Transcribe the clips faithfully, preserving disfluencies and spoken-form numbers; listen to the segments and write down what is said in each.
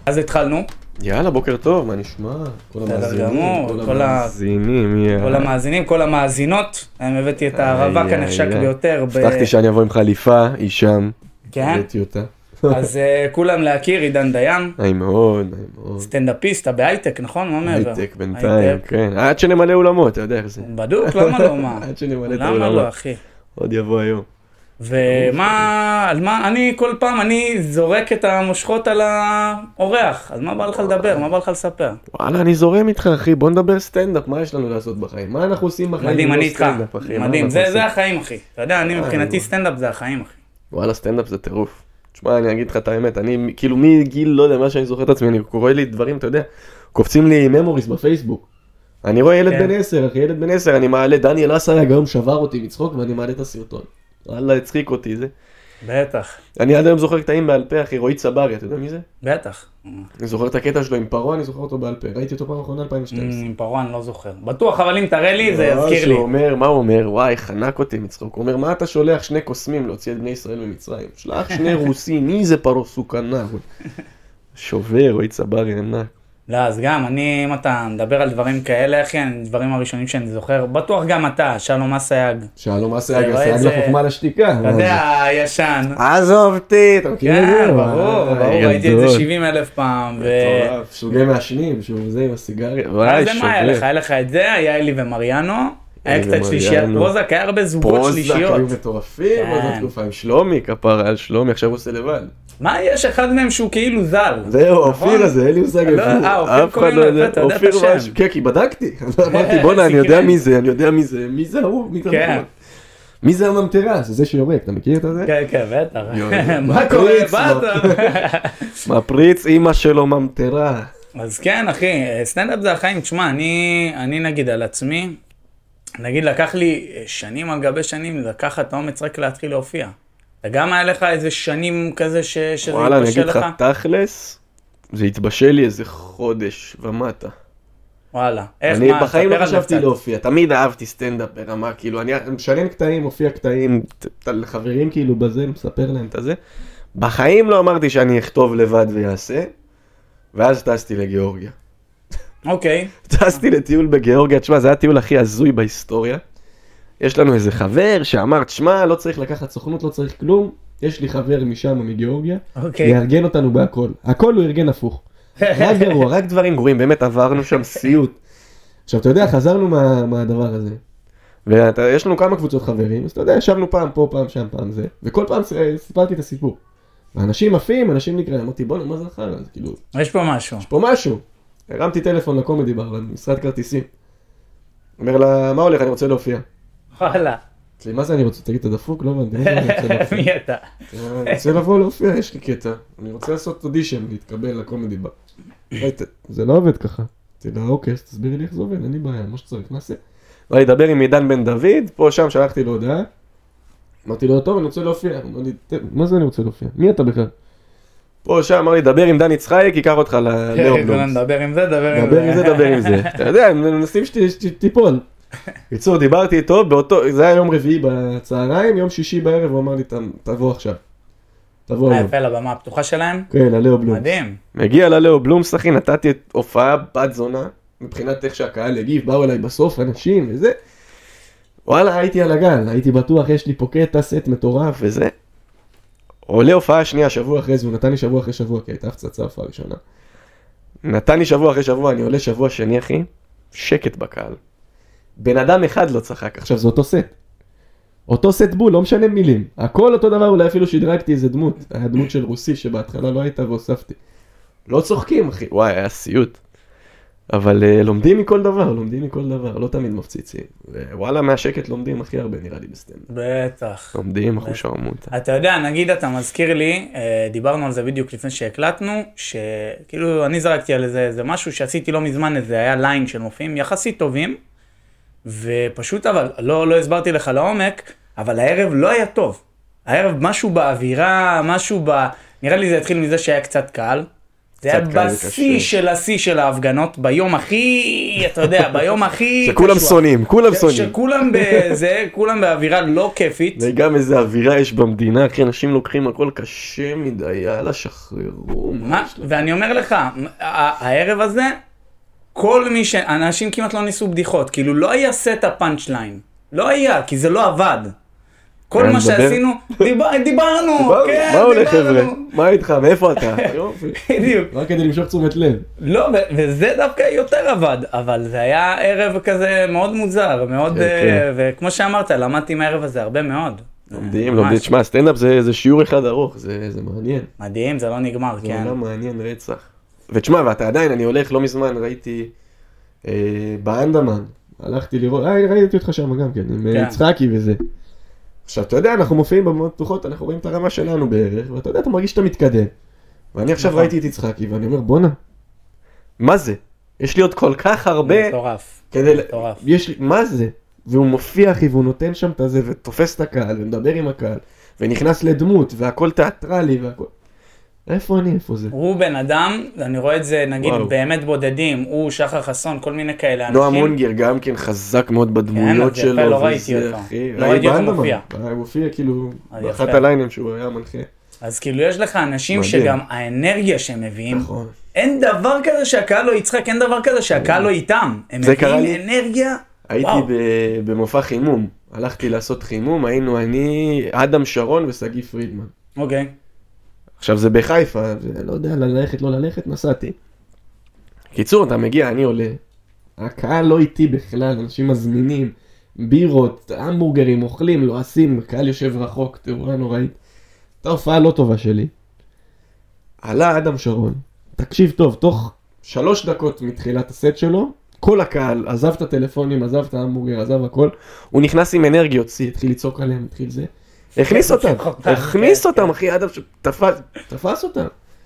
אז התחלנו. יאללה, בוקר טוב, מה נשמע? כל המאזינים, כל המאזינים, כל המאזינים, כל המאזינות. אני הבאתי את הרווק הנחשק ביותר. הבטחתי שאני אבוא עם חליפה, היא שם. כן? הבאתי אותה. אז כולם להכיר, עידן דיין. היי מאוד, היי מאוד. סטנדאפיסט, אתה בהייטק, נכון? מה מעבר? הייטק בינתיים, כן. עד שנמלא אולמות, אתה יודע איך זה. בדוק, למה לא, מה? עד שנמלא את האולמות. למה לא, אחי? עוד יבוא היום. ומה, על מה, אני כל פעם, אני זורק את המושכות על האורח, אז מה בא לך לדבר, מה בא לך לספר? וואלה, אני זורם איתך, אחי, בוא נדבר סטנדאפ, מה יש לנו לעשות בחיים? מה אנחנו עושים בחיים? מדהים, אני איתך, מדהים, זה החיים, אחי. אתה יודע, אני מבחינתי סטנדאפ זה החיים, אחי. וואלה, סטנדאפ זה טירוף. תשמע, אני אגיד לך את האמת, אני, כאילו, מגיל, לא יודע, מה שאני זוכר את עצמי, אני קורא לי דברים, אתה יודע, קופצים לי ממוריס בפייסבוק. אני רואה ילד בן עשר, אחי, ילד בן עשר, אני מעלה, דניאל אסייג היום שבר אותי מצחוק, ואני מעלה את הסרטון. וואלה, הצחיק אותי, זה. בטח. אני עד היום זוכר קטעים בעל פה, אחי, רועי צברי, אתה יודע מי זה? בטח. אני זוכר את הקטע שלו עם פרעה, אני זוכר אותו בעל פה. ראיתי אותו פעם אחרונה אלפיים ושתים עשרה. עם פרעה אני לא זוכר. בטוח, אבל אם תראה לי, זה יזכיר לי. הוא אומר, מה הוא אומר? וואי, חנק אותי מצחוק. הוא אומר, מה אתה שולח שני קוסמים להוציא את בני ישראל ממצרים? שלח שני רוסים, מי זה פרעה סוכנה? שובר, רועי צברי, ענק. לא, אז גם, אני, אם אתה מדבר על דברים כאלה, אחי, דברים הראשונים שאני זוכר, בטוח גם אתה, שלום אסייג. שלום אסייג, אסייג לחוכמה לשתיקה. אתה יודע, הישן. עזוב אותי, אתה מכיר את זה? כן, ברור, ברור, ראיתי את זה שבעים אלף פעם. מטורף, שוגי מעשנים, שהוא זה עם הסיגריה. אז זה מה היה לך? היה לך את זה, היה אלי ומריאנו, היה קצת שלישיית פרוזק, היה הרבה זוגות שלישיות. פרוזק, היו מטורפים, באותה תקופה עם שלומי, כפר על שלומי, עכשיו הוא עושה לבד. מה, יש אחד מהם שהוא כאילו זל. זהו, אופיר הזה, אין לי מושג איפה. אה, אופיר קוראים לו, אתה יודע את השם. כן, כי בדקתי. אמרתי, בונה, אני יודע מי זה, אני יודע מי זה, מי זה הוא, מי זה הוא. מי זה הממטרה? זה זה שיורק, אתה מכיר את זה? כן, כן, בטח. מה קורה? מפריץ, אמא שלו ממטרה. אז כן, אחי, סטנדאפ זה החיים. תשמע, אני נגיד על עצמי, נגיד לקח לי שנים על גבי שנים, לקחת אומץ רק להתחיל להופיע. וגם היה לך איזה שנים כזה שזה התבשל לך? וואלה, אני אגיד לך תכלס, זה התבשל לי איזה חודש ומטה. וואלה, איך אני מה? בחיים לא חשבתי להופיע, תמיד אהבתי סטנדאפ ברמה, כאילו, אני משלם קטעים, מופיע קטעים, לחברים כאילו בזה, מספר להם את הזה. בחיים לא אמרתי שאני אכתוב לבד ויעשה, ואז טסתי לגיאורגיה. אוקיי. טסתי לטיול בגיאורגיה, תשמע, זה היה הטיול הכי הזוי בהיסטוריה. יש לנו איזה חבר שאמר, תשמע, לא צריך לקחת סוכנות, לא צריך כלום. יש לי חבר משם, מגיאורגיה, יארגן אותנו בהכל. הכל הוא ארגן הפוך. רק גרוע, רק דברים גרועים, באמת עברנו שם סיוט. עכשיו, אתה יודע, חזרנו מה, מהדבר הזה. ויש לנו כמה קבוצות חברים, אז אתה יודע, ישבנו פעם פה, פעם שם, פעם זה. וכל פעם סיפרתי את הסיפור. ואנשים עפים, אנשים נקראים, אמרתי, בוא, מה זה אחר? אז כאילו... יש פה משהו. יש פה משהו. הרמתי טלפון לקומדי בר, למשרד כרטיסים. אומר לה, מה הולך? אני רוצה להופיע. וואלה. מה זה אני רוצה? תגיד, אתה דפוק? לא הבנתי. מי אתה? אני רוצה לבוא להופיע, יש לי קטע. אני רוצה לעשות אודישן, להתקבל לקומדי בר. זה לא עובד ככה. אמרתי לה, אוקיי, אז תסבירי לי איך זה עובד, אין לי בעיה, מה שצריך, נעשה. ואני אדבר עם עידן בן דוד, פה שם שלחתי לו הודעה. אמרתי לו, טוב, אני רוצה להופיע. אמר לי, מה זה אני רוצה להופיע? מי אתה בכלל? פה שם אמר לי, דבר עם דני צחייק, ייקח אותך ללאו בלומס. דבר עם זה, דבר עם זה. דבר עם זה, דבר עם זה. אתה יודע, הם מנסים שתיפול. בקיצור, דיברתי איתו, באותו, זה היה יום רביעי בצהריים, יום שישי בערב, הוא אמר לי, תבוא עכשיו. תבוא היום. יפה, לבמה הפתוחה שלהם? כן, ללאו בלומס. מדהים. מגיע ללאו בלומס, אחי, נתתי את הופעה בת זונה, מבחינת איך שהקהל הגיב, באו אליי בסוף אנשים וזה. וואלה, הייתי על הגל, הייתי בטוח, יש לי פה קטע, סט מטורף וזה. עולה הופעה שנייה, שבוע אחרי זה, הוא נתן לי שבוע אחרי שבוע, כי הייתה הפצצה הופעה ראשונה. נתן לי שבוע אחרי שבוע, אני עולה שבוע שני, אחי, שקט בקהל. בן אדם אחד לא צחק, עכשיו זה אותו סט. אותו סט בול, לא משנה מילים. הכל אותו דבר, אולי אפילו שדרגתי איזה דמות. היה דמות של רוסי שבהתחלה לא הייתה והוספתי. לא צוחקים, אחי. וואי, היה סיוט. אבל uh, לומדים מכל דבר, לומדים מכל דבר, לא תמיד מפציצים. ווואלה, מהשקט לומדים הכי הרבה, נראה לי בסטנד. בטח. לומדים, אחו שרמוטה. אתה יודע, נגיד אתה מזכיר לי, דיברנו על זה בדיוק לפני שהקלטנו, שכאילו אני זרקתי על איזה, איזה משהו שעשיתי לא מזמן, איזה היה ליין של מופיעים יחסית טובים, ופשוט אבל, לא, לא הסברתי לך לעומק, אבל הערב לא היה טוב. הערב משהו באווירה, משהו ב... נראה לי זה התחיל מזה שהיה קצת קל, זה היה בשיא של השיא של ההפגנות, ביום הכי, אתה יודע, ביום הכי... שכולם שונאים, כולם שונאים. שכולם בזה, כולם באווירה לא כיפית. וגם איזה אווירה יש במדינה, אחי, אנשים לוקחים הכל קשה מדי, יאללה, שחררו. ואני אומר לך, הערב הזה, כל מי ש... אנשים כמעט לא ניסו בדיחות, כאילו לא היה סט הפאנץ' ליין. לא היה, כי זה לא עבד. כל מה שעשינו, דיברנו, כן, מה הולך חבר'ה? מה איתך? מאיפה אתה? בדיוק. רק כדי למשוך תשומת לב. לא, וזה דווקא יותר עבד, אבל זה היה ערב כזה מאוד מוזר, מאוד, וכמו שאמרת, למדתי מהערב הזה הרבה מאוד. לומדים, לומדים, תשמע, סטנדאפ זה שיעור אחד ארוך, זה מעניין. מדהים, זה לא נגמר, כן. זה לא מעניין, רצח. ותשמע, ואתה עדיין, אני הולך לא מזמן, ראיתי באנדמן, הלכתי לראות, ראיתי אותך שם גם כן, עם יצחקי וזה. עכשיו, אתה יודע, אנחנו מופיעים במאות פתוחות, אנחנו רואים את הרמה שלנו בערך, ואתה יודע, אתה מרגיש שאתה מתקדם. ואני עכשיו ראיתי את יצחקי, ואני אומר, בונה, מה זה? יש לי עוד כל כך הרבה... מטורף. כדי... יש לי... מה זה? והוא מופיע, אחי, והוא נותן שם את הזה, ותופס את הקהל, ומדבר עם הקהל, ונכנס לדמות, והכל תיאטרלי, והכל... איפה אני? איפה זה? הוא בן אדם, אני רואה את זה, נגיד, וואו. באמת בודדים, הוא, שחר חסון, כל מיני כאלה אנשים. נועם מונגר גם כן חזק מאוד בדמויות כן, שלו. כן, לא ראיתי אותו. אחי, לא ראיתי אותו מופיע. הוא מופיע כאילו, באחת הליינים שהוא היה מנחה. אז כאילו יש לך אנשים מדהים. שגם האנרגיה שהם מביאים, נכון. אין דבר כזה שהקהל לא יצחק, אין דבר כזה שהקהל לא איתם. הם מביאים אנרגיה, הייתי וואו. במופע חימום, הלכתי לעשות חימום, היינו אני, אדם שרון וסגי פרידמן. אוקיי. עכשיו זה בחיפה, לא יודע, ללכת, לא ללכת, נסעתי. קיצור, אתה מגיע, אני עולה. הקהל לא איתי בכלל, אנשים מזמינים, בירות, המבורגרים, אוכלים, לועסים, הקהל יושב רחוק, תאורה נוראית. הייתה הופעה לא טובה שלי. עלה אדם שרון, תקשיב טוב, תוך שלוש דקות מתחילת הסט שלו, כל הקהל עזב את הטלפונים, עזב את המבורגר, עזב הכל, הוא נכנס עם אנרגיות, התחיל לצעוק עליהם, התחיל זה. הכניס אותם, הכניס אותם, אחי, אדם שתפס אותם.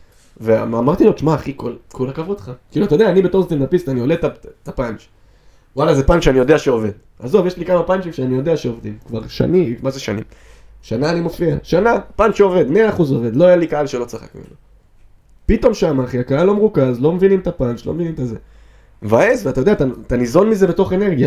ואמרתי לו, תשמע, אחי, כל הכבוד לך. כאילו, אתה יודע, אני בתור סטנדאפיסט, אני עולה את הפאנץ'. וואלה, זה פאנץ' שאני יודע שעובד. עזוב, יש לי כמה פאנצ'ים שאני יודע שעובדים. כבר שני, מה זה שנים? שנה אני מופיע. שנה, פאנץ' שעובד, מאה אחוז עובד. לא היה לי קהל שלא צחק ממנו. פתאום שם, אחי, הקהל לא מרוכז, לא מבינים את הפאנץ', לא מבינים את זה. ואז, ואתה יודע, אתה ניזון מזה בתוך אנרגיה.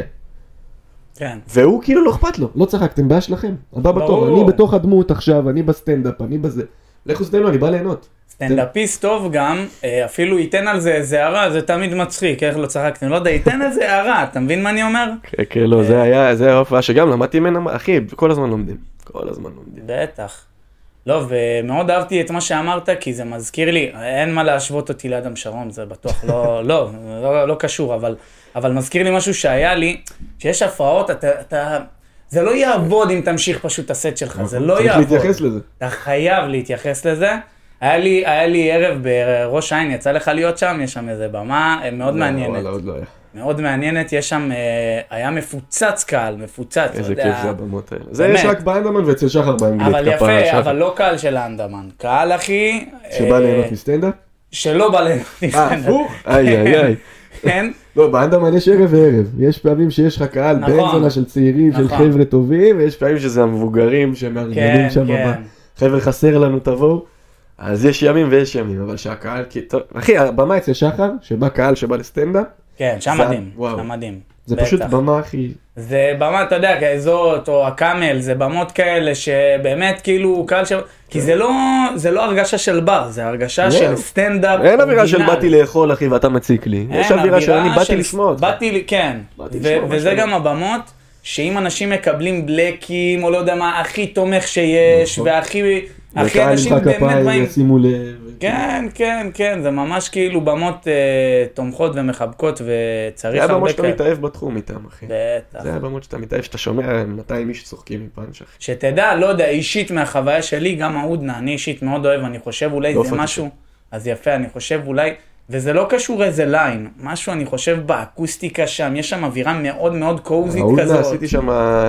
כן. והוא כאילו לא אכפת לו, לא צחקתם, בעיה שלכם. הבא בתור, אני בתוך הדמות עכשיו, אני בסטנדאפ, אני בזה. לכו סטנדאפ, אני בא ליהנות. סטנדאפיסט טוב גם, אפילו ייתן על זה איזה הערה, זה תמיד מצחיק, איך לא צחקתם, לא יודע, ייתן על זה הערה, אתה מבין מה אני אומר? כן, כן, לא, זה היה, זה היה הופעה שגם למדתי ממנה, אחי, כל הזמן לומדים, כל הזמן לומדים. בטח. לא, ומאוד אהבתי את מה שאמרת, כי זה מזכיר לי, אין מה להשוות אותי לאדם שרון, זה בטוח לא, לא, לא, לא קשור, אבל, אבל מזכיר לי משהו שהיה לי, שיש הפרעות, אתה, אתה, זה לא יעבוד אם תמשיך פשוט את הסט שלך, זה לא יעבוד. צריך להתייחס לזה. אתה חייב להתייחס לזה. היה לי, היה לי ערב בראש העין, יצא לך להיות שם, יש שם איזה במה מאוד מעניינת. וואלה, עוד לא היה. מאוד מעניינת, יש שם, היה מפוצץ קהל, מפוצץ. איזה כיף זה הבמות האלה. זה יש רק באנדמן ואצל שחר באנגלית. אבל יפה, אבל לא קהל של האנדמן. קהל אחי... שבא ליהנות מסטנדאפ? שלא בא ליהנות מסטנדאפ. איי, איי, איי. כן? לא, באנדמן יש ערב וערב. יש פעמים שיש לך קהל בן זונה של צעירים, של חבר'ה טובים, ויש פעמים שזה המבוגרים שמארגנים שם. חבר'ה חסר לנו, תבואו. אז יש ימים ויש ימים, אבל שהקהל... אחי, הבמה אצל שחר, שבא קהל שבא לסטנדאפ, כן, שם מדהים, שם מדהים. זה פשוט במה, אחי. זה במה, אתה יודע, כאזות או הקאמל, זה במות כאלה שבאמת כאילו קהל ש... כי זה לא, זה לא הרגשה של בר, זה הרגשה של סטנדאפ. אין אווירה של באתי לאכול, אחי, ואתה מציק לי. יש אווירה שאני באתי לשמוע אותך. באתי, כן. וזה גם הבמות, שאם אנשים מקבלים בלקים, או לא יודע מה, הכי תומך שיש, והכי... הכי אנשים באמת באים, שימו לב. כן, כן, כן, זה ממש כאילו במות אה, תומכות ומחבקות וצריך הרבה כאלה. זה הבמות שאתה מתאהב בתחום איתם, אחי. בטח. זה הבמות שאתה מתאהב, שאתה שומע מאתיים איש צוחקים מפאנץ', אחי. שתדע, לא יודע, אישית מהחוויה שלי, גם ההודנה, אני אישית מאוד אוהב, אני חושב אולי לא זה משהו, אז יפה, אני חושב אולי, וזה לא קשור איזה ליין, משהו אני חושב באקוסטיקה שם, יש שם אווירה מאוד מאוד קוזית כזאת. ההודנה עשיתי שם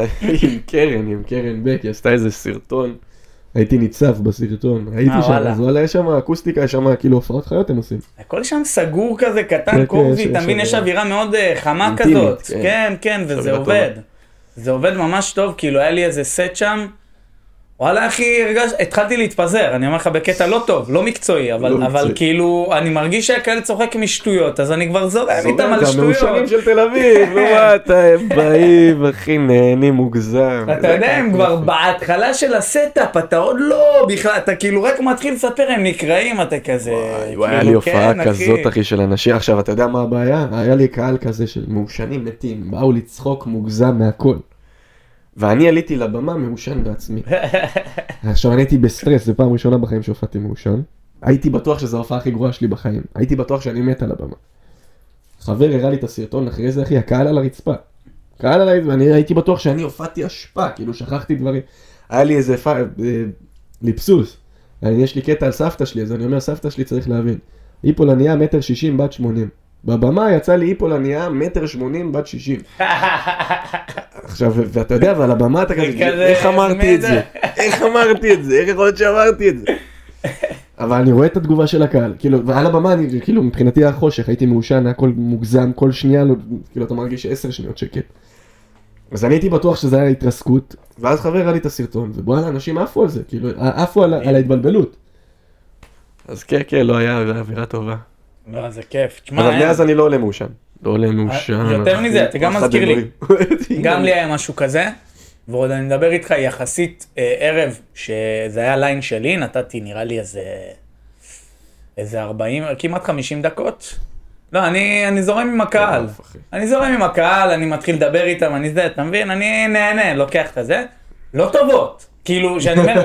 עם קרן, עם קרן בק, היא עשתה איזה סרטון. הייתי ניצב בסרטון, הייתי שם, אז וואלה, יש שם אקוסטיקה, יש שם כאילו הופעות חיות הם עושים. הכל שם סגור כזה, קטן, קורזי, תמיד יש אווירה מאוד חמה כזאת. כן, כן, וזה עובד. זה עובד ממש טוב, כאילו היה לי איזה סט שם, וואלה אחי, הרגש, התחלתי להתפזר, אני אומר לך בקטע לא טוב, לא מקצועי, אבל, לא אבל מקצועי. כאילו, אני מרגיש שהקהל צוחק משטויות, אז אני כבר זורם איתם על שטויות. המאושרים של תל אביב, נו מה אתה, הם באים, אחי, נהנים מוגזם. אתה יודע, הם כבר בהתחלה של הסטאפ, אתה עוד לא בכלל, אתה כאילו רק מתחיל לספר, הם נקראים, אתה כזה... וואי, היה לי הופעה כזאת, אחי, של אנשים. עכשיו, אתה יודע מה הבעיה? היה לי קהל כזה של מאושנים מתים, באו לצחוק מוגזם מהכל. ואני עליתי לבמה מאושן בעצמי. עכשיו, אני הייתי בסטרס, זו פעם ראשונה בחיים שהופעתי מאושן. הייתי בטוח שזו ההופעה הכי גרועה שלי בחיים. הייתי בטוח שאני מת על הבמה. חבר הראה לי את הסרטון, אחרי זה, אחי, הקהל על הרצפה. קהל על הרצפה, ואני הייתי בטוח שאני הופעתי השפעה, כאילו שכחתי דברים. היה לי איזה פ... ליפסוס. יש לי קטע על סבתא שלי, אז אני אומר, סבתא שלי צריך להבין. היא פולניה מטר שישים, בת שמונים. בבמה יצא לי היא פולניה מטר שמונים, בת שישים. עכשיו, ואתה יודע, ועל הבמה אתה כזה, איך אמרתי את זה? איך אמרתי את זה? איך יכול להיות שאמרתי את זה? אבל אני רואה את התגובה של הקהל, כאילו, ועל הבמה אני, כאילו, מבחינתי היה חושך, הייתי מאושן, היה הכל מוגזם, כל שנייה, כאילו, אתה מרגיש עשר שניות שקט. אז אני הייתי בטוח שזה היה התרסקות, ואז חבר הראה לי את הסרטון, ובואלה, אנשים עפו על זה, כאילו, עפו על ההתבלבלות. אז כן, כן, לא היה אווירה טובה. לא, זה כיף. אבל מאז אני לא עולה מאושן. לא עולה מאושן. יותר מזה, אתה גם מזכיר לי. גם לי היה משהו כזה, ועוד אני מדבר איתך יחסית ערב, שזה היה ליין שלי, נתתי נראה לי איזה, איזה ארבעים, כמעט חמישים דקות. לא, אני, אני זורם עם הקהל. אני זורם עם הקהל, אני מתחיל לדבר איתם, אני זה, אתה מבין? אני נהנה, לוקח את זה. לא טובות. כאילו, שאני אומר...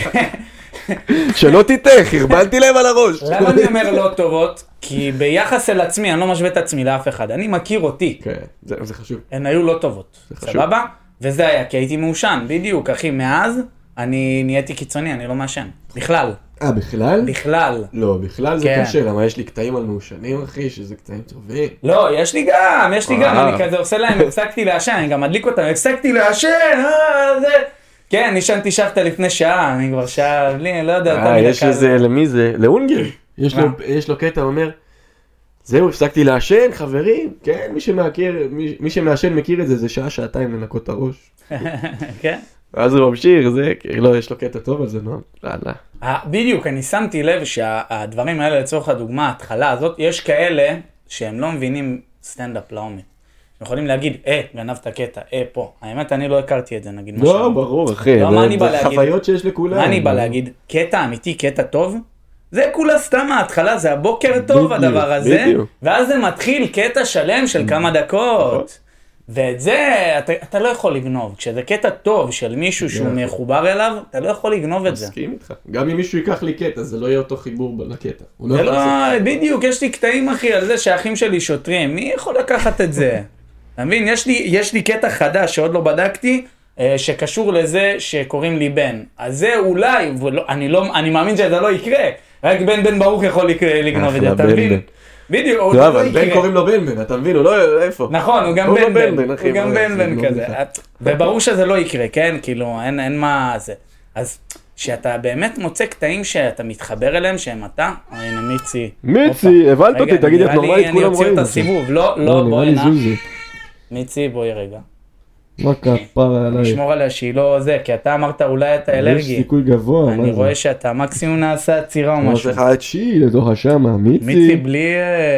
שלא תיתך, הרבלתי להם על הראש. למה אני אומר לא טובות? כי ביחס אל עצמי, אני לא משווה את עצמי לאף אחד. אני מכיר אותי. כן, זה חשוב. הן היו לא טובות. סבבה? וזה היה, כי הייתי מאושן. בדיוק, אחי, מאז אני נהייתי קיצוני, אני לא מאשן. בכלל. אה, בכלל? בכלל. לא, בכלל זה קשה, למה יש לי קטעים על מאושנים, אחי, שזה קטעים טובים. לא, יש לי גם, יש לי גם, אני כזה עושה להם, הפסקתי לעשן, אני גם מדליק אותם, הפסקתי לעשן, אה, זה... כן, נשנתי שבתא לפני שעה, אני כבר שעה, בלי, לא יודע, אה, יש איזה, למי זה? לאונגר. יש לו קטע, אומר, זהו, הפסקתי לעשן, חברים, כן, מי שמעשן מכיר את זה, זה שעה, שעתיים לנקות את הראש. כן. ואז הוא ממשיך, זה, לא, יש לו קטע טוב על זה, לא, לא, לא. בדיוק, אני שמתי לב שהדברים האלה, לצורך הדוגמה, ההתחלה הזאת, יש כאלה שהם לא מבינים סטנדאפ לעומק. יכולים להגיד, אה, גנבת קטע, אה, פה. האמת, אני לא הכרתי את זה, נגיד. לא, ברור, אחי. זה חוויות שיש לכולם. מה אני בא להגיד? קטע אמיתי, קטע טוב? זה כולה סתם ההתחלה, זה הבוקר טוב הדבר הזה, ואז זה מתחיל קטע שלם של כמה דקות. ואת זה, אתה, אתה לא יכול לגנוב. כשזה קטע טוב של מישהו שהוא מחובר אליו, אתה לא יכול לגנוב את זה. מסכים איתך. גם אם מישהו ייקח לי קטע, זה לא יהיה אותו חיבור לקטע. זה לא, בדיוק, יש לי קטעים, אחי, על זה שהאחים שלי שוטרים. מי יכול לקחת את זה? אתה מבין? יש לי, יש לי קטע חדש שעוד לא בדקתי, שקשור לזה שקוראים לי בן. אז זה אולי, ולא, אני, לא, אני מאמין שזה לא יקרה. רק בן בן ברוך יכול לגנוב את זה, אתה מבין? בדיוק, לא, אבל בן קוראים לו בן בן, אתה מבין? הוא לא, איפה? נכון, הוא גם בן בן, הוא גם בן בן כזה. וברור שזה לא יקרה, כן? כאילו, אין מה זה. אז שאתה באמת מוצא קטעים שאתה מתחבר אליהם, שהם אתה, הנה מיצי. מיצי, הבלת אותי, תגיד את נורמלית, כולם רואים. אני עוצר את הסיבוב, לא, לא, בואי נע. מיצי, בואי רגע. מה כפרה עליי? נשמור עליה שהיא לא זה, כי אתה אמרת אולי אתה אלרגי. יש סיכוי גבוה, אני רואה שאתה מקסימום נעשה עצירה או משהו. יש לך את שיעי לתוך השמה, מיצי. מיצי בלי...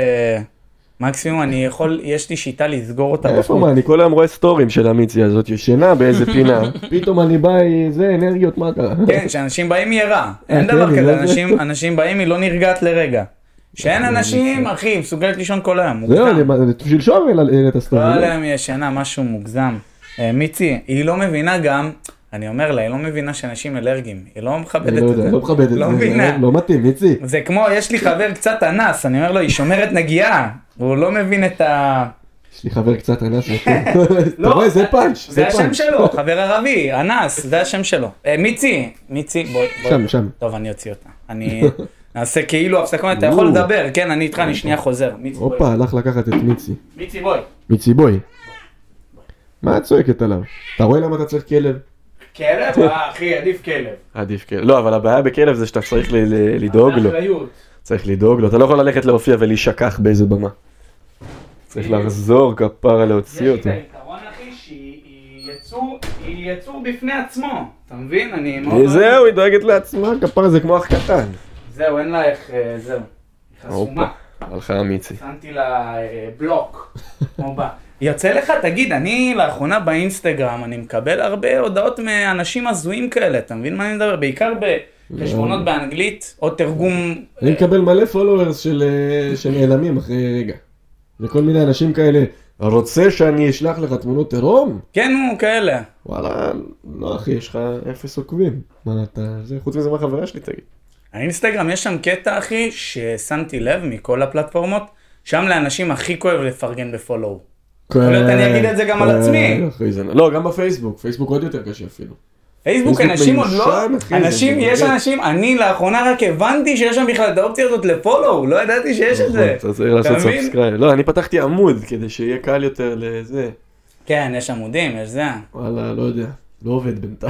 מקסימום אני יכול, יש לי שיטה לסגור אותה. איפה מה, אני כל היום רואה סטורים של המיצי הזאת, ישנה באיזה פינה. פתאום אני בא, זה אנרגיות, מה קרה? כן, שאנשים באים היא ערה. אין דבר כזה, אנשים באים היא לא נרגעת לרגע. שאין אנשים, אחי, מסוגלת לישון כל היום, מוגזם. זהו, שלשום אלה את הסטורים. כל היום ישנה, משהו מוגזם. מיצי, היא לא מבינה גם, אני אומר לה, היא לא מבינה שאנשים אלרגיים, היא לא מכבדת את זה. לא מכבדת את זה, לא מבינה. לא מתאים, מיצי. זה כמו, יש לי חבר קצת אנס, אני אומר לו, היא שומרת נגיעה, הוא לא מבין את ה... יש לי חבר קצת אנס, אתה רואה, זה פאנץ'. זה השם שלו, חבר ערבי, אנס, זה השם שלו. מיצי, מיצי, בואי. שם, שם. טוב, אני אוציא אותה. אני... נעשה כאילו הפסקות, אתה יכול לדבר, כן, אני איתך, אני שנייה חוזר. הופה, הלך לקחת את מיצי. מיצי בואי. מיצי בואי. מה את צועקת עליו? אתה רואה למה אתה צריך כלב? כלב? אחי, עדיף כלב. עדיף כלב. לא, אבל הבעיה בכלב זה שאתה צריך לדאוג לו. צריך לדאוג לו. אתה לא יכול ללכת להופיע ולהישכח באיזה במה. צריך לחזור כפרה להוציא אותו. יש את היתרון, אחי, שהיא יצאו היא יצור בפני עצמו, אתה מבין? אני מאוד... זהו, היא דואגת לעצמה, כפר זה כמו אח קטן. זהו, אין לה איך, זהו. היא חסומה. הלכה אמיצי. שמתי לה בלוק. יוצא לך, תגיד, אני לאחרונה באינסטגרם, אני מקבל הרבה הודעות מאנשים הזויים כאלה, אתה מבין מה אני מדבר? בעיקר בחשבונות באנגלית, או תרגום... אני מקבל מלא פולוורס שנעלמים אחרי רגע. וכל מיני אנשים כאלה, רוצה שאני אשלח לך תמונות עירום? כן, הוא כאלה. וואלה, לא אחי, יש לך אפס עוקבים. מה אתה... זה, חוץ מזה מה חברה שלי תגיד. האינסטגרם יש שם קטע, אחי, ששמתי לב מכל הפלטפורמות, שם לאנשים הכי כואב לפרגן בפולו. יכול להיות, אני אגיד את זה גם על עצמי. לא, גם בפייסבוק, פייסבוק עוד יותר קשה אפילו. פייסבוק, אנשים עוד לא, אנשים, יש אנשים, אני לאחרונה רק הבנתי שיש שם בכלל את האופציה הזאת לפולו, לא ידעתי שיש את זה. אתה צריך לעשות סאבסקרייב. לא, אני פתחתי עמוד כדי שיהיה קל יותר לזה. כן, יש עמודים, יש זה. וואלה, לא יודע, לא עובד בינתיים.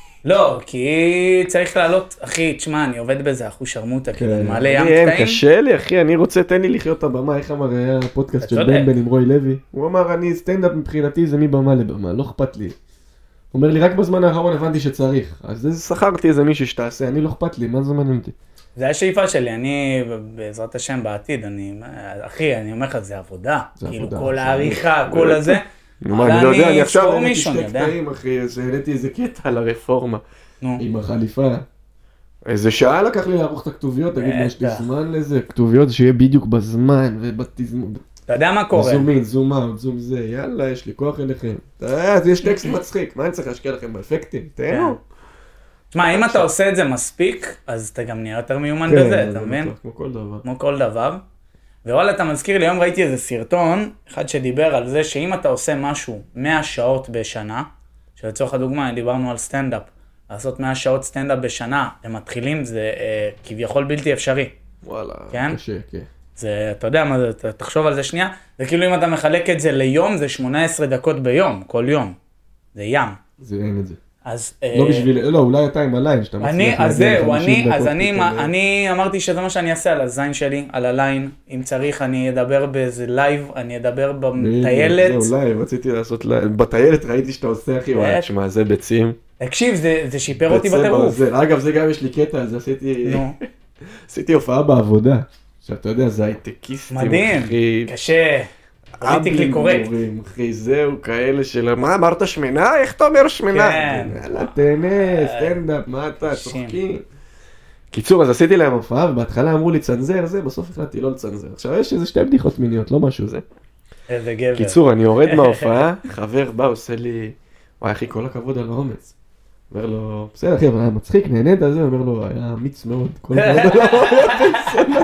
לא, כי צריך לעלות, אחי, תשמע, אני עובד בזה, אחו שרמוטה, כאילו, מעלה ים אין, קטעים. קשה לי, אחי, אני רוצה, תן לי לחיות את הבמה, איך אמר, היה הפודקאסט של בן בן עם רוי לוי. הוא אמר, אני סטנדאפ מבחינתי זה מבמה לבמה, לא אכפת לי. הוא אומר לי, רק בזמן האחרון הבנתי שצריך, אז שכרתי איזה מישהו שתעשה, אני לא אכפת לי, מה זה מעניין אותי? זה השאיפה שלי, אני בעזרת השם בעתיד, אני, אחי, אני אומר לך, זה עבודה, כאילו כל העריכה, כל הזה. אני לא יודע, אני עכשיו העליתי שתי קטעים, אחי, אז העליתי איזה קטע על הרפורמה, עם החליפה. איזה שעה לקח לי לערוך את הכתוביות, תגיד לי, יש לי זמן לזה, כתוביות שיהיה בדיוק בזמן ובתזמון. אתה יודע מה קורה? זום אין, זום אאוט, זום זה, יאללה, יש לי כוח אליכם. אז יש טקסט מצחיק, מה אני צריך להשקיע לכם באפקטים? תהנו. תשמע, אם אתה עושה את זה מספיק, אז אתה גם נהיה יותר מיומן בזה, אתה מבין? כמו כל דבר. כמו כל דבר. ווואלה, אתה מזכיר לי, היום ראיתי איזה סרטון, אחד שדיבר על זה שאם אתה עושה משהו מאה שעות בשנה, שלצורך הדוגמה, דיברנו על סטנדאפ, לעשות מאה שעות סטנדאפ בשנה, הם מתחילים, זה אה, כביכול בלתי אפשרי. וואלה, כן? קשה, כן. זה, אתה יודע מה זה, תחשוב על זה שנייה, זה כאילו אם אתה מחלק את זה ליום, זה שמונה עשרה דקות ביום, כל יום. זה ים. זה אין את זה. אז... לא בשביל, לא, אולי אתה עם הליין, שאתה מצליח להגיע ל-חמישים דקות. אז אני, אני אמרתי שזה מה שאני אעשה על הזין שלי, על הליין. אם צריך, אני אדבר באיזה לייב, אני אדבר בטיילת. זהו, לייב, רציתי לעשות לייב. בטיילת ראיתי שאתה עושה, אחי, וואי, תשמע, זה ביצים. תקשיב, זה שיפר אותי בטירוף. אגב, זה גם יש לי קטע, אז עשיתי הופעה בעבודה. עכשיו, אתה יודע, זה הייטקיסטים, אחי. מדהים, קשה. פוליטיקלי קורקט. אחי, זהו, כאלה של... מה, אמרת שמנה? איך אתה אומר שמנה? כן. יאללה, תהנה, סטנדאפ, מה אתה, צוחקים. קיצור, אז עשיתי להם הופעה, ובהתחלה אמרו לי צנזר, זה, בסוף החלטתי לא לצנזר. עכשיו, יש איזה שתי בדיחות מיניות, לא משהו זה. איזה גבר. קיצור, אני יורד מההופעה, חבר בא, עושה לי... וואי, אחי, כל הכבוד על האומץ. אומר לו, בסדר, אחי, אבל היה מצחיק, נהנית על זה? אומר לו, היה אמיץ מאוד. כל הכבוד על האומץ.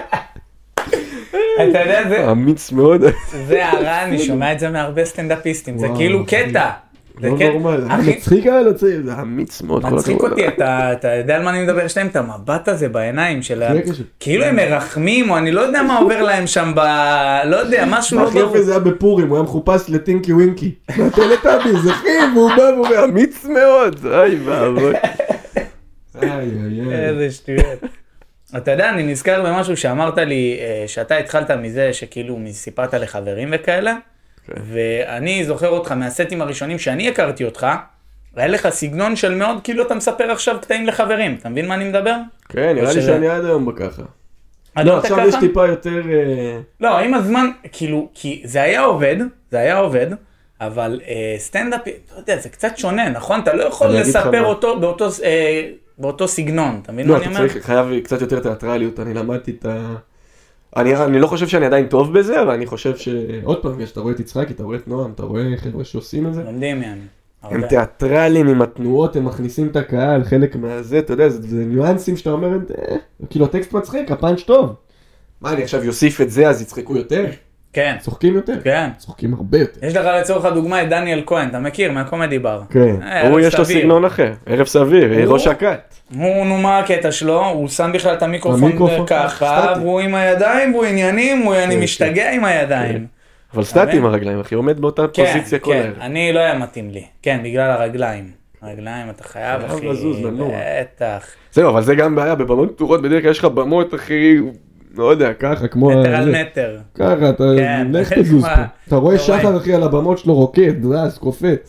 אתה יודע, זה... אמיץ מאוד. זה הרע, אני שומע את זה מהרבה סטנדאפיסטים, זה כאילו קטע. לא נורמל, זה מצחיק היה לצעיר, זה אמיץ מאוד. מצחיק אותי, אתה יודע על מה אני מדבר שלהם, את המבט הזה בעיניים שלהם, כאילו הם מרחמים, או אני לא יודע מה עובר להם שם ב... לא יודע, משהו לא ברור. הכי זה היה בפורים, הוא היה מחופש לטינקי ווינקי. מהטלטאבי, זה חי, והוא בא והוא אומר, אמיץ מאוד. איי, ואבוי. איי, איי, איי. איזה שטויות. אתה יודע, אני נזכר במשהו שאמרת לי, שאתה התחלת מזה שכאילו סיפרת לחברים וכאלה, ואני זוכר אותך מהסטים הראשונים שאני הכרתי אותך, היה לך סגנון של מאוד, כאילו אתה מספר עכשיו קטעים לחברים, אתה מבין מה אני מדבר? כן, נראה לי שאני עד היום בככה. לא, עכשיו יש טיפה יותר... לא, עם הזמן, כאילו, כי זה היה עובד, זה היה עובד, אבל סטנדאפ, אתה יודע, זה קצת שונה, נכון? אתה לא יכול לספר אותו באותו... באותו סגנון, אתה מבין מה אני אומר? לא, אתה צריך, חייב קצת יותר תיאטרליות, אני למדתי את ה... אני, אני לא חושב שאני עדיין טוב בזה, אבל אני חושב ש... עוד פעם, כשאתה רואה את יצחק, אתה רואה את נועם, אתה רואה חבר'ה שעושים את זה. לומדים מהם. הם תיאטרלים עם התנועות, הם מכניסים את הקהל, חלק מהזה, אתה יודע, זה, זה ניואנסים שאתה אומר, אה, כאילו הטקסט מצחיק, הפאנץ' טוב. מה, אני עכשיו יוסיף את זה, אז יצחקו יותר? כן. צוחקים יותר? כן. צוחקים הרבה יותר. יש לך לצורך הדוגמה את דניאל כהן, אתה מכיר, מהקומדי בר. כן. הוא יש לו סגנון אחר, ערב סביר, ראש הקט. הוא, נו, מה הקטע שלו? הוא שם בכלל את המיקרופון ככה, והוא עם הידיים, והוא עניינים, הוא אני משתגע עם הידיים. אבל סטטי עם הרגליים, אחי, עומד באותה פוזיציה כל הערב. כן, אני לא היה מתאים לי. כן, בגלל הרגליים. הרגליים אתה חייב, אחי. בטח. זהו, אבל זה גם בעיה, בבמות פתוחות בדרך כלל יש לך במות, אחי, לא יודע, ככה, כמו... מטר על מטר. ככה, אתה... לך תזוז פה. אתה רואה שחר, אחי, על הבמות שלו רוקד, רז, קופץ.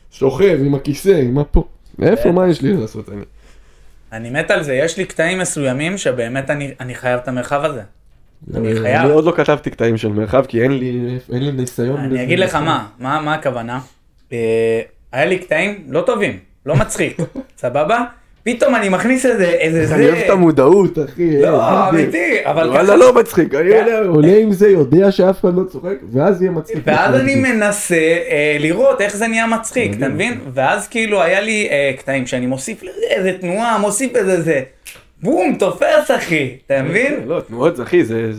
שוכב עם הכיסא, עם הפה. איפה, מה יש לי לעשות? אני אני מת על זה, יש לי קטעים מסוימים שבאמת אני, אני חייב את המרחב הזה. אני חייב. אני עוד לא כתבתי קטעים של מרחב, כי אין לי, אין לי ניסיון. אני אגיד לך מה, מה, מה הכוונה? אה, היה לי קטעים לא טובים, לא מצחיק, סבבה? פתאום אני מכניס איזה, איזה זה... אני אוהב את המודעות, אחי. לא, אמיתי, אבל ככה... וואלה, לא מצחיק, אני עולה עם זה, יודע שאף אחד לא צוחק, ואז יהיה מצחיק. ואז אני מנסה אה, לראות איך זה נהיה מצחיק, אתה מבין? ואז כאילו היה לי אה, קטעים שאני מוסיף לזה איזה תנועה, מוסיף איזה זה... בום, תופס אחי, אתה מבין? לא, תנועות, אחי, זה...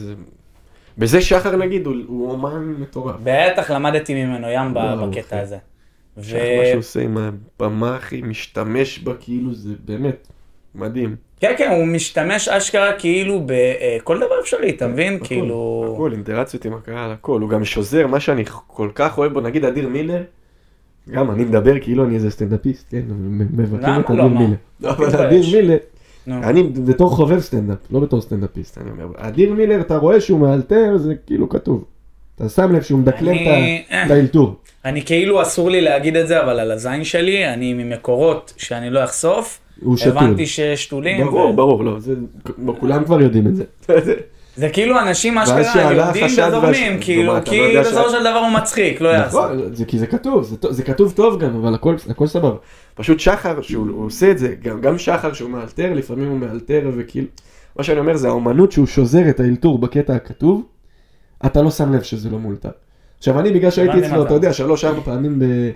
בזה שחר נגיד, הוא אומן מטורף. בטח למדתי ממנו ים בקטע הזה. שחר מה שהוא עושה עם הבמה, אחי, משתמש בה כאילו, זה באמת מדהים. כן, כן, הוא משתמש אשכרה כאילו בכל דבר אפשרי, אתה מבין? כאילו... הכל, אינטראציות עם הקהל, הכל. הוא גם שוזר, מה שאני כל כך אוהב בו, נגיד אדיר מילר, גם אני מדבר כאילו אני איזה סטנדאפיסט, כן, מבקר את אדיר מילר. אבל אדיר מילר, אני בתור חובב סטנדאפ, לא בתור סטנדאפיסט, אני אומר, אדיר מילר, אתה רואה שהוא מאלתר, זה כאילו כתוב. אתה שם לב שהוא מדקלם את האלתור. אני כאילו אסור לי להגיד את זה, אבל על הזין שלי, אני ממקורות שאני לא אחשוף, הבנתי ששתולים. ברור, ברור, לא, כולם כבר יודעים את זה. זה כאילו אנשים אשכרה יודעים וזורמים, כאילו, כי בסופו של דבר הוא מצחיק, לא יעשו. זה כי זה כתוב, זה כתוב טוב גם, אבל הכל סבבה. פשוט שחר, שהוא עושה את זה, גם שחר שהוא מאלתר, לפעמים הוא מאלתר, וכאילו, מה שאני אומר זה האומנות שהוא שוזר את האלתור בקטע הכתוב, אתה לא שם לב שזה לא מולתר. עכשיו אני בגלל שהייתי אצלו, אתה יודע, שלוש ארבע פעמים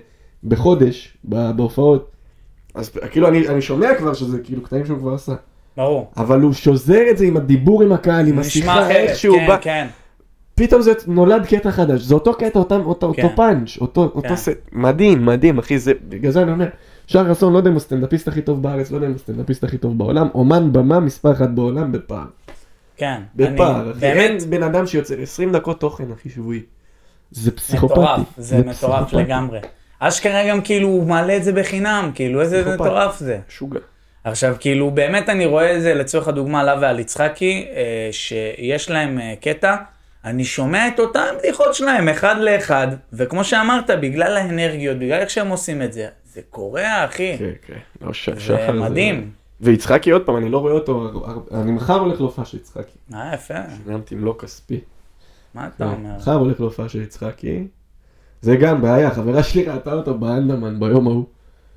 בחודש, בהופעות, אז כאילו אני שומע כבר שזה כאילו קטעים שהוא כבר עשה. ברור. אבל הוא שוזר את זה עם הדיבור עם הקהל, עם השיחה, איך שהוא בא. כן, פתאום זה נולד קטע חדש, זה אותו קטע, אותו פאנץ', אותו סט. מדהים, מדהים, אחי, זה, בגלל זה אני אומר, שחר חסון לא יודע אם הוא סטנדאפיסט הכי טוב בארץ, לא יודע אם הוא סטנדאפיסט הכי טוב בעולם, אומן במה מספר אחת בעולם בפער. כן. בפער, אחי, אין בן אדם שיוצר עשרים דקות תוכן, הכי שבועי. זה פסיכופתי. מטורף, זה מטורף לגמרי. אשכרה גם כאילו הוא מעלה את זה בחינם, כאילו איזה מטורף זה. שוגע. עכשיו כאילו באמת אני רואה את זה לצורך הדוגמה לה ועל יצחקי, שיש להם קטע, אני שומע את אותם בדיחות שלהם אחד לאחד, וכמו שאמרת, בגלל האנרגיות, בגלל איך שהם עושים את זה, זה קורה אחי. כן, כן. לא, שחר זה מדהים. ויצחקי עוד פעם, אני לא רואה אותו, אני מחר הולך להופעה של יצחקי. אה, יפה. שילמתי מלוא כספי. מה אתה אומר? מחר הולך להופעה של יצחקי. זה גם בעיה, חברה שלי ראתה אותו באנדמן ביום ההוא.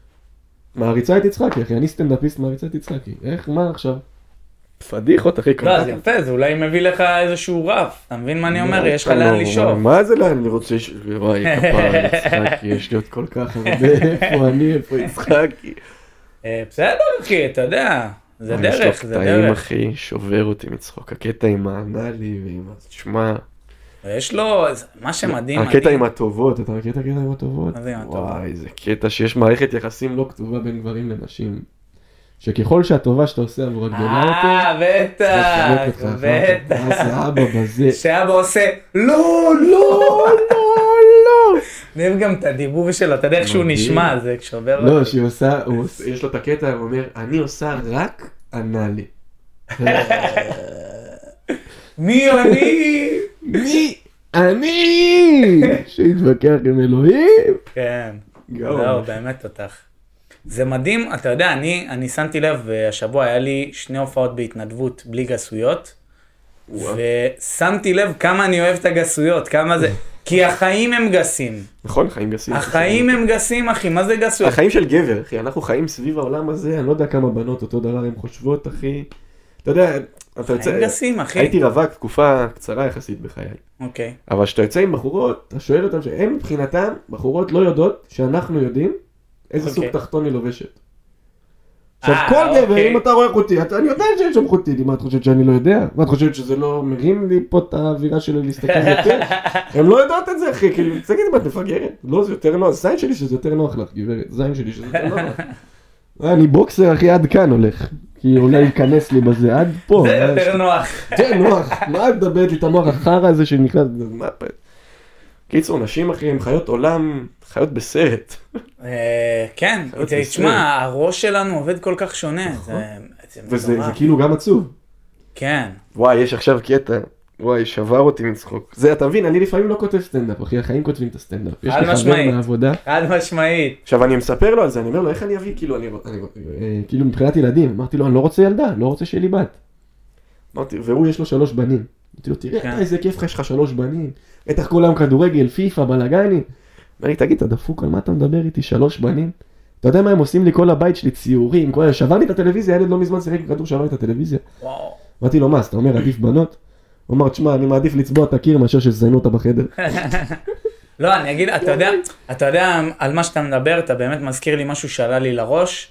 מעריצה את יצחקי, אחי, אני סטנדאפיסט מעריצה את יצחקי. איך, מה עכשיו? פדיחות, אחי. לא, זה יפה, זה אולי מביא לך איזשהו רף. אתה מבין מה אני אומר? יש לך לאן לשאוף. מה זה לאן? אני רוצה ש... וואי, כפרה, יצחקי, יש לי עוד כל כך הרבה. איפה אני, איפה יצחקי? בסדר, אחי, אתה יודע. זה דרך, זה דרך. יש לו קטעים, אחי, שובר אותי מצחוק. הקטע עם האנלי ועם השמע. יש לו, מה שמדהים... הקטע עם הטובות, אתה מכיר את הקטע עם הטובות? מה זה עם הטובות? וואי, זה קטע שיש מערכת יחסים לא כתובה בין גברים לנשים. שככל שהטובה שאתה עושה עבור הגדולה יותר... אה, בטח, בטח. זה אבא בזה. שאבא עושה, לא, לא, לא, לא. נראה גם את הדיבור שלו, אתה יודע איך שהוא נשמע, זה שובר. לא, שהיא עושה, יש לו את הקטע, הוא אומר, אני עושה רק אנלי. מי אני? מי? אני! שהתווכח עם אלוהים. כן, זהו, באמת אותך. זה מדהים, אתה יודע, אני, אני שמתי לב, השבוע היה לי שני הופעות בהתנדבות בלי גסויות, ושמתי לב כמה אני אוהב את הגסויות, כמה זה, כי החיים הם גסים. נכון, חיים גסים. החיים הם גסים, אחי, מה זה גסויות? החיים של גבר, אחי, אנחנו חיים סביב העולם הזה, אני לא יודע כמה בנות אותו דבר הן חושבות, אחי. אתה יודע, אתה יוצא... חיים גסים, אחי. הייתי רווק תקופה קצרה יחסית בחיי. אוקיי. אבל כשאתה יוצא עם בחורות, אתה שואל אותם שהן מבחינתם, בחורות לא יודעות שאנחנו יודעים איזה סוג תחתון היא לובשת. עכשיו כל גבר, אם אתה רואה חוטי, אני יודע שיש שם חוטי, מה את חושבת שאני לא יודע? מה את חושבת שזה לא מרים לי פה את האווירה שלי להסתכל יותר? הם לא יודעות את זה, אחי, כאילו, תגיד אם את מפגרת. לא, זה יותר נוח, זין שלי שזה יותר נוח לך, גברת, זין שלי שזה יותר נוח. אני בוקסר, אחי, עד כאן הולך. כי אולי ייכנס לי בזה, עד פה. זה יותר נוח. זה נוח, מה את מדברת לי את המוח החרא הזה שנכנס, מה פה? קיצור, נשים אחי, הם חיות עולם, חיות בסרט. כן, תשמע, הראש שלנו עובד כל כך שונה. וזה כאילו גם עצוב. כן. וואי, יש עכשיו קטע, וואי, שבר אותי מצחוק. זה, אתה מבין, אני לפעמים לא כותב סטנדאפ, אחי, החיים כותבים את הסטנדאפ. יש לי חבר מהעבודה. חד משמעית. עכשיו, אני מספר לו על זה, אני אומר לו, איך אני אביא, כאילו, אני, אני, כאילו, מבחינת ילדים, אמרתי לו, אני לא רוצה ילדה, לא רוצה שיהיה לי בת. אמרתי, והוא יש לו שלוש בנים. אמרתי לו, תראה, אתה, איזה כיף לך, יש לך שלוש בנים. בטח כל היום כדורגל, פיפה, בלגני. אמר לי, תגיד, אתה דפוק, על מה אתה מדבר איתי, שלוש בנים? אתה יודע מה הם עושים לי כל הבית שלי, ציורים, כל... שבר לי את הטלוויזיה, ילד לא מזמן שיחק כדור, שבר לי את הטלוויזיה. אמרתי לו, מה, אתה אומר, עדיף בנות? הוא אמר, תשמע, אני מעדיף לצבוע את הקיר מאשר שזיינו אותה בחדר. לא, אני אגיד, אתה יודע, אתה יודע על מה שאתה מדבר, אתה באמת מזכיר לי משהו שעלה לי לראש,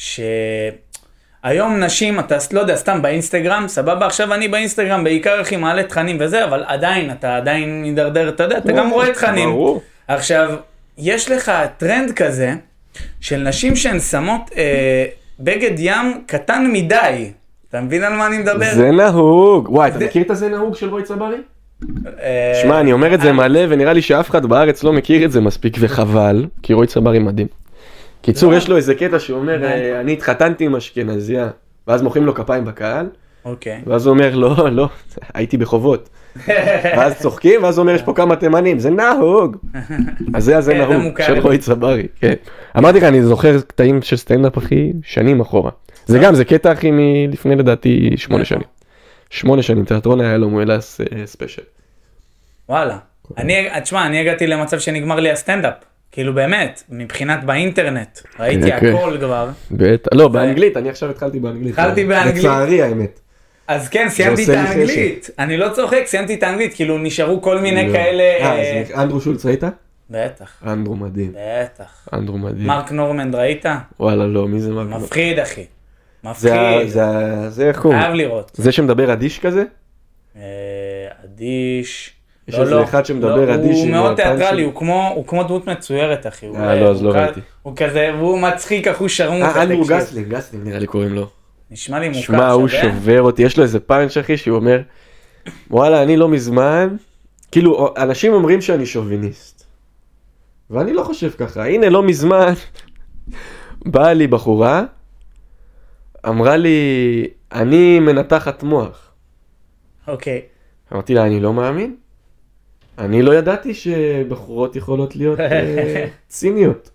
שהיום נשים, אתה לא יודע, סתם באינסטגרם, סבבה, עכשיו אני באינסטגרם, בעיקר הכי מעלה תכנים וזה, אבל עדיין, אתה עדיין מדרדר, אתה יודע, אתה גם רואה תכנים. עכשיו, יש לך טרנד כזה, של נשים שהן שמות אה, בגד ים קטן מדי. אתה מבין על מה אני מדבר? זה נהוג. וואי, אתה מכיר את זה נהוג של רועי צברי? אה, שמע, אני אומר את זה מלא, ונראה לי שאף אחד בארץ לא מכיר את זה מספיק, וחבל, כי רועי צברי מדהים. קיצור, יש לו איזה קטע שאומר, אני התחתנתי עם אשכנזיה, ואז מוחאים לו כפיים בקהל, אוקיי. ואז הוא אומר, לא, לא, הייתי בחובות. ואז צוחקים, ואז הוא אומר, יש פה כמה תימנים, זה נהוג. אז זה הזה נהוג, של רועי צברי. אמרתי לך, אני זוכר קטעים של סטנדאפ הכי שנים אחורה. זה גם, זה קטע הכי מלפני לדעתי שמונה שנים. שמונה שנים, תיאטרון היה לו מואלס ספיישל. וואלה. אני, תשמע, אני הגעתי למצב שנגמר לי הסטנדאפ. כאילו באמת, מבחינת באינטרנט. ראיתי הכל כבר. בטח, לא, באנגלית, אני עכשיו התחלתי באנגלית. התחלתי באנגלית. לצערי האמת. אז כן, סיימתי את האנגלית. אני לא צוחק, סיימתי את האנגלית, כאילו נשארו כל מיני כאלה... אה, אז אנדרו שולץ ראית? בטח. אנדרו מדהים. בטח. אנדרו מדהים. מרק נורמנד ראית? וואלה, לא, מי זה מרק נורמנד? מפחיד, אחי. מפחיד. זה, זה איך קוראים? חייב לראות. זה שמדבר אדיש כזה? אדיש. יש איזה אחד שמדבר אדיש. הוא מאוד תיאטרלי, הוא כמו דמות מצוירת, אחי. אה, לא, אז לא ראיתי. הוא כזה, והוא מצחיק, אחו שרמוט. אה, אנדרו גסלינג, גסלינג נראה לי קוראים לו. נשמע לי מוכר. שמע, הוא שובר אותי, יש לו איזה פאנץ' אחי שהוא אומר, וואלה, אני לא מזמן, כאילו, אנשים אומרים שאני שוביניסט. ואני לא חושב ככה. הנה, לא מזמן, באה לי בחורה, אמרה לי, אני מנתחת מוח. אוקיי. אמרתי לה, אני לא מאמין. אני לא ידעתי שבחורות יכולות להיות ציניות.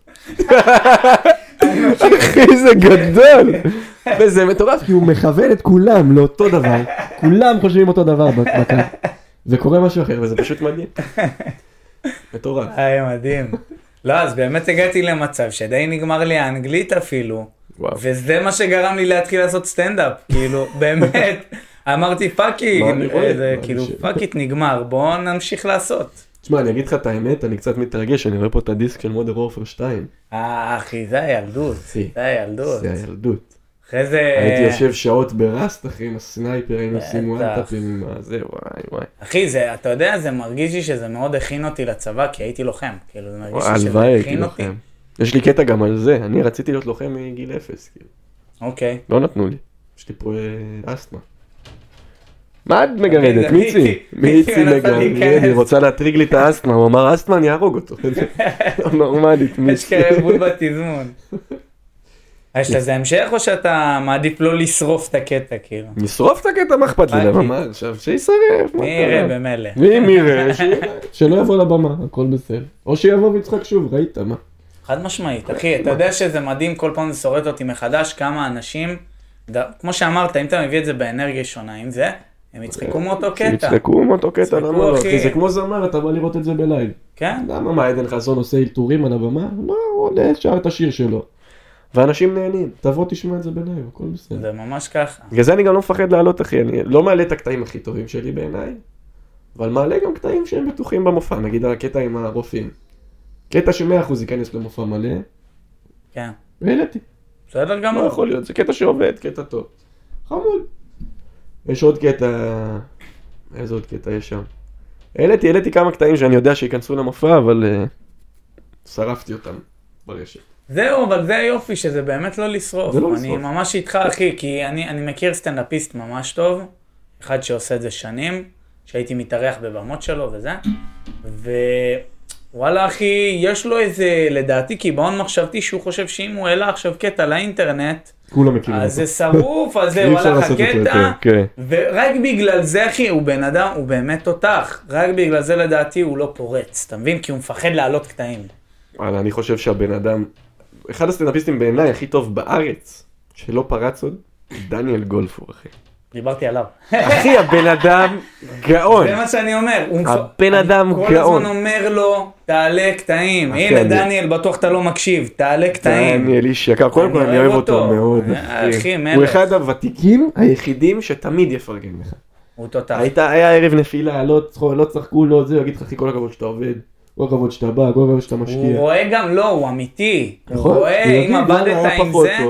אחי, זה גדול. וזה מטורף, כי הוא מכוון את כולם לאותו דבר. כולם חושבים אותו דבר בקר. וקורה משהו אחר, וזה פשוט מדהים. מטורף. היי, מדהים. לא, אז באמת הגעתי למצב שדי נגמר לי האנגלית אפילו. וזה מה שגרם לי להתחיל לעשות סטנדאפ. כאילו, באמת, אמרתי פאקי, כאילו, פאקית נגמר, בואו נמשיך לעשות. תשמע, אני אגיד לך את האמת, אני קצת מתרגש, אני רואה פה את הדיסק של מודרן וורפר שתיים. אה, אחי, זה הילדות. זה הילדות. זה הילדות. אחרי זה... הייתי יושב שעות ברסט, אחי, עם הסנייפר, היינו עושים וואנטאפים עם זה, וואי, וואי. אחי, זה, אתה יודע, זה מרגיש לי שזה מאוד הכין אותי לצבא, כי הייתי לוחם. כאילו, זה מרגיש לי שזה הכין אותי. יש לי קטע גם על זה, אני רציתי להיות לוחם מגיל אפס, כאילו. אוקיי. לא נתנו לי. יש לי פה אסתמה. מה את מגרדת? מיצי? מיצי מגרדת, היא רוצה להטריג לי את האסתמה, הוא אמר אסתמה, אני ארוג אותו. נורמלית, מיצי. יש כאלה בול בתזמון. יש לזה המשך או שאתה מעדיף לא לשרוף את הקטע כאילו? לשרוף את הקטע, מה אכפת לי לבמה? עכשיו שישרף. מי יראה במלא. מי יראה? שלא יבוא לבמה, הכל בסדר. או שיבוא ויצחק שוב, ראית מה? חד משמעית, אחי, אתה יודע שזה מדהים, כל פעם זה שורט אותי מחדש, כמה אנשים, כמו שאמרת, אם אתה מביא את זה באנרגיה שונה, אם זה, הם יצחקו מאותו קטע. יצחקו מאותו קטע, למה לא? כי זה כמו זמר, אתה בא לראות את זה בלייב. כן? למה מה, עדן חסון עושה אלתורים על הבמה? לא, הוא עולה, שר את השיר שלו. ואנשים נהנים, תבוא תשמע את זה בלייב, הכל בסדר. זה ממש ככה. בגלל זה אני גם לא מפחד לעלות, אחי, אני לא מעלה את הקטעים הכי טובים שלי בעיניי, אבל מעלה גם קטעים שהם בטוחים במופע, נגיד הקטע עם הרופאים. קטע ש-מאה אחוז ייכנס למופע מלא. כן. והעליתי. בסדר גם. לא יכול להיות, זה קטע שעובד, קטע טוב. חמוד. יש עוד קטע, איזה עוד קטע יש שם? העליתי, העליתי כמה קטעים שאני יודע שיכנסו למופע, אבל uh, שרפתי אותם ברשת. זהו, אבל זה היופי, שזה באמת לא לשרוף. זה לא אני לשרוף. ממש איתך, אחי, כי אני, אני מכיר סטנדאפיסט ממש טוב, אחד שעושה את זה שנים, שהייתי מתארח בבמות שלו וזה, ווואלה, אחי, יש לו איזה, לדעתי, קיבעון מחשבתי שהוא חושב שאם הוא העלה עכשיו קטע לאינטרנט, כולם מכירים אותו. אז זה שרוף, אז זהו, הלך הקטע, ורק בגלל זה, אחי, הוא בן אדם, הוא באמת תותח, רק בגלל זה לדעתי הוא לא פורץ, אתה מבין? כי הוא מפחד לעלות קטעים. אבל אני חושב שהבן אדם, אחד הסטנדאפיסטים בעיניי הכי טוב בארץ, שלא פרץ עוד, דניאל גולפור, אחי. דיברתי עליו. אחי, הבן אדם גאון. זה מה שאני אומר. הבן אדם גאון. כל הזמן אומר לו, תעלה קטעים. הנה, דניאל, בטוח אתה לא מקשיב, תעלה קטעים. דניאל איש יקר, קודם כל אני אוהב אותו מאוד. אחי, מלך. הוא אחד הוותיקים היחידים שתמיד יפרגן לך. הוא תותח. היה ערב נפילה, לא צחקו, לא זה, יגיד לך, אחי, כל הכבוד שאתה עובד. כל הכבוד שאתה בא, כל הכבוד שאתה משקיע. הוא רואה גם, לא, הוא אמיתי. הוא רואה, אם עבדת עם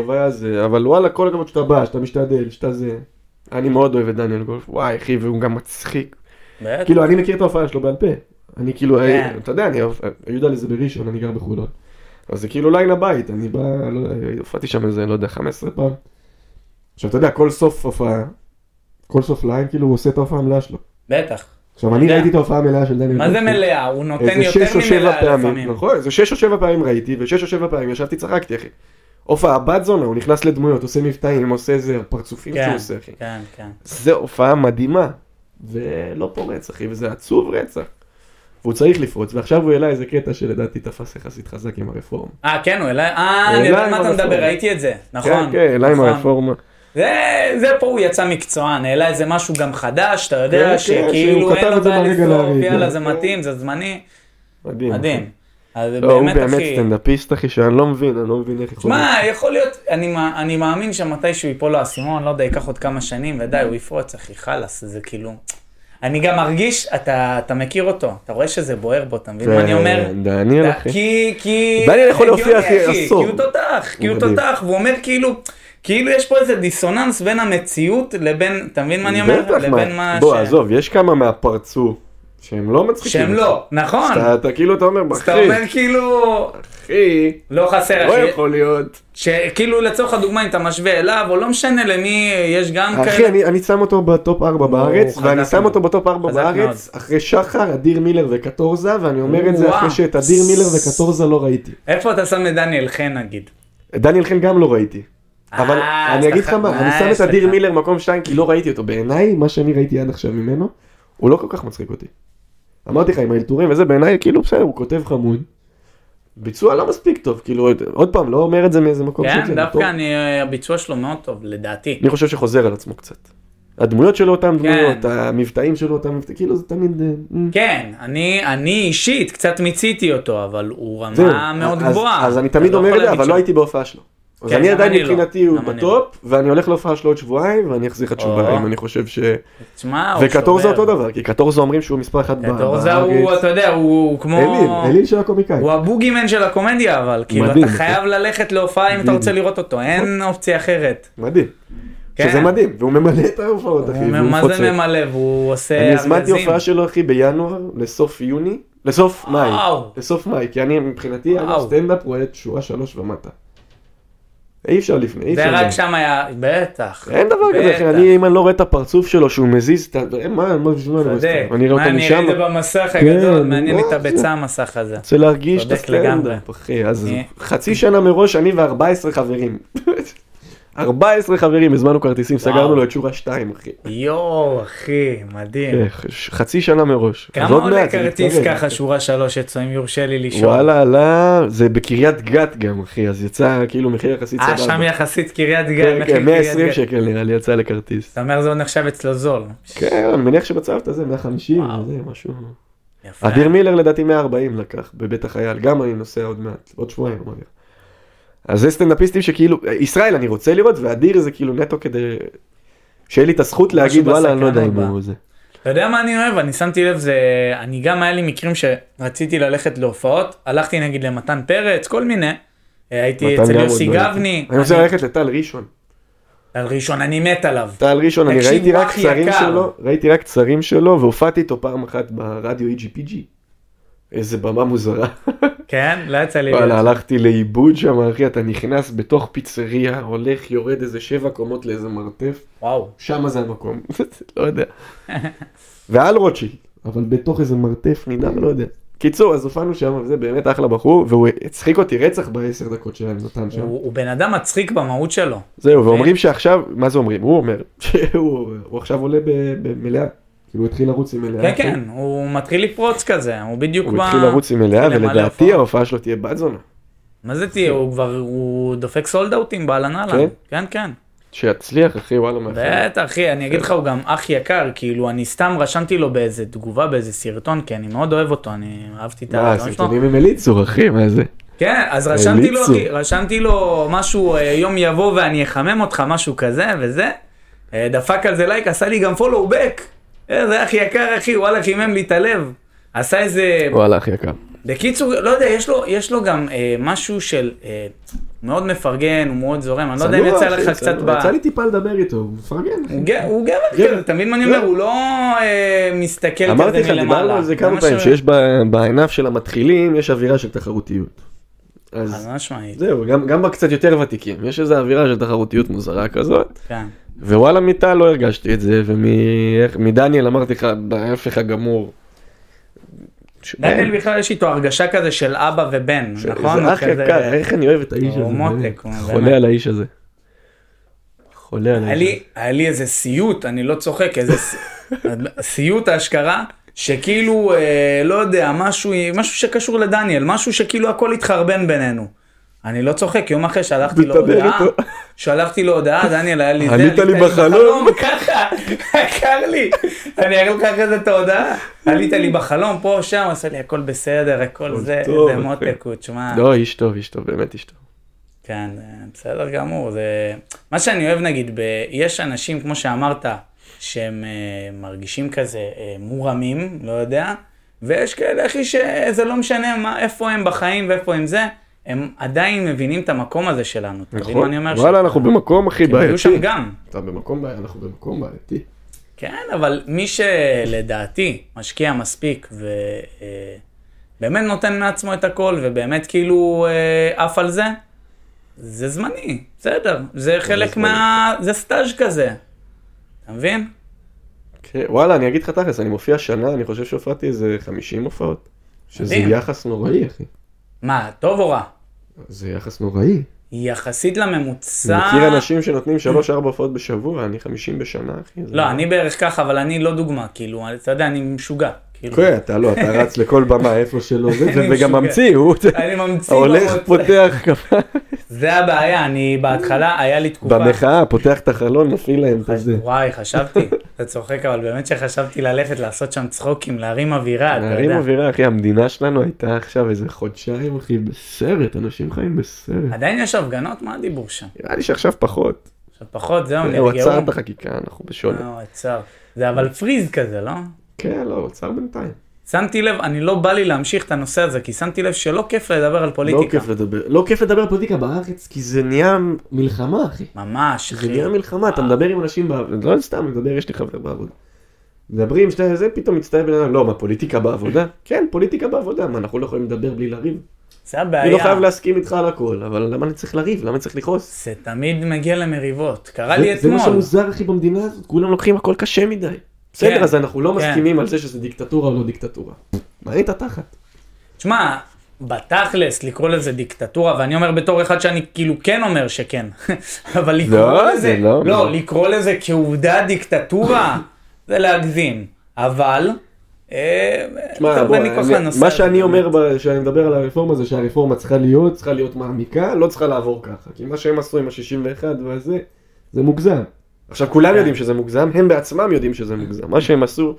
זה. אבל וואלה, כל הכבוד שאתה בא, שאתה משתדל, שאתה זה. אני מאוד אוהב את דניאל גולף, וואי אחי, והוא גם מצחיק. כאילו, אני מכיר את ההופעה שלו בעל פה. אני כאילו, אתה יודע, אני יודע לזה בראשון, אני גר בחולון. אז זה כאילו ליין הבית, אני בא, הופעתי שם איזה, לא יודע, חמש עשרה פעם. עכשיו, אתה יודע, כל סוף הופעה, כל סוף ליין, כאילו, הוא עושה את ההופעה המלאה שלו. בטח. עכשיו, אני ראיתי את ההופעה המלאה של דניאל גולף. מה זה מלאה? הוא נותן יותר ממלאה לפעמים. נכון, זה שש או שבע פעמים ראיתי, ושש או שבע פעמים ישבתי, צחקתי, אחי. הופעה, בת זונה, הוא נכנס לדמויות, עושה מבטאים, עושה איזה פרצופים שהוא עושה, אחי. כן, כן. זה הופעה מדהימה, ולא פורץ, אחי, וזה עצוב רצח. והוא צריך לפרוץ, ועכשיו הוא העלה איזה קטע שלדעתי תפס יחסית חזק עם הרפורמה. אה, כן, הוא העלה, אה, אני יודע מה אתה מדבר, ראיתי את זה, נכון. כן, כן, העלה עם הרפורמה. זה פה הוא יצא מקצוען, העלה איזה משהו גם חדש, אתה יודע, שכאילו אין לו בעיה לפרוק, יאללה, זה מתאים, זה זמני. מדהים. מדהים. לא, הוא באמת סטנדאפיסט, אחי, שאני לא מבין, אני לא מבין איך יכול להיות. מה, יכול להיות, אני מאמין שמתישהו ייפול לו האסימון, לא יודע, ייקח עוד כמה שנים, ודי, הוא יפרוץ, אחי, חלס, זה כאילו... אני גם מרגיש, אתה מכיר אותו, אתה רואה שזה בוער בו, אתה מבין מה אני אומר? דניאל, אחי. כי, כי... דניאל יכול להופיע, אחי, עשור. כי הוא תותח, כי הוא תותח, והוא אומר כאילו... כאילו יש פה איזה דיסוננס בין המציאות לבין, אתה מבין מה אני אומר? לבין מה ש... בוא, עזוב, יש כמה מהפרצו שהם לא מצחיקים. שהם לא, נכון. אתה כאילו, אתה אומר, אחי. אתה אומר כאילו... אחי. לא חסר, אחי. לא יכול להיות. שכאילו לצורך הדוגמה, אם אתה משווה אליו, או לא משנה למי, יש גם כאלה. אחי, אני שם אותו בטופ ארבע בארץ, ואני שם אותו בטופ ארבע בארץ, אחרי שחר, אדיר מילר וקטורזה, ואני אומר את זה אחרי שאת אדיר מילר וקטורזה לא ראיתי. איפה אתה שם את דניאל חן, נגיד? דניאל חן גם לא ראיתי. אבל אני אגיד לך מה, אני שם את אדיר מילר מקום שתיים, כי לא ראיתי אותו. בעיניי, מה שאני ראיתי עד עכשיו ממנו, הוא לא כל כך מצחיק אותי. אמרתי לך עם האלתורים וזה, בעיניי כאילו בסדר, הוא כותב חמוד. ביצוע לא מספיק טוב, כאילו עוד פעם, לא אומר את זה מאיזה מקום שלי. כן, דווקא הביצוע שלו מאוד טוב, לדעתי. אני חושב שחוזר על עצמו קצת. הדמויות שלו אותם דמויות, המבטאים שלו אותם מבטאים, כאילו זה תמיד... כן, אני אישית קצת מיציתי אותו, אבל הוא רמה מאוד גבוהה. אז אני תמיד אומר את זה, אבל לא הייתי בהופעה שלו. אז אני עדיין מבחינתי הוא בטופ, ואני הולך להופעה שלו עוד שבועיים, ואני אחזיר לך תשובה, אם אני חושב ש... וקטורזה אותו דבר, כי קטורזה אומרים שהוא מספר אחד בארץ. קטורזה הוא, אתה יודע, הוא כמו... אליל, אליל של הקומיקאי. הוא הבוגימן של הקומדיה, אבל כאילו אתה חייב ללכת להופעה אם אתה רוצה לראות אותו, אין אופציה אחרת. מדהים. שזה מדהים, והוא ממלא את ההופעות, אחי. מה זה ממלא, והוא עושה... אני הזמנתי הופעה שלו, אחי, בינואר, לסוף יוני, לסוף מאי. לסוף מאי, כי אני מבחינתי, סטנדאפ רואה שורה שלוש ומטה. אי אפשר לפני, אי אפשר. זה רק שם היה, בטח. אין דבר כזה, אני אם אני לא רואה את הפרצוף שלו שהוא מזיז, מה, מה בשביל מה אני רואה אותו? אני רואה אותו משם. מה, אני רואה את זה במסך הגדול, מעניין את הביצה המסך הזה. רוצה להרגיש את הסטנדאפ, אחי, אז חצי שנה מראש אני ו-ארבעה עשר חברים. ארבעה עשר חברים, הזמנו כרטיסים, סגרנו לו את שורה שתיים, אחי. יואו, אחי, מדהים. חצי שנה מראש. כמה עולה כרטיס ככה, שורה שלוש, יצא, אם יורשה לי לשאול? וואלה, עלה, זה בקריית גת גם, אחי, אז יצא כאילו מחיר יחסית סבבה. אה, שם יחסית קריית גת. כן, מאה ועשרים שקל נראה לי, יצא לכרטיס. אתה אומר, זה עוד נחשב אצלו זול. כן, אני מניח שבצוות הזה, מאה וחמישים, זה משהו. אדיר מילר לדעתי מאה וארבעים לקח, בבית החייל, גם אני נוסע עוד מעט, עוד שבועיים, אמר. אז זה סטנדאפיסטים שכאילו, ישראל אני רוצה לראות, ואדיר זה כאילו נטו כדי, שיהיה לי את הזכות להגיד, וואלה, אני לא יודע אם הוא זה. אתה יודע מה אני אוהב? אני שמתי לב, זה, אני גם היה לי מקרים שרציתי ללכת להופעות, הלכתי נגיד למתן פרץ, כל מיני, הייתי אצל יוסי גבני. אני רוצה ללכת לטל ראשון. טל ראשון, אני מת עליו. טל ראשון, אני ראיתי רק קצרים שלו, ראיתי רק קצרים שלו, והופעתי איתו פעם אחת ברדיו אי ג'י פי ג'י. איזה במה מוזרה. כן? לא יצא לי. וואלה, הלכתי לאיבוד שם, אחי, אתה נכנס בתוך פיצריה, הולך, יורד איזה שבע קומות לאיזה מרתף. וואו. שם זה המקום, לא יודע. ועל רוטשילד, אבל בתוך איזה מרתף נידע, לא יודע. קיצור, אז הופענו שם, וזה באמת אחלה בחור, והוא הצחיק אותי רצח בעשר דקות שלהם נתן שם. הוא, הוא בן אדם מצחיק במהות שלו. זהו, ואומרים שעכשיו, מה זה אומרים? הוא אומר שהוא הוא עכשיו עולה במלאה. כאילו הוא התחיל לרוץ עם מלאה. כן, כן, הוא מתחיל לפרוץ כזה, הוא בדיוק הוא התחיל לרוץ עם מלאה, ולדעתי ההופעה שלו תהיה בת זונה. מה זה תהיה? הוא כבר, הוא דופק סולד אאוטים באהלן אהלן. כן, כן. שיצליח, אחי, וואלה מאחר. בטח, אחי, אני אגיד לך, הוא גם אח יקר, כאילו, אני סתם רשמתי לו באיזה תגובה, באיזה סרטון, כי אני מאוד אוהב אותו, אני אהבתי את הרעיון שלו. מה, סרטונים עם אליצור, אחי, מה זה? כן, אז רשמתי לו, אחי, רשמתי לו משהו, יום יבוא ואני אחמם אותך, משהו כזה וזה. דפק על זה לייק, עשה לי גם פולו בק. זה אח יקר, אחי, וואלה, חימם לי את הלב. עשה איזה... וואלה, אח יקר. בקיצור, לא יודע, יש לו, יש לו גם אה, משהו של אה, מאוד מפרגן, הוא מאוד זורם, אני לא יודע אם יצא לך קצת ב... יצא לי טיפה לדבר איתו, הוא מפרגן. הוא גבר כזה, תמיד מה אני אומר, הוא לא אה, מסתכל כזה מלמעלה. אמרתי לך, דיברנו על זה כמה פעמים, שיש בעיניו של המתחילים, יש אווירה של תחרותיות. אז משמעית. זהו, גם, גם בקצת יותר ותיקים, יש איזו אווירה של תחרותיות מוזרה כזאת. כן. ווואלה מיטה לא הרגשתי את זה, ומדניאל אמרתי לך, בהפך הגמור. דניאל בכלל יש איתו הרגשה כזה של אבא ובן, נכון? זה אח יקר, איך אני אוהב את האיש הזה. חולה על האיש הזה. חולה על האיש הזה. היה לי איזה סיוט, אני לא צוחק, איזה סיוט ההשכרה, שכאילו, לא יודע, משהו שקשור לדניאל, משהו שכאילו הכל התחרבן בינינו. אני לא צוחק, יום אחרי שלחתי לו הודעה, שלחתי לו הודעה, דניאל היה לי זה, עלית לי בחלום, ככה, קר לי, אני אגיד לך אחרי זה את ההודעה, עלית לי בחלום, פה, שם, עשה לי הכל בסדר, הכל זה, זה מותקות, תשמע. לא, איש טוב, איש טוב, באמת איש טוב. כן, בסדר גמור, זה, מה שאני אוהב נגיד, יש אנשים, כמו שאמרת, שהם מרגישים כזה מורמים, לא יודע, ויש כאלה, אחי, שזה לא משנה איפה הם בחיים ואיפה הם זה, הם עדיין מבינים את המקום הזה שלנו. נכון, וואלה, אנחנו במקום הכי בעייתי. הם שם גם. אתה במקום בעייתי, אנחנו במקום בעייתי. כן, אבל מי שלדעתי משקיע מספיק ובאמת נותן מעצמו את הכל, ובאמת כאילו אף על זה, זה זמני, בסדר. זה חלק מה... זה סטאז' כזה. אתה מבין? וואלה, אני אגיד לך תכלס, אני מופיע שנה, אני חושב שהופעתי איזה חמישים הופעות. שזה יחס נוראי, אחי. מה, טוב או רע? זה יחס נוראי. יחסית לממוצע... אני מכיר אנשים שנותנים שלוש ארבע הופעות בשבוע, אני חמישים בשנה, אחי. לא, אני בערך ככה, אבל אני לא דוגמה, כאילו, אתה יודע, אני משוגע. כן, אתה לא, אתה רץ לכל במה איפה שלא זה, וגם ממציא, הוא... אני ממציא. הולך, פותח כפה. זה הבעיה, אני בהתחלה, היה לי תקופה... במחאה, פותח את החלון, נפיל להם את זה. וואי, חשבתי, אתה צוחק, אבל באמת שחשבתי ללכת לעשות שם צחוקים, להרים אווירה, אתה יודע. להרים אווירה, אחי, המדינה שלנו הייתה עכשיו איזה חודשיים, אחי, בסרט, אנשים חיים בסרט. עדיין יש הפגנות, מה הדיבור שם? נראה לי שעכשיו פחות. עכשיו פחות, זהו, נרגעו. הוא עצר את החקיקה, אנחנו בשונה. הוא עצר. זה אבל פריז כזה, לא? כן, לא, הוא עצר בינתיים. שמתי לב, אני לא בא לי להמשיך את הנושא הזה, כי שמתי לב שלא כיף לדבר על פוליטיקה. לא כיף לדבר, לא כיף לדבר על פוליטיקה בארץ, כי זה נהיה מלחמה, אחי. ממש, אחי. זה נהיה מלחמה, אתה מדבר עם אנשים בעבודה, לא סתם מדבר, יש לי חבר בעבודה. מדברים, שתי, זה פתאום מצטער בן אדם, לא, מה, פוליטיקה בעבודה? כן, פוליטיקה בעבודה, מה, אנחנו לא יכולים לדבר בלי לריב. זה הבעיה. אני לא חייב להסכים איתך על הכל, אבל למה אני צריך לריב? למה אני צריך לכעוס? זה תמיד מגיע למריבות. קרה לי אתמול. זה מה שמוזר, אחי, במדינה הזאת, כולם לוקחים הכל קשה מדי. בסדר, אז אנחנו לא מסכימים על זה שזה דיקטטורה או לא דיקטטורה. מה היית תחת? תשמע, בתכלס לקרוא לזה דיקטטורה, ואני אומר בתור אחד שאני כאילו כן אומר שכן, אבל לקרוא לזה, לא, לקרוא לזה כעובדה דיקטטורה, זה להגזים, אבל, מה שאני אומר, שאני מדבר על הרפורמה, זה שהרפורמה צריכה להיות, צריכה להיות מעמיקה, לא צריכה לעבור ככה, כי מה שהם עשו עם ה-שישים ואחת והזה, זה מוגזם. עכשיו כולם יודעים שזה מוגזם, הם בעצמם יודעים שזה מוגזם, מה שהם עשו,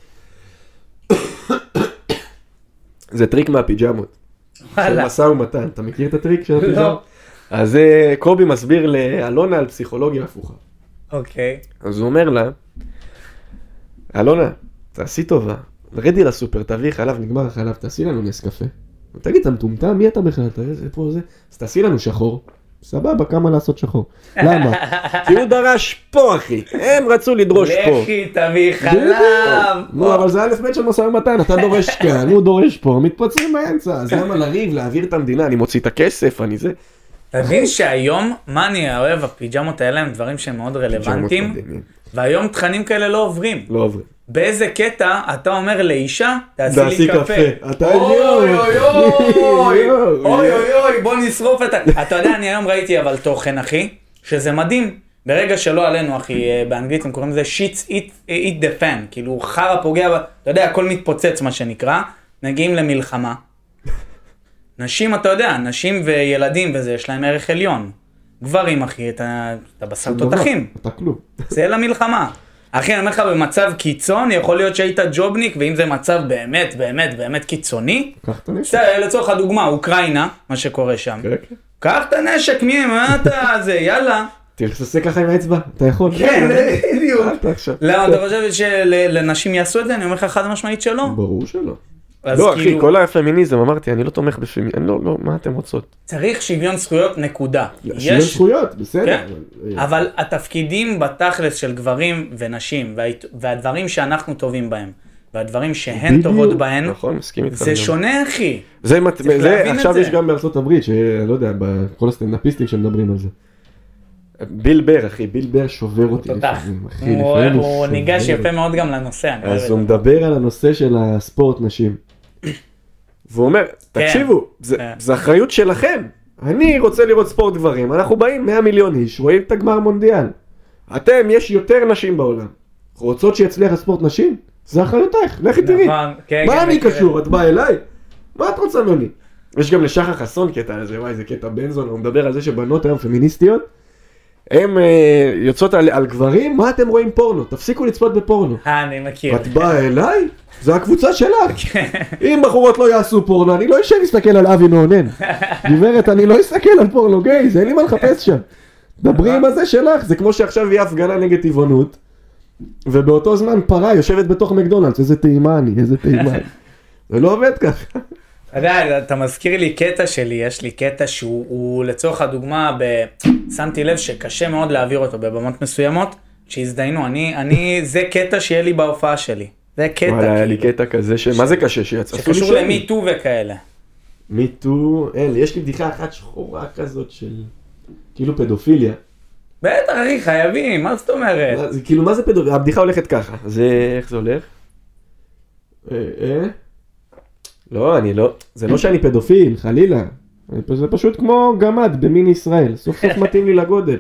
זה טריק מהפיג'מות, של מסע ומתן, אתה מכיר את הטריק של הפיג'מות? לא. אז קובי מסביר לאלונה על פסיכולוגיה הפוכה. אוקיי. אז הוא אומר לה, אלונה, תעשי טובה, רדי לסופר, תביאי חלב, נגמר החלב, תעשי לנו נס קפה. תגיד, אתה מטומטם, מי אתה בכלל? זה פה זה, אז תעשי לנו שחור. סבבה, כמה לעשות שחור. למה? כי הוא דרש פה, אחי. הם רצו לדרוש פה. לכי, תביא חלב. לא, אבל זה א' ב' של מסע ומתן, אתה דורש כאן, הוא דורש פה, מתפוצרים באמצע. אז למה לריב, להעביר את המדינה, אני מוציא את הכסף, אני זה. תבין שהיום, מה אני אוהב, הפיג'מות האלה הם דברים שהם מאוד רלוונטיים. והיום תכנים כאלה לא עוברים. לא עוברים. באיזה קטע אתה אומר לאישה, תעשי לי קפה. אתה אוי אוי אוי, אוי אוי אוי, בוא נשרוף את ה... אתה יודע, אני היום ראיתי אבל תוכן, אחי, שזה מדהים. ברגע שלא עלינו, אחי, באנגלית הם קוראים לזה shit eat, eat the fan, כאילו חרה פוגע, אתה יודע, הכל מתפוצץ מה שנקרא, מגיעים למלחמה. נשים, אתה יודע, נשים וילדים וזה, יש להם ערך עליון. גברים, אחי, אתה, אתה בשר תותחים. אתה כלום. זה למלחמה. אחי, אני אומר לך, במצב קיצון, יכול להיות שהיית ג'ובניק, ואם זה מצב באמת, באמת, באמת קיצוני, קח את הנשק. לצורך הדוגמה, אוקראינה, מה שקורה שם. קח את הנשק, מי, מה אתה, זה, יאללה. תעשה ככה עם האצבע, אתה יכול. כן, בדיוק. למה, אתה חושב שלנשים יעשו את זה? אני אומר לך חד משמעית שלא. ברור שלא. לא, אחי, כל הפמיניזם, אמרתי, אני לא תומך בפמיניזם, לא, לא, מה אתם רוצות? צריך שוויון זכויות, נקודה. שוויון זכויות, בסדר. אבל התפקידים בתכלס של גברים ונשים, והדברים שאנחנו טובים בהם, והדברים שהן טובות בהן, זה שונה, אחי. עכשיו יש גם בארצות הברית, שלא יודע, בכל הסטנדאפיסטים שמדברים על זה. ביל בר, אחי, ביל בר שובר אותי לפעמים, אחי, לפעמים הוא ניגש יפה מאוד גם לנושא. אז הוא מדבר על הנושא של הספורט נשים. והוא אומר, תקשיבו, זה אחריות שלכם. אני רוצה לראות ספורט גברים, אנחנו באים מאה מיליון איש, רואים את הגמר מונדיאל. אתם, יש יותר נשים בעולם. רוצות שיצליח הספורט נשים? זה אחריותך, לכי תראי. מה אני קשור? את באה אליי? מה את רוצה ממני? יש גם לשחר חסון קטע על זה, וואי, זה קטע בנזון, הוא מדבר על זה שבנות היום פמיניסטיות, הם יוצאות על גברים, מה אתם רואים פורנו? תפסיקו לצפות בפורנו. אני מכיר. את באה אליי? זה הקבוצה שלך. אם בחורות לא יעשו פורנו, אני לא אשב להסתכל על אבי נעונן. גברת, אני לא אסתכל על פורנו גיי, זה אין לי מה לחפש שם. דברי עם הזה שלך, זה כמו שעכשיו יהיה הפגנה נגד טבעונות, ובאותו זמן פרה יושבת בתוך מקדונלדס, איזה טעימה אני, איזה טעימה אני. זה לא עובד ככה. אתה יודע, אתה מזכיר לי קטע שלי, יש לי קטע שהוא לצורך הדוגמה, שמתי לב שקשה מאוד להעביר אותו בבמות מסוימות, שהזדיינו, אני, אני, זה קטע שיהיה לי בהופעה שלי. זה קטע. וואלה, היה לי קטע כזה, מה זה קשה שיצא? שקשור למיטו וכאלה. מיטו, אין, יש לי בדיחה אחת שחורה כזאת של, כאילו פדופיליה. בטח, אחי, חייבים, מה זאת אומרת? כאילו, מה זה פדופיליה? הבדיחה הולכת ככה, זה, איך זה הולך? אה, אה? לא, אני לא, זה לא שאני פדופיל, חלילה. זה פשוט כמו גמד במין ישראל, סוף סוף מתאים לי לגודל.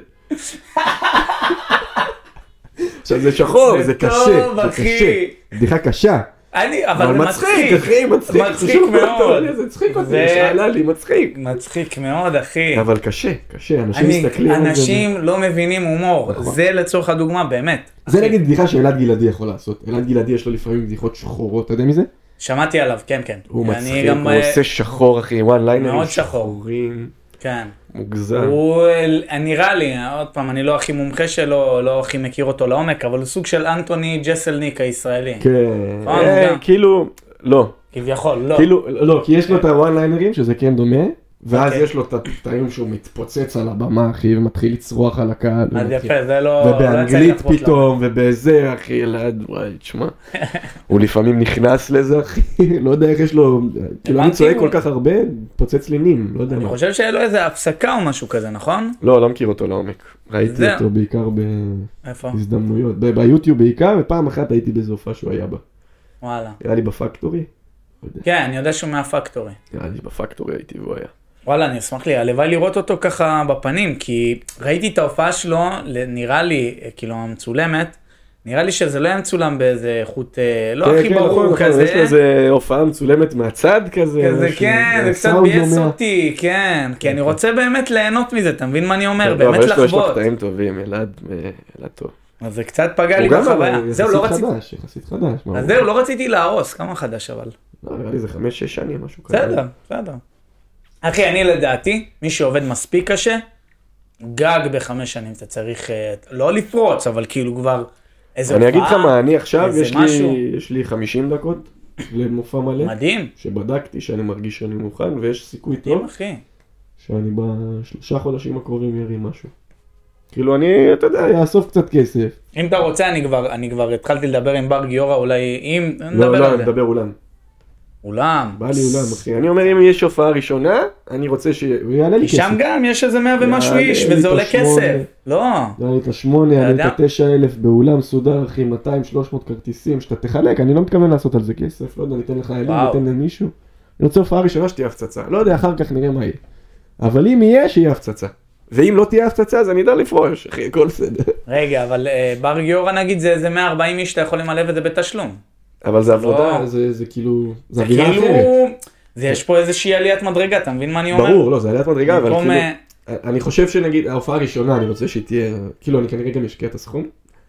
עכשיו זה שחור, זה קשה, זה קשה. בדיחה קשה. אני, אבל מצחיק, אחי, מצחיק. מצחיק מאוד. זה מצחיק אותי, שאלה לי, מצחיק. מצחיק מאוד, אחי. אבל קשה, קשה, אנשים מסתכלים על זה. אנשים לא מבינים הומור, זה לצורך הדוגמה, באמת. זה נגיד בדיחה שאלעד גלעדי יכול לעשות. אלעד גלעדי יש לו לפעמים בדיחות שחורות, אתה יודע מזה? שמעתי עליו, כן, כן. הוא מצחיק, הוא עושה שחור, אחי, וואן ליינרים שחורים. כן. מוגזם. הוא נראה לי, עוד פעם, אני לא הכי מומחה שלו, לא הכי מכיר אותו לעומק, אבל הוא סוג של אנטוני ג'סלניק הישראלי. כן, כאילו, לא. כביכול, לא. כאילו, לא, כי יש לו את הוואן ליינרים, שזה כן דומה, ואז יש לו את הקטעים שהוא מתפוצץ על הבמה, אחי, ומתחיל לצרוח על הקהל. אז יפה, זה לא... ובאנגלית פתאום, ובזה, אחי, אלעד, וואי, תשמע. הוא לפעמים נכנס לזה, אחי, לא יודע איך יש לו, כאילו אני צועק כל כך הרבה, פוצץ לי נים, לא יודע מה. אני חושב שהיה לו איזה הפסקה או משהו כזה, נכון? לא, לא מכיר אותו לעומק. ראיתי אותו בעיקר בהזדמנויות, ביוטיוב בעיקר, ופעם אחת הייתי באיזו הופעה שהוא היה בה. וואלה. היה לי בפקטורי. כן, אני יודע שהוא מהפקטורי. היה לי בפקטורי הייתי והוא היה. וואלה, אני אשמח לי, הלוואי לראות אותו ככה בפנים, כי ראיתי את ההופעה שלו, נראה לי, כאילו המצולמת, נראה לי שזה לא היה מצולם באיזה איכות, לא הכי ברור כזה. יש לו איזה הופעה מצולמת מהצד כזה. כזה, כן, זה קצת בייס אותי, כן, כי אני רוצה באמת ליהנות מזה, אתה מבין מה אני אומר? באמת לחוות. אבל יש לו קטעים טובים, אלעד טוב. אז זה קצת פגע לי בחוויה. זהו, לא רציתי. יחסית חדש. אז זהו, לא רציתי להרוס, כמה חדש אבל. נראה לי זה חמש, שש שנים, משהו כזה. בסדר, בסדר. אחי, אני לדעתי, מי שעובד מספיק קשה, גג בחמש שנים, אתה צריך, לא לפרוץ, אבל כאילו כבר איזה הופעה. אני אגיד לך מה, אני עכשיו, יש לי, יש לי חמישים דקות למופע מלא. מדהים. שבדקתי שאני מרגיש שאני מוכן, ויש סיכוי טוב. מדהים, אחי. שאני בשלושה חודשים הקרובים ירים משהו. כאילו אני, אתה יודע, יאסוף קצת כסף. אם אתה רוצה, אני כבר, אני כבר התחלתי לדבר עם בר גיורא, אולי אם, לא, לא, אני מדבר אולם. אולם. בא לי אולם, אחי. אני אומר, אם יש הופעה ראשונה, אני רוצה שהוא יעלה לי כסף. שם גם יש איזה מאה ומשהו איש, וזה עולה כסף. לא. יעלה את השמונה, יעלה את התשע אלף באולם סודר, אחי, מאתיים שלוש מאות כרטיסים, שאתה תחלק, אני לא מתכוון לעשות על זה כסף, לא יודע, ניתן לך אלים, ניתן למישהו. אני רוצה הופעה ראשונה שתהיה הפצצה, לא יודע, אחר כך נראה מה יהיה. אבל אם יהיה, שיהיה הפצצה. ואם לא תהיה הפצצה, אז אני יודע לפרוש, אחי, הכל בסדר. רגע, אבל בר גיורא נגיד, זה איזה מאה וארבעים איש שאתה יכול למלא וזה בתשלום. אבל זה עבודה, זה כאילו, זה אווירה אחרת. זה יש פה איזושהי עליית מדרגה, אתה מבין מה אני אומר? ברור, לא, זה עליית מדרגה, אבל כאילו, אני חושב שנגיד, ההופעה הראשונה, אני רוצה שהיא תהיה, כאילו, אני כנראה גם אשקיע את הסכום.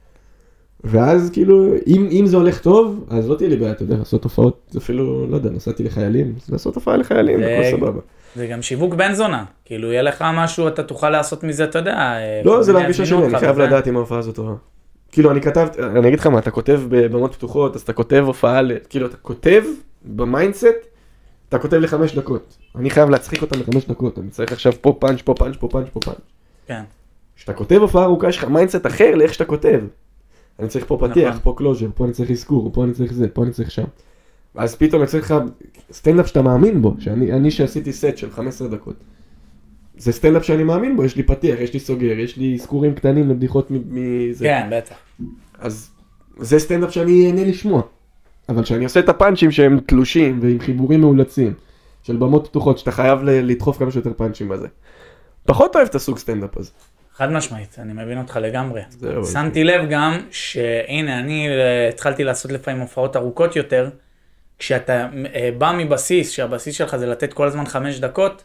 ואז כאילו, אם זה הולך טוב, אז לא תהיה לי בעיה, אתה יודע, לעשות הופעות, זה אפילו, לא יודע, נסעתי לחיילים, לעשות הופעה לחיילים, הכל סבבה. זה גם שיווק בן זונה, כאילו יהיה לך משהו, אתה תוכל לעשות מזה, אתה יודע. לא, זה להרגישה שלי, אני חייב לדעת אם ההופעה הזאת טובה. כאילו אני כתב, אני אגיד לך מה, אתה כותב בבמות פתוחות, אז אתה כותב הופעה, כאילו אתה כותב במיינדסט, אתה כותב לחמש דקות. אני חייב להצחיק אותם לחמש דקות, אני צריך עכשיו פה פאנץ', פה פאנץ', פה פאנץ', פה פאנץ'. כן. כשאתה כותב הופעה ארוכה, יש לך מיינדסט אחר לאיך שאתה כותב. אני צריך פה פתיח, פה קלוז'ר, פה אני צריך אזכור, פה אני צריך זה, פה אני צריך שם. ואז פתאום אני צריך לך סטנדאפ שאתה מאמין בו, שאני, אני שעשיתי סט של חמש עשרה דקות. זה סטנדאפ שאני מאמין בו, יש לי פתיח, יש לי סוגר, יש לי אזכורים קטנים לבדיחות מזה. כן, בטח. אז זה סטנדאפ שאני אהנה לשמוע. אבל כשאני עושה את הפאנצ'ים שהם תלושים ועם חיבורים מאולצים, של במות פתוחות, שאתה חייב לדחוף כמה שיותר פאנצ'ים בזה. פחות אוהב את הסוג סטנדאפ הזה. חד משמעית, אני מבין אותך לגמרי. שמתי לב גם שהנה, אני התחלתי לעשות לפעמים הופעות ארוכות יותר, כשאתה בא מבסיס, שהבסיס שלך זה לתת כל הזמן חמש דקות,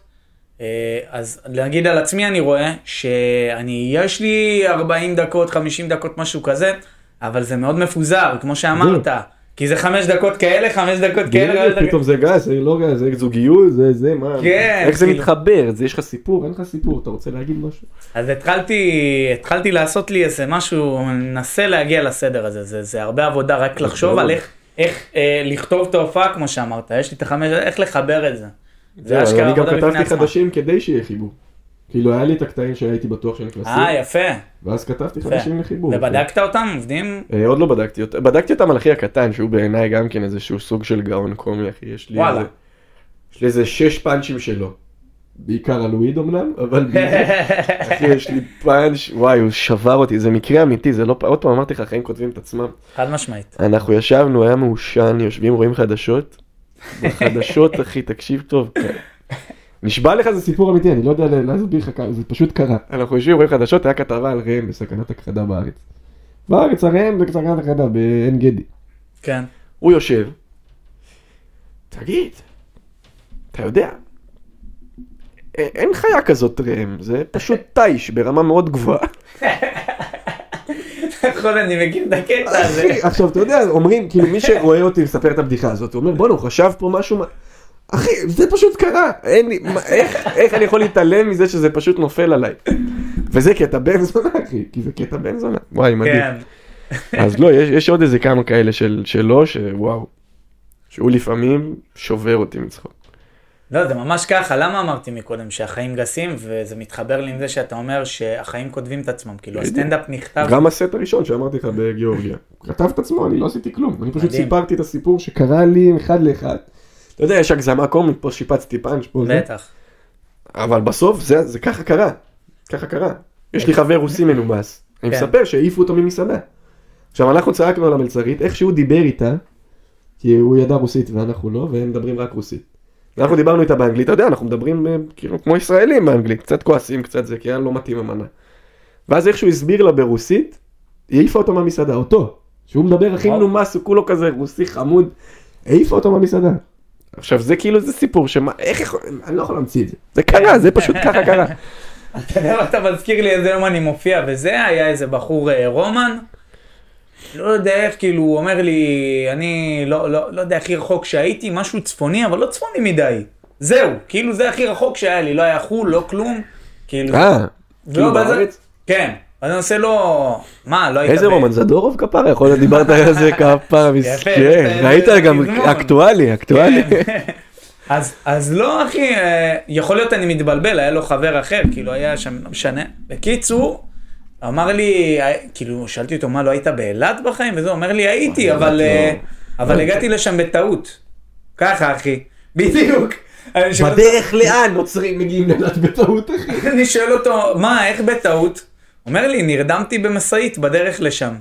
אז להגיד על עצמי אני רואה שאני, יש לי ארבעים דקות, חמישים דקות, משהו כזה, אבל זה מאוד מפוזר, כמו שאמרת, כי זה חמש דקות כאלה, חמש דקות כאלה. פתאום זה גז, זה לא גז, זה זוגיות, זה זה, מה? כן. איך זה מתחבר? יש לך סיפור, אין לך סיפור, אתה רוצה להגיד משהו? אז התחלתי, התחלתי לעשות לי איזה משהו, ננסה להגיע לסדר הזה, זה, זה הרבה עבודה רק לחשוב על איך, איך אה, לכתוב את ההופעה, כמו שאמרת, יש לי את החמש, איך לחבר את זה. זה אשכרה עבודה בפני עצמה. אני גם כתבתי חדשים כדי שיהיה חיבור. כאילו היה לי את הקטעים שהייתי בטוח שאני כנסים. אה, יפה. ואז כתבתי חדשים לחיבור. ובדקת אותם, עובדים? עוד לא בדקתי אותם. בדקתי אותם על אחי הקטן, שהוא בעיניי גם כן איזשהו סוג של גאון קומי, אחי. יש לי איזה, יש לי איזה שש פאנצ'ים שלו. בעיקר על וויד אמנם, אבל אחי, יש לי פאנץ', וואי, הוא שבר אותי. זה מקרה אמיתי, זה לא, עוד פעם אמרתי לך, החיים כותבים את עצמם. חד משמעית. אנחנו ישבנו, היה מעושן, יושבים, רואים חדשות. בחדשות, אחי, תקשיב טוב. נשבע לך זה סיפור אמיתי, אני לא יודע להסביר לך כמה, זה פשוט קרה. אנחנו יושבים, רואים חדשות, היה כתבה על ראם בסכנת הכחדה בארץ. בארץ, הראם בסכנת הכחדה, בעין גדי. כן. הוא יושב, תגיד, אתה יודע, אין חיה כזאת ראם, זה פשוט טייש ברמה מאוד גבוהה. נכון, אני מכיר את הקטע הזה. עכשיו, אתה יודע, אומרים, כאילו מי שרואה אותי מספר את הבדיחה הזאת, הוא אומר, בוא נו, חשב פה משהו, אחי, זה פשוט קרה, אין לי, איך, איך אני יכול להתעלם מזה שזה פשוט נופל עליי? וזה קטע בן זונה, אחי, כי זה קטע בן זונה. וואי, מדהים. אז לא, יש, יש עוד איזה כמה כאלה של, שלו, שוואו, שהוא לפעמים שובר אותי מצחוק. לא, זה ממש ככה, למה אמרתי מקודם שהחיים גסים, וזה מתחבר לי עם זה שאתה אומר שהחיים כותבים את עצמם, כאילו הסטנדאפ נכתב. גם הסט הראשון שאמרתי לך בגיאורגיה, כתב את עצמו, אני לא עשיתי כלום, אני פשוט סיפרתי את הסיפור שקרה לי אחד לאחד. אתה יודע, יש הגזמה קומית, פה שיפצתי פאנץ' פה זה. בטח. אבל בסוף זה, זה ככה קרה, ככה קרה. יש לי חבר רוסי מנומס, אני מספר שהעיפו אותו ממסעדה. עכשיו אנחנו צעקנו על המלצרית, איך שהוא דיבר איתה, כי הוא ידע רוסית ואנחנו לא, והם מדברים רק רוסית. אנחנו דיברנו איתה באנגלית, אתה יודע, אנחנו מדברים כאילו כמו ישראלים באנגלית, קצת כועסים, קצת זה, כי היה לא מתאים המנה. ואז איך שהוא הסביר לה ברוסית, היא העיפה אותו מהמסעדה, אותו, שהוא מדבר הכי מנומס, הוא כולו כזה רוסי חמוד, העיפה אותו מהמסעדה. עכשיו זה כאילו, זה סיפור שמה, איך יכול, אני לא יכול להמציא את זה. זה קרה, זה פשוט ככה קרה. אתה יודע, אתה מזכיר לי איזה יום אני מופיע, וזה היה איזה בחור רומן, לא יודע איך, כאילו, הוא אומר לי, אני לא, לא, לא יודע הכי רחוק שהייתי, משהו צפוני, אבל לא צפוני מדי. זהו, כאילו זה הכי רחוק שהיה לי, לא היה חול, לא כלום. כאילו, אה, כאילו בארץ? כן. אז אני עושה לו, מה, לא היית... איזה רומן, זדורוב כפרה, יכול להיות דיברת על זה כפרה, מסכן, ראית גם אקטואלי, אקטואלי. אז לא אחי, יכול להיות אני מתבלבל, היה לו חבר אחר, כאילו היה שם, לא משנה. בקיצור, אמר לי, כאילו, שאלתי אותו, מה, לא היית באילת בחיים? וזה אומר לי, הייתי, אבל הגעתי לשם בטעות. ככה, אחי. בדיוק. בדרך לאן נוצרים מגיעים לאילת בטעות, אחי? אני שואל אותו, מה, איך בטעות? אומר לי, נרדמתי במשאית בדרך לשם.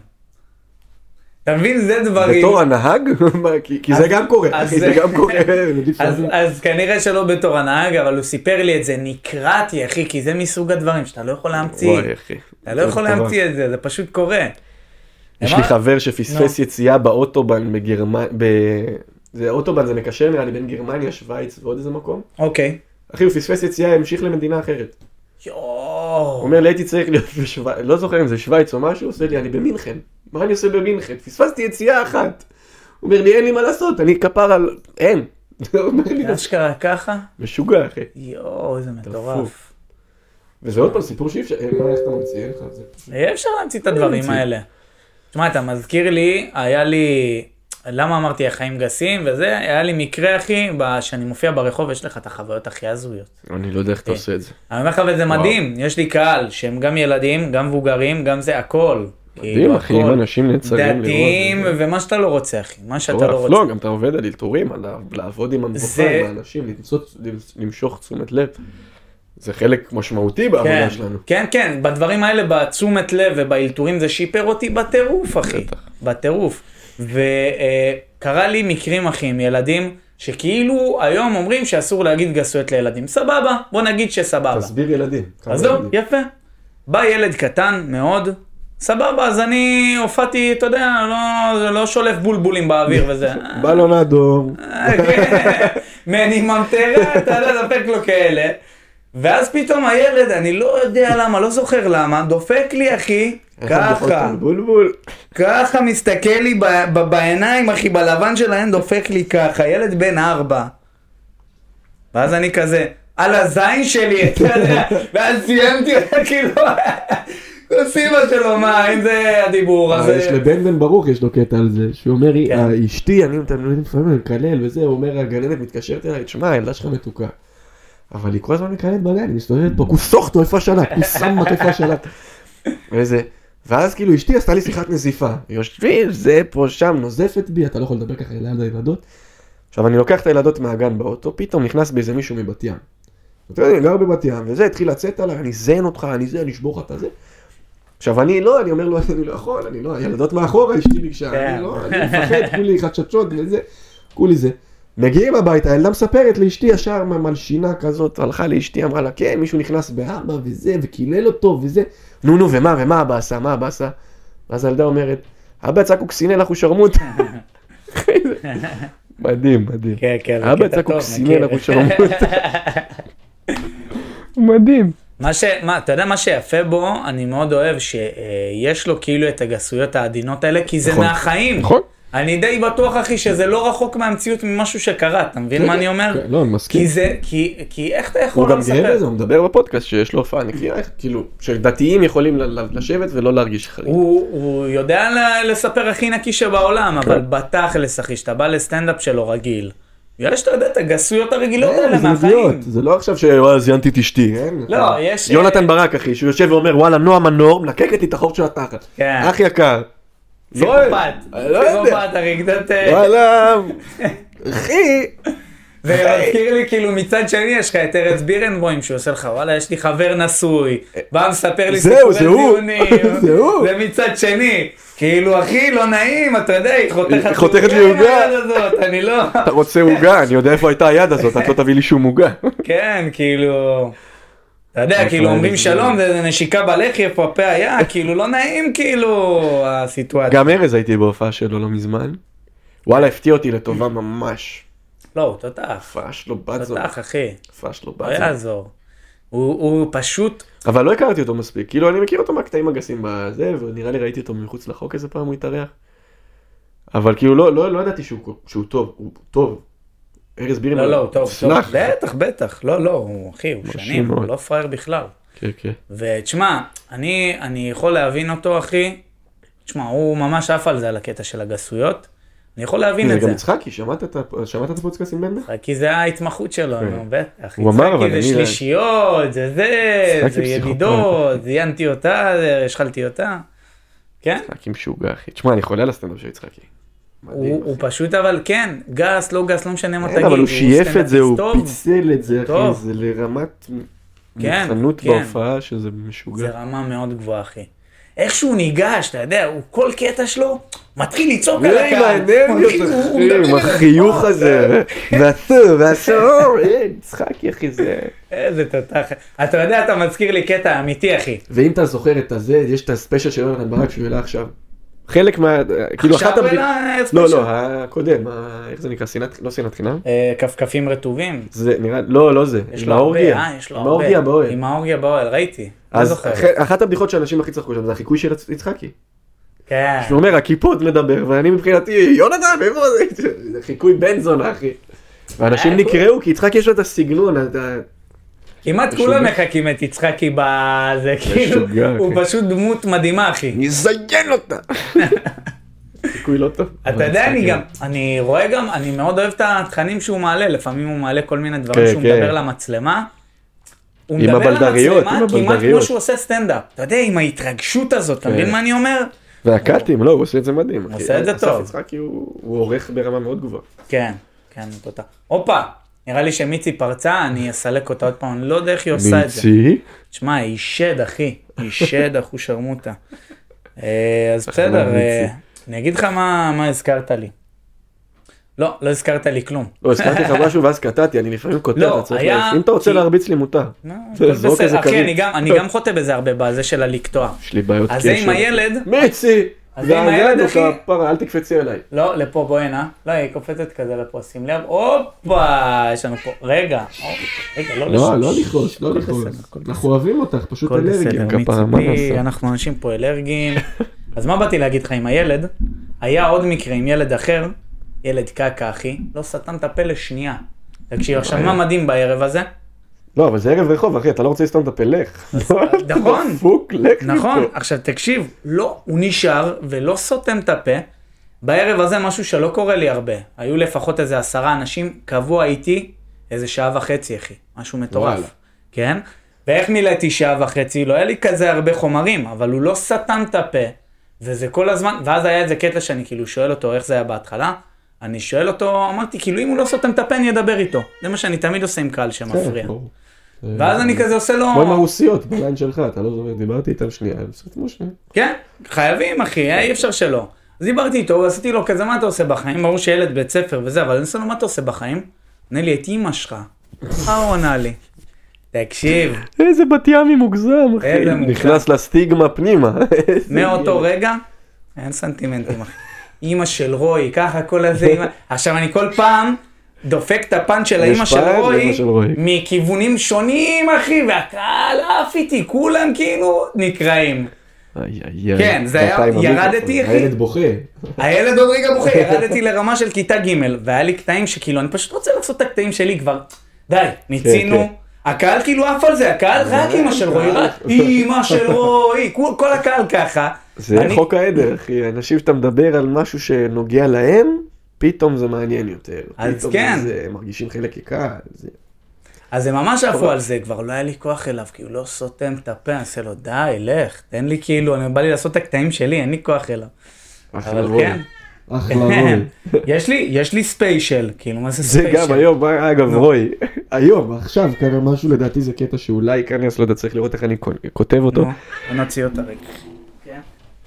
אתה מבין, זה דברים... בתור הנהג? כי זה גם קורה, אחי, זה גם קורה. אז כנראה שלא בתור הנהג, אבל הוא סיפר לי את זה, נקראתי, אחי, כי זה מסוג הדברים שאתה לא יכול להמציא. וואי, אחי. אתה לא יכול להמציא את זה, זה פשוט קורה. יש לי חבר שפספס יציאה באוטובן בגרמניה, זה אוטובן, זה מקשר נראה לי בין גרמניה, שוויץ ועוד איזה מקום. אוקיי. אחי, הוא פספס יציאה, המשיך למדינה אחרת. יואו. הוא אומר לי, הייתי צריך להיות בשוויץ, לא זוכר אם זה שוויץ או משהו, עושה לי, אני במינכן. מה אני עושה במינכן? פספסתי יציאה אחת. הוא אומר לי, אין לי מה לעשות, אני כפר על... אין. אשכרה ככה? משוגע, אחי. יואו, איזה מטורף. וזה עוד פעם סיפור שאי אפשר, מה, איך אתה ממציא? אין לך, זה... אי אפשר להמציא את הדברים האלה. תשמע, אתה מזכיר לי, היה לי... למה אמרתי החיים גסים וזה? היה לי מקרה, אחי, שאני מופיע ברחוב, יש לך את החוויות הכי הזויות. אני לא יודע איך אתה עושה את זה. אני אומר לך, וזה מדהים. יש לי קהל שהם גם ילדים, גם מבוגרים, גם זה הכל. מדהים, אחי, אם אנשים נעצרים לראות. דתיים, ומה שאתה לא רוצה, אחי. מה שאתה לא רוצה. לא, גם אתה עובד על אלתורים, לעבוד עם המבוכה, עם האנשים, למשוך תשומת לב. זה חלק משמעותי בעבודה שלנו. כן, כן, בדברים האלה, בתשומת לב ובאלתורים, זה שיפר אותי בטירוף, אחי. בטירוף. וקרה לי מקרים, אחי, עם ילדים, שכאילו היום אומרים שאסור להגיד גסויות לילדים. סבבה, בוא נגיד שסבבה. תסביר ילדים. אז לא, יפה. בא ילד קטן מאוד, סבבה, אז אני הופעתי, אתה יודע, לא, לא שולף בולבולים באוויר וזה. בלון אדום. מני ממטרה, אתה יודע, דופק לו כאלה. ואז פתאום הילד, אני לא יודע למה, לא זוכר למה, דופק לי, אחי, ככה. בולבול. ככה מסתכל לי בעיניים, אחי, בלבן שלהם, דופק לי ככה, ילד בן ארבע. ואז אני כזה, על הזין שלי, אתה יודע, ואז סיימתי, כאילו, עושים מה שלא, מה, אם זה הדיבור הזה. יש לבן בן ברוך, יש לו קטע על זה, שהוא אומר, אשתי, אני לפעמים מקלל וזה, הוא אומר, הגננת מתקשרת אליי, תשמע, הילדה שלך מתוקה. אבל היא כל הזמן מקללת בגן, היא מסתובבת פה, כוסוך תו איפה שלט, כוסם איפה שלט. וזה, ואז כאילו אשתי עשתה לי שיחת נזיפה, יושבים, זה פה שם, נוזפת בי, אתה לא יכול לדבר ככה ליד הילדות. עכשיו אני לוקח את הילדות מהגן באוטו, פתאום נכנס באיזה מישהו מבת ים. אתה יודע, אני גר בבת ים, וזה התחיל לצאת עליי, אני זן אותך, אני זה, אני אשבור לך את זה. עכשיו אני לא, אני אומר לו, אני לא יכול, אני לא, הילדות מאחורה, אשתי ביקשה, אני לא, אני מפחד, כולי חדשצות וזה, כולי זה. מגיעים הביתה, הילדה מספרת לאשתי ישר מלשינה כזאת, הלכה לאשתי, אמרה לה, כן, מישהו נכנס באבא וזה, וקילל אותו וזה, נו נו, ומה, ומה אבא עשה, מה אבא עשה? ואז הילדה אומרת, אבא יצא קוקסינל, אנחנו שרמות. מדהים, מדהים. כן, כן, אבא יצא קוקסינל, אנחנו שרמות. מדהים. מה ש... מה, אתה יודע מה שיפה בו, אני מאוד אוהב שיש לו כאילו את הגסויות העדינות האלה, כי זה מהחיים. נכון. אני די בטוח, אחי, שזה לא רחוק מהמציאות ממשהו שקרה, אתה מבין מה אני אומר? לא, אני מסכים. כי זה, כי, כי איך אתה יכול לספר? הוא גם גאה בזה, הוא מדבר בפודקאסט שיש לו הופעה נקייה, כאילו, שדתיים יכולים לשבת ולא להרגיש חריג. הוא יודע לספר הכי נקי שבעולם, אבל בתכלס, אחי, שאתה בא לסטנדאפ שלו רגיל, יש, אתה יודע, את הגסויות הרגילות האלה מהחיים. זה לא עכשיו שוואלה, זיינתי את אשתי, לא, יש... יונתן ברק, אחי, שהוא יושב ואומר, וואלה, נועם הנור, מלקקת לי את החור של התחת. אח יקר. פסיכופת, פסיכופת, הרי קצת... וואלה, אחי. זה מזכיר לי, כאילו, מצד שני יש לך את ארץ בירנבוים, שהוא עושה לך, וואלה, יש לי חבר נשוי, בא מספר לי סיפורי ציונים, זה מצד שני, כאילו, אחי, לא נעים, אתה יודע, היא חותכת לי עוגה, אני לא... אתה רוצה עוגה, אני יודע איפה הייתה היד הזאת, את לא תביא לי שום עוגה. כן, כאילו... אתה יודע, כאילו אומרים שלום, זה נשיקה בלחי, איפה הפה היה, כאילו לא נעים, כאילו, הסיטואציה. גם ארז הייתי בהופעה שלו לא מזמן. וואלה, הפתיע אותי לטובה ממש. לא, הוא תותח. הופעה שלו בת זו. תותח, אחי. הופעה שלו בת זו. לא יעזור. הוא פשוט... אבל לא הכרתי אותו מספיק. כאילו, אני מכיר אותו מהקטעים הגסים בזה, ונראה לי ראיתי אותו מחוץ לחוק איזה פעם הוא התארח. אבל כאילו, לא ידעתי שהוא טוב. הוא טוב. ארז בירנבוים. לא, לא, טוב, טוב. בטח, בטח. לא, לא, הוא אחי, הוא שנים, הוא לא פראייר בכלל. כן, כן. ותשמע, אני, אני יכול להבין אותו, אחי. תשמע, הוא ממש עף על זה, על הקטע של הגסויות. אני יכול להבין את זה. זה גם יצחקי, שמעת את הפודקאסט עם בן בן? כי זה ההתמחות שלו, בטח. הוא אמר, אבל אני... זה שלישיות, זה זה, זה ידידות, זיינתי אותה, השחלתי אותה. כן? יצחקי משוגע, אחי. תשמע, אני חולה על הסטנדאפ של יצחקי. הוא הוא פשוט אבל כן, גס, לא גס, לא משנה מה תגיד. אבל הוא שייף את זה, הוא טוב. פיצל את זה, אחי, טוב. זה לרמת כן, מוכנות כן. בהופעה שזה משוגע. זה רמה מאוד גבוהה, אחי. איך שהוא ניגש, אתה יודע, הוא כל קטע שלו מתחיל לצעוק על זה עם הקהל. האנרגיות, הוא- הוא אחי, מדבר עם אליך, החיוך "אה, הזה, והסור, והשור, צחקי, אחי, זה... איזה תותח. אתה יודע, אתה מזכיר לי קטע אמיתי, אחי. ואם אתה זוכר את הזה, יש את הספיישל של יונתן ברק שהוא העלה עכשיו. חלק מה... כאילו אחת עכשיו הבדיחות... אלה לא, ספיישל. לא, הקודם, ה- איך זה נקרא? שנאת... לא שנאת חינם? אה, כפכפים רטובים. זה נראה... לא, לא זה. יש עם לו הרבה, האורגיה. אה, יש לו עם הרבה. האורגיה באוהל. עם האורגיה באוהל, ראיתי. לא אז זוכר. אח- אחת הבדיחות שאנשים הכי צחקו שם זה החיקוי של יצחקי. כן. שהוא אומר, הכיפות מדבר, ואני מבחינתי, יונתן, איפה זה? זה חיקוי בן זונה, אחי. ואנשים נקראו, כי יצחקי יש לו את הסגנון, אתה... כמעט משוגע. כולם מחכים את יצחקי בזה, כאילו, משוגע, הוא אחי. פשוט דמות מדהימה, אחי. נזיין אותה. חיקוי לא טוב. אתה יודע, אני גם, אני רואה גם, אני מאוד אוהב את התכנים שהוא מעלה, לפעמים הוא מעלה כל מיני דברים כן, שהוא כן. מדבר למצלמה. הוא עם מדבר הבלדריות, למצלמה עם כמעט כמו הבלדריות. שהוא עושה סטנדאפ. אתה יודע, עם ההתרגשות הזאת, אתה כן. מבין מה אני אומר? והקאטים, לא, הוא עושה את זה מדהים. הוא אחי. עושה את זה אסף טוב. יצחקי הוא הוא עורך ברמה מאוד גבוהה. כן, כן, תודה. הופה, נראה לי שמיצי פרצה, אני אסלק אותה עוד פעם, אני לא יודע איך היא עושה את זה. מיצי? תשמע, היא שד, אחי. היא שד, אחו שרמוטה. אה, אז אחלה בסדר, מיצי. אה, אני אגיד לך מה מה הזכרת לי. לא, לא הזכרת לי כלום. לא, הזכרתי לך משהו ואז קטעתי, אני לפעמים קוטע, לא, אתה צריך... היה- לה- אם אתה רוצה כי- להרביץ לי מותר. לא, זה, הכל זרוק איזה בסדר. אחי, כרית. אני גם- אני גם חוטא בזה הרבה, בזה של הלקטוע. יש לי בעיות אז זה עם הילד, מיצי! אז זה עם הילד, אחי. פרה, אל תקפצי עליי. לא, לפה בוא הנה. לא, היא קופצת כזה לפה, שים לב. הופה, יש לנו פה, רגע. רגע, לא לא, לשם. לא לכעוס, לא הכל לכעוס. בסדר, הכל אנחנו אוהבים אותך, פשוט הכל אלרגיה. בסדר, כפרה, מה מצידי, נעשה? אנחנו אנשים פה אלרגיים. אז מה באתי להגיד לך עם הילד? היה עוד מקרה עם ילד אחר, ילד קקה אחי, לא סתם את הפה לשנייה. תקשיב, עכשיו מה מדהים בערב הזה? לא, אבל זה ערב רחוב, אחי, אתה לא רוצה לסתום את הפה, לך. נכון. דפוק, לך נכון, מפה. עכשיו תקשיב, לא, הוא נשאר ולא סותם את הפה. בערב הזה משהו שלא קורה לי הרבה. היו לפחות איזה עשרה אנשים, קבוע איתי איזה שעה וחצי, אחי. משהו מטורף. וואלה. כן? ואיך מילאתי שעה וחצי? לא היה לי כזה הרבה חומרים, אבל הוא לא סתם את הפה. וזה כל הזמן, ואז היה איזה קטע שאני כאילו שואל אותו איך זה היה בהתחלה. אני שואל אותו, אמרתי, כאילו אם הוא לא סותם את הפה, אני אדבר איתו. זה מה שאני תמיד עושה עם קהל שמפריע. כן, ברור. ואז אני כזה עושה לו... כמו עם הרוסיות, בליין שלך, אתה לא זוכר, דיברתי איתם שנייה, הם סרטמו שנייה. כן, חייבים אחי, אי אפשר שלא. אז דיברתי איתו, עשיתי לו כזה, מה אתה עושה בחיים? ברור שילד בית ספר וזה, אבל אני עושה לו, מה אתה עושה בחיים? עונה לי, את אמא שלך. מה הוא עונה לי? תקשיב, איזה בת ימי מוגזם, אחי. איזה מוגזם. נכנס לסטיגמה פנימה. איזה מאותו ילד. רגע, אין סנטימנטים אחי. אמא של רוי, ככה כל הזה, אמא... עכשיו אני כל פעם דופק את הפן של האמא יש של פן רוי, לאמא של רוי. מכיוונים שונים אחי, והקהל עף איתי, כולם כאילו נקראים. איי, איי, איי. כן, זה היה- ואתה עם ירדתי, המיקרופון, אחי. הילד בוכה. הילד עוד רגע בוכה, ירדתי לרמה של כיתה ג' והיה לי קטעים שכאילו, אני פשוט רוצה לעשות את הקטעים שלי כבר, די, מיצינו, כן. הקהל כאילו עף על זה, הקהל רק אמא של רועי, רק אמא של רועי, כל כל הקהל ככה. זה אני- חוק העדר, אחי. אנשים שאתה מדבר על משהו שנוגע להם, פתאום זה מעניין יותר. אז פתאום כן. זה- הם מרגישים חלק יקר. זה- אז הם ממש עפו על זה, כבר לא היה לי כוח אליו, כי הוא לא סותם את הפה, אני עושה לו, די, לך, תן לי כאילו, אני בא לי לעשות את הקטעים שלי, אין לי כוח אליו. אחלה אבל רוי. כן, אחלה רוי. יש לי, יש לי ספיישל, כאילו, מה זה זה ספיישל? גם היום, אגב רוי, היום, עכשיו קרה משהו, לדעתי זה קטע שאולי ייכנס, לא יודע, צריך לראות איך אני כותב אותו. נו, בוא נוציא אותה רגע. כן.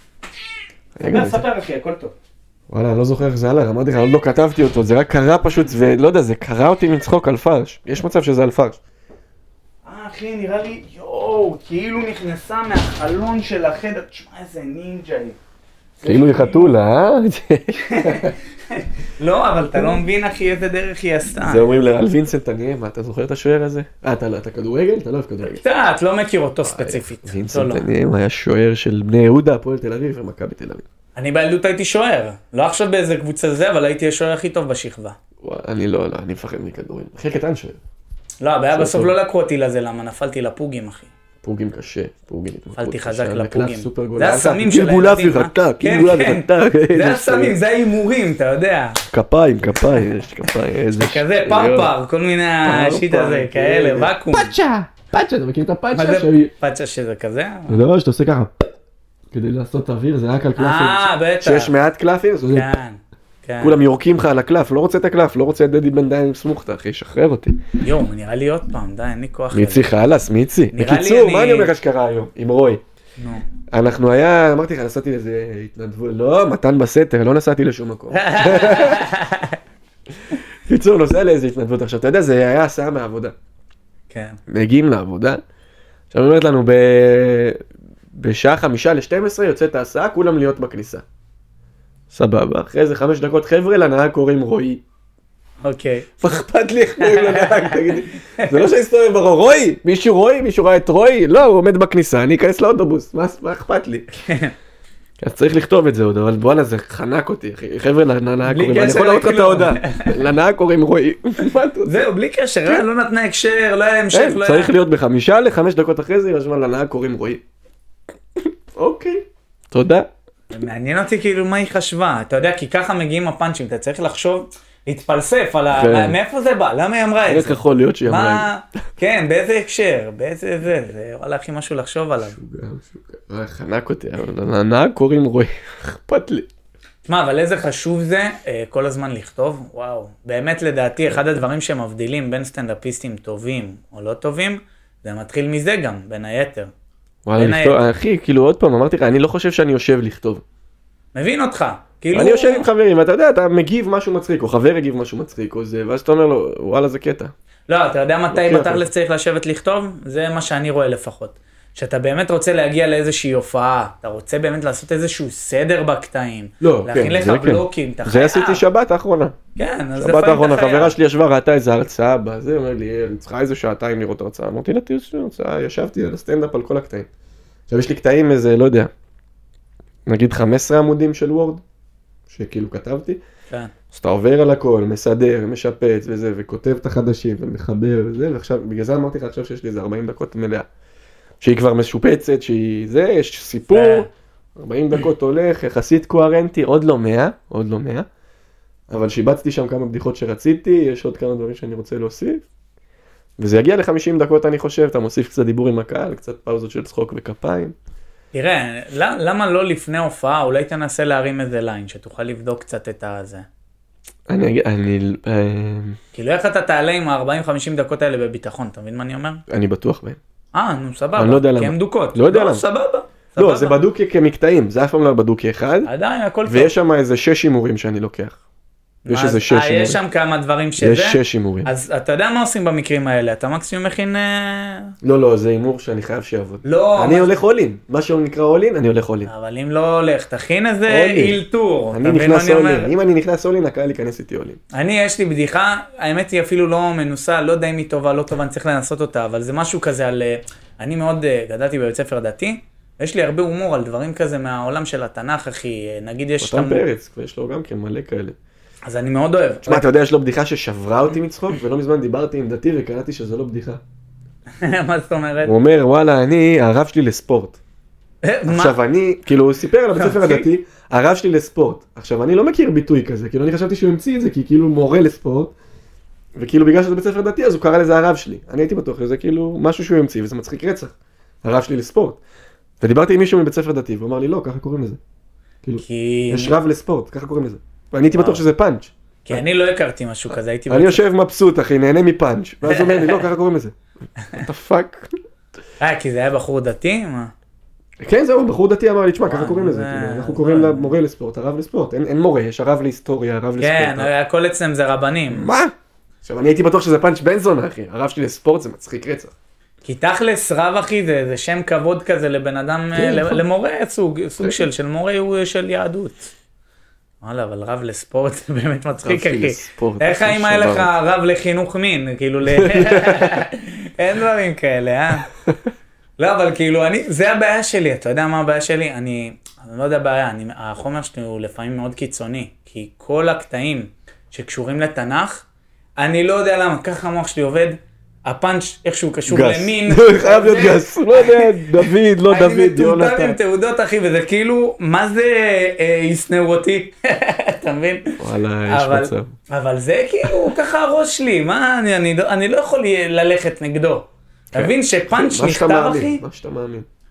רגע, אתה ספר אחי, הכל טוב. וואלה, אני לא זוכר איך זה עלה, אמרתי לך, עוד לא כתבתי אותו, זה רק קרה פשוט, ולא יודע, זה קרה אותי מצחוק על פרש. יש מצב שזה על פרש. אה, אחי, נראה לי, יואו, כאילו נכנסה מהחלון של החדר, תשמע איזה נינג'ה היא. כאילו היא חתולה, אה? לא, אבל אתה לא מבין, אחי, איזה דרך היא עשתה. זה אומרים על וינסנט תניאמה, אתה זוכר את השוער הזה? אה, אתה לא, אתה כדורגל? אתה לא אוהב כדורגל. קצת, לא מכיר אותו ספציפית. לא, וינסנט לא. תניאמה היה שוער של בני יהודה, הפועל תל אביב ומכבי תל אביב. אני בילדות הייתי שוער. לא עכשיו באיזה קבוצה זה, אבל הייתי השוער הכי טוב בשכבה. וואי, אני לא, לא, אני מפחד מכדורים. הכי קטן שוער. לא, הבעיה בסוף טוב. לא לקחו אותי לזה, למה נפלתי לפוגים, אחי. פורגים קשה, פורגים. נפלתי חזק קשה, לפוגים. וקלף סופר גול. זה הסמים של גולאפי הילדים, אה? חטא, כן, גולאפי כן. חטא. זה הסמים, זה ההימורים, אתה יודע. כפיים, כפיים, יש כפיים, איזה כזה פרפר, כל מיני השיט הזה, כאלה, ואקום. פאצ'ה, פאצ'ה, אתה מכיר את מה הפאצ'ה? זה שהיא- פאצ'ה שזה כזה? לא, שאתה עושה ככה. כדי לעשות אוויר, זה רק על קלפים. אה, בטח. שיש מעט קלפים, זה כן. כן. כולם יורקים לך על הקלף, לא רוצה את הקלף, לא רוצה את דדי בן דיין עם סמוכתה, אחי, שחרר אותי. יום, נראה לי עוד פעם, די, אין לי כוח. מיצי חלס, מיצי. נראה לי בקיצור, אני- מה אני אומר לך שקרה היום? עם רוי. נו. אנחנו היה, אמרתי לך, נסעתי לאיזה התנדבות, לא, מתן בסתר, לא נסעתי לשום מקום. בקיצור, נוסע לאיזה התנדבות. עכשיו, אתה יודע, זה היה הסעה מהעבודה. כן. מגיעים לעבודה. עכשיו, אומרת לנו, ב... בשעה חמישה ל-שתים עשרה יוצאת ההסעה, כולם להיות בכניסה. סבבה, אחרי איזה חמש דקות, חבר'ה, לנהג קוראים רועי. אוקיי. מה אכפת לי איך קוראים לנהג, תגידי. זה לא שהסתובב ברור, רועי, מישהו רועי, מישהו ראה את רועי, לא, הוא עומד בכניסה, אני אכנס לאוטובוס, מה, מה אכפת לי? אז צריך לכתוב את זה עוד, אבל בואנה, זה חנק אותי, אחי. חבר'ה, לנהג בלי קוראים, אני קשר יכול לראות לך את לכלום. ההודעה. לנהג קוראים רועי. מה אתה רוצה? זהו, בלי קשר, אה? לא נתנה הקשר, לא היה המשך, אין, לא צריך היה... להיות בחמישה לחמש דקות אחרי זה, ירשמה לנהג קוראים רועי. אוקיי, תודה. מעניין אותי כאילו מה היא חשבה, אתה יודע, כי ככה מגיעים הפאנצ'ים, אתה צריך לחשוב, להתפלסף על ה... כן. מאיפה זה בא, למה היא אמרה את איך זה? יכול להיות שהיא אמרה מה... כן, באיזה הקשר, באיזה זה, זה וואלה הכי משהו לחשוב עליו. את זה? חנק אותי, אבל לנהג קוראים רועי, אכפת לי. תשמע, אבל איזה חשוב זה אה, כל הזמן לכתוב, וואו. באמת לדעתי, אחד הדברים שמבדילים בין סטנדאפיסטים טובים או לא טובים, זה מתחיל מזה גם, בין היתר. וואלה, בין לכתוב, היתר. אחי, כאילו עוד פעם, אמרתי לך, אני לא חושב שאני יושב לכתוב. מבין אותך, כאילו... אני יושב עם חברים, אתה יודע, אתה מגיב משהו מצחיק, או חבר הגיב משהו מצחיק, או זה, ואז אתה אומר לו, וואלה, זה קטע. לא, אתה יודע מתי לוקח בתכלס אותך. צריך לשבת לכתוב? זה מה שאני רואה לפחות. שאתה באמת רוצה להגיע לאיזושהי הופעה, אתה רוצה באמת לעשות איזשהו סדר בקטעים, לא, להכין כן, לך זה כן. בלוקים, אתה זה חייב. עשיתי שבת האחרונה. כן, אז שבת לפעמים האחרונה, אתה חייב. חברה שלי ישבה, ראתה איזה הרצאה בזה, אומר לי, אני צריכה איזה שעתיים לראות הרצאה. אמרתי לה, תראי הרצאה, ישבתי על הסטנדאפ על כל הקטעים. עכשיו יש לי קטעים איזה, לא יודע, נגיד חמישה עשר עמודים של וורד, שכאילו כתבתי, כן. אז אתה עובר על הכל, מסדר, משפץ וזה, וכותב את החדשים ומחבר וזה, ועכשיו, בגלל זה אמרתי לך עכשיו שיש לי איזה ארבעים דקות מלאה. שהיא כבר משופצת, שהיא זה, יש סיפור, ארבעים דקות הולך, יחסית קוהרנטי, עוד לא מאה, עוד לא מאה, אבל שיבצתי שם כמה בדיחות שרציתי, יש עוד כמה דברים שאני רוצה להוסיף, וזה יגיע ל-חמישים דקות אני חושב, אתה מוסיף קצת דיבור עם הקהל, קצת פאוזות של צחוק וכפיים. תראה, למ- למה לא לפני הופעה, אולי תנסה להרים איזה ליין, שתוכל לבדוק קצת את הזה. אני אגיד, אני, אה, כאילו איך אתה תעלה עם ה-ארבעים חמישים דקות האלה בביטחון, אתה מבין מה אני אומר? אני בטוח בהם. אה, נו, סבבה. אני לא יודע כי למה. הם דוקות. לא יודע למה. סבבה. לא, סבבה. זה בדוק כמקטעים, זה אף פעם לא בדוק כאחד, עדיין, הכל טוב. ויש שם איזה שש הימורים שאני לוקח. יש אז- איזה שש אה, הימורים. יש שם כמה דברים שזה. יש שש הימורים. אז אתה יודע מה עושים במקרים האלה? אתה מקסימום מכין... אה, לא, לא, זה הימור שאני חייב שיעבוד. לא, אני מה- הולך אולין, מה שנקרא אולין, אני הולך אולין. אבל אם לא הולך, תכין איזה אולין. אילתור. אני אתה מבין מה נכנס אני אומר? אולין, אם אני נכנס אולין, הקהל ייכנס איתי אולין. אני, יש לי בדיחה, האמת היא אפילו לא מנוסה, לא יודע אם היא טובה, לא טובה, אני צריך לנסות אותה, אבל זה משהו כזה על... אה, אני מאוד אה, גדלתי בבית ספר דתי, יש לי הרבה הומור על דברים כזה מהעולם של התנ"ך, אחי. אה, נגיד יש... אותם את- פרץ, ויש לו גם כן מלא כאלה. אז אני מאוד אוהב. תשמע, אתה יודע, יש לו בדיחה ששברה אותי מצחוק, ולא מזמן דיברתי עם דתי וקראתי שזו לא בדיחה. מה זאת אומרת? הוא אומר, וואלה, אני, הרב שלי לספורט. אה, מה? עכשיו אני, כאילו, הוא סיפר על הבית ספר אוקיי. הדתי, הרב שלי לספורט. עכשיו, אני לא מכיר ביטוי כזה, כאילו, אני חשבתי שהוא המציא את זה, כי כאילו מורה לספורט, וכאילו בגלל שזה בית ספר דתי, אז הוא קרא לזה הרב שלי. אני הייתי בטוח שזה כאילו משהו שהוא המציא, וזה מצחיק רצח. הרב שלי לספורט. ודיברתי עם מישהו מבית ספר דתי, והוא אמר לי, לא, ככה קוראים לזה. כאילו, כי... יש רב לספורט, ככה קוראים לזה. ואני הייתי וואו. בטוח שזה פאנץ'. כי אני לא הכרתי משהו כזה, הייתי... אני יושב מבסוט, אחי, נהנה מפאנץ'. ואז הוא אומר לי, לא, ככה קוראים לזה. what the fuck? אה, כי זה היה בחור דתי? מה? כן, זהו, בחור דתי אמר לי, תשמע, ככה אה, קוראים לזה. זה- כאילו, אנחנו זה- קוראים למורה לספורט, הרב לספורט. אין אין מורה, יש הרב להיסטוריה, הרב כן, לספורט. הכל אצלם זה רבנים. מה? עכשיו, אני הייתי בטוח שזה פאנץ' בן זונה, אחי. הרב שלי לספורט זה מצחיק רצח. כי תכלס רב אחי זה, זה שם כבוד כזה לבן אדם, כן, אה, נכון. למורה סוג, סוג של, של מורה הוא של יהדות. וואלה, אבל רב לספורט זה באמת מצחיק רב שלי אחי. לספורט, איך אחי, האם היה לך שבר. רב לחינוך מין? כאילו, ל... אין דברים כאלה, אה? לא, אבל כאילו, אני, זה הבעיה שלי, אתה יודע מה הבעיה שלי? אני, אני לא יודע בעיה, אני, החומר שלי הוא לפעמים מאוד קיצוני, כי כל הקטעים שקשורים לתנ"ך, אני לא יודע למה, ככה המוח שלי עובד, הפאנץ' איכשהו קשור גס. למין. חייב להיות זה- גס. לא יודע, דוד, לא אני דוד, מטומטם יונתן. עם תעודות אחי, וזה כאילו, מה זה אה, ישנאו אותי? אתה מבין? וואלה, יש אבל- מצב. אבל זה כאילו ככה הראש שלי, מה, אני, אני, אני לא יכול ללכת נגדו. אתה מבין שפאנץ' מה שאתה נכתב מאמין, אחי? מה שאתה מאמין.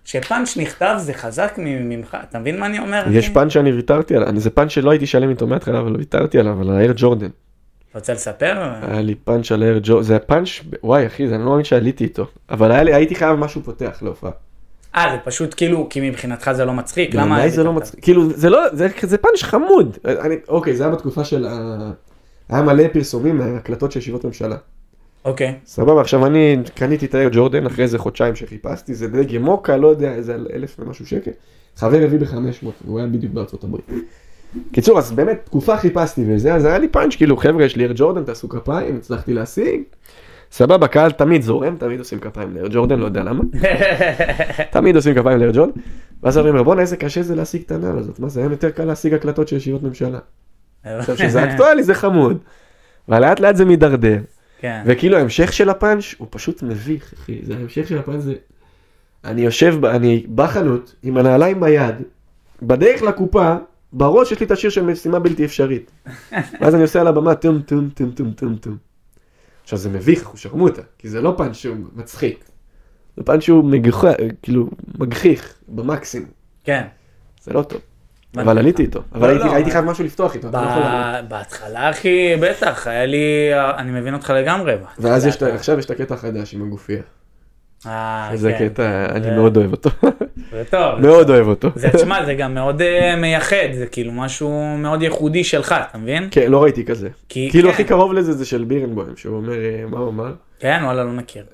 שפאנץ' נכתב זה חזק ממך, אתה מבין מה אני אומר? יש פאנץ' שאני ויתרתי עליו, זה פאנץ' שלא הייתי שלם איתו מההתחלה, אבל ויתרתי עליו, על האייר ג'ורדן. רוצה לספר? היה לי פאנץ' על האייר ג'ורדן, זה הפאנץ', וואי אחי, זה אני לא מאמין שעליתי איתו, אבל היה לי, הייתי חייב משהו פותח להופעה. אה, זה פשוט כאילו, כי מבחינתך זה לא מצחיק, למה? בעיניי זה לא מצחיק, כאילו, זה לא, זה, זה פאנץ' חמוד. אני, אוקיי, זה היה בתקופה של, היה מלא פרסומים מהקלטות של ישיבות ממשלה. אוקיי. סבבה, עכשיו אני קניתי את האייר ג'ורדן אחרי איזה חודשיים שחיפשתי, זה די גמוקה, לא יודע, איזה אלף ומשהו שקל. חבר הביא ב-חמש מאות, הוא היה בדיוק בארצות הברית. קיצור, אז באמת, תקופה חיפשתי וזה, אז היה לי פאנץ', כאילו, חבר'ה, יש לי אייר ג'ורדן, תעשו כפיים, הצלחתי להשיג. סבבה, קהל תמיד זורם, תמיד עושים כפיים לאייר ג'ורדן, לא יודע למה. תמיד עושים כפיים לאייר ג'ורדן. ואז אני אומר, בוא איזה קשה זה להשיג את הנעל הזאת, מה זה היה יותר קל להשיג הקלטות של ישיבות ממשלה. עכשיו שזה אקטואלי, זה חמוד. ולאט לאט זה מדרדר. וכאילו ההמשך של הפאנץ' הוא פשוט מביך, אחי. זה ההמשך של הפאנץ' זה... אני יושב, אני בחנות עם הנעליים ביד, בדרך לקופה, בראש יש לי את השיר של משימה בלתי אפשרית. ואז אני עושה על הבמה, טום טום טום טום טום טום. עכשיו זה מביך, הוא שרמוטה, כי זה לא פאנץ' שהוא מצחיק. זה פאנץ' שהוא מגחיך, כאילו, מגחיך, במקסימום. כן. זה לא טוב. אבל עליתי איתו, אבל הייתי חייב משהו לפתוח איתו. בהתחלה אחי, בטח, היה לי, אני מבין אותך לגמרי. ואז עכשיו יש את הקטע החדש עם הגופייה. אה, כן. זה קטע, אני מאוד אוהב אותו. זה טוב. מאוד אוהב אותו. זה, תשמע, זה גם מאוד מייחד, זה כאילו משהו מאוד ייחודי שלך, אתה מבין? כן, לא ראיתי כזה. כאילו הכי קרוב לזה זה של בירנבוים, שהוא אומר, מה הוא אמר? כן, וואלה, לא מכיר.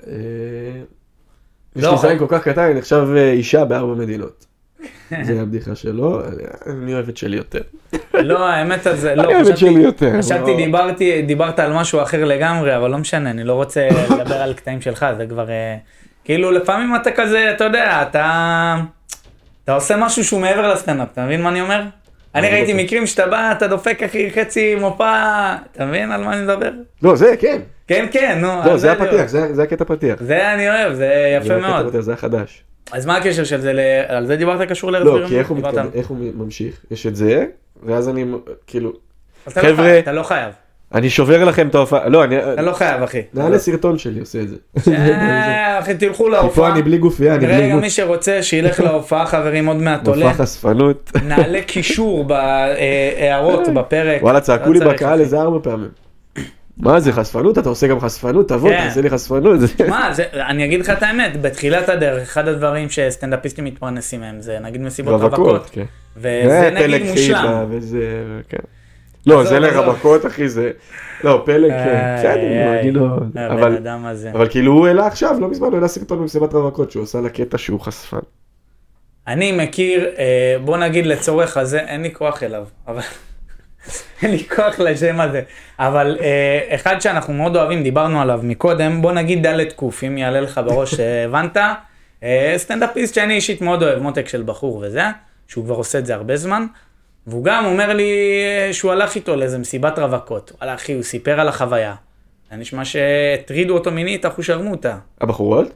יש לי זין כל כך קטן, אני נחשב אישה בארבע מדינות. זה הבדיחה שלו, אני אוהבת שלי יותר. לא, האמת הזה, לא, אני אוהבת שלי יותר. חשבתי, דיברתי, דיברת על משהו אחר לגמרי, אבל לא משנה, אני לא רוצה לדבר על קטעים שלך, זה כבר, כאילו לפעמים אתה כזה, אתה יודע, אתה, אתה עושה משהו שהוא מעבר לסטנדאפ, אתה מבין מה אני אומר? אני ראיתי מקרים שאתה בא, אתה דופק אחי חצי מופע, אתה מבין על מה אני מדבר? לא, זה כן. כן, כן, נו. לא, זה הפתיח, זה הקטע פתיח. זה אני אוהב, זה יפה מאוד. זה החדש. אז מה הקשר של זה, על זה דיברת קשור לארץ בירנבוים? לא, כי איך הוא ממשיך? יש את זה, ואז אני, כאילו, חבר'ה... אתה לא חייב. אני שובר לכם את ההופעה, לא, אני... אתה לא חייב, אחי. נעלה סרטון שלי עושה את זה. אחי, תלכו להופעה. פה אני בלי גופייה, אני בלי גוף. רגע, מי שרוצה, שילך להופעה, חברים, עוד מעט עולה. מופע חשפנות. נעלה קישור בהערות, בפרק. וואלה, צעקו לי בקהל איזה ארבע פעמים. מה זה חשפנות? אתה עושה גם חשפנות? תבוא, תעשה לי חשפנות. מה, אני אגיד לך את האמת, בתחילת הדרך, אחד הדברים שסטנדאפיסטים מתפרנסים מהם, זה נגיד מסיבות רווקות. וזה נגיד מושלם. לא, זה לרווקות, אחי, זה... לא, פלג, בסדר, אני לא... אבל כאילו הוא העלה עכשיו, לא מזמן, הוא העלה סרטון במסיבת רווקות, שהוא עושה לקטע שהוא חשפן. אני מכיר, בוא נגיד לצורך הזה, אין לי כוח אליו, אבל... אין לי כוח לשם הזה, אבל אה, אחד שאנחנו מאוד אוהבים, דיברנו עליו מקודם, בוא נגיד דלת קוף, אם יעלה לך בראש שהבנת, אה, סטנדאפיסט שאני אישית מאוד אוהב, מותק של בחור וזה, שהוא כבר עושה את זה הרבה זמן, והוא גם אומר לי שהוא הלך איתו לאיזה מסיבת רווקות, וואלה אחי, הוא סיפר על החוויה, זה נשמע שהטרידו אותו מינית, אחו שרמוטה. הבחורות?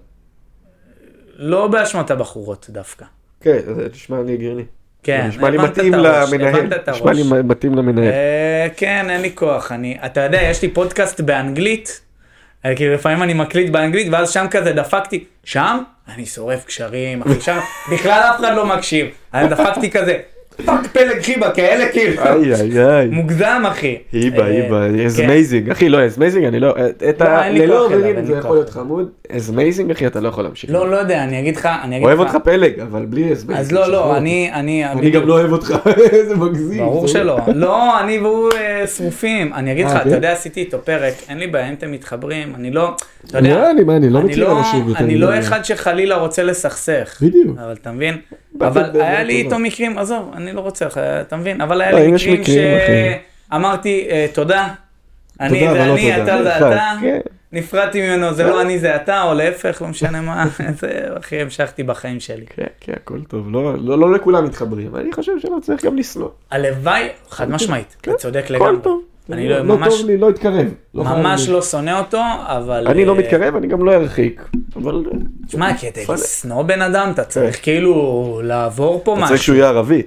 לא באשמת הבחורות דווקא. כן, זה נשמע לי הגיוני. כן, נשמע לי מתאים למנהל, נשמע לי מתאים למנהל. כן, אין לי כוח, אתה יודע, יש לי פודקאסט באנגלית, כי לפעמים אני מקליט באנגלית, ואז שם כזה דפקתי, שם אני שורף קשרים, אחי, שם בכלל אף אחד לא מקשיב, אני דפקתי כזה, פאק פלג חיבה, כאלה כאילו, איי איי איי, מוגזם אחי. היבה, היבה, is amazing, אחי לא, is amazing, אני לא, את הללא מילים זה יכול להיות חמוד, is amazing אחי, אתה לא יכול להמשיך. לא, לא יודע, אני אגיד לך, אני אגיד לך. אוהב אותך פלג, אבל בלי is amazing. אז לא, לא, אני, אני, אני גם לא אוהב אותך, איזה מגזים. ברור שלא, לא, אני והוא שרופים, אני אגיד לך, אתה יודע, עשיתי איתו פרק, אין לי בעיה אם אתם מתחברים, אני לא, אתה יודע, אני לא אחד שחלילה רוצה לסכסך. בדיוק. אבל אתה מבין? אבל היה לי איתו מקרים, עזוב, אני לא רוצה, אתה מבין? אבל היה לי מקרים שאמרתי, תודה, אני זה אני, אתה זה אתה, נפרדתי ממנו, זה לא אני זה אתה, או להפך, לא משנה מה, זה הכי המשכתי בחיים שלי. כן, כן, הכל טוב, לא לכולם מתחברים, אני חושב שלא צריך גם לסלוא. הלוואי, חד משמעית, אתה צודק לגמרי. הכל טוב. אני לא טוב לי, לא התקרב. ממש לא שונא אותו, אבל... אני לא מתקרב, אני גם לא ארחיק. אבל... תשמע, כי אתה לשנוא בן אדם, אתה צריך כאילו לעבור פה משהו. אתה צריך שהוא יהיה ערבי.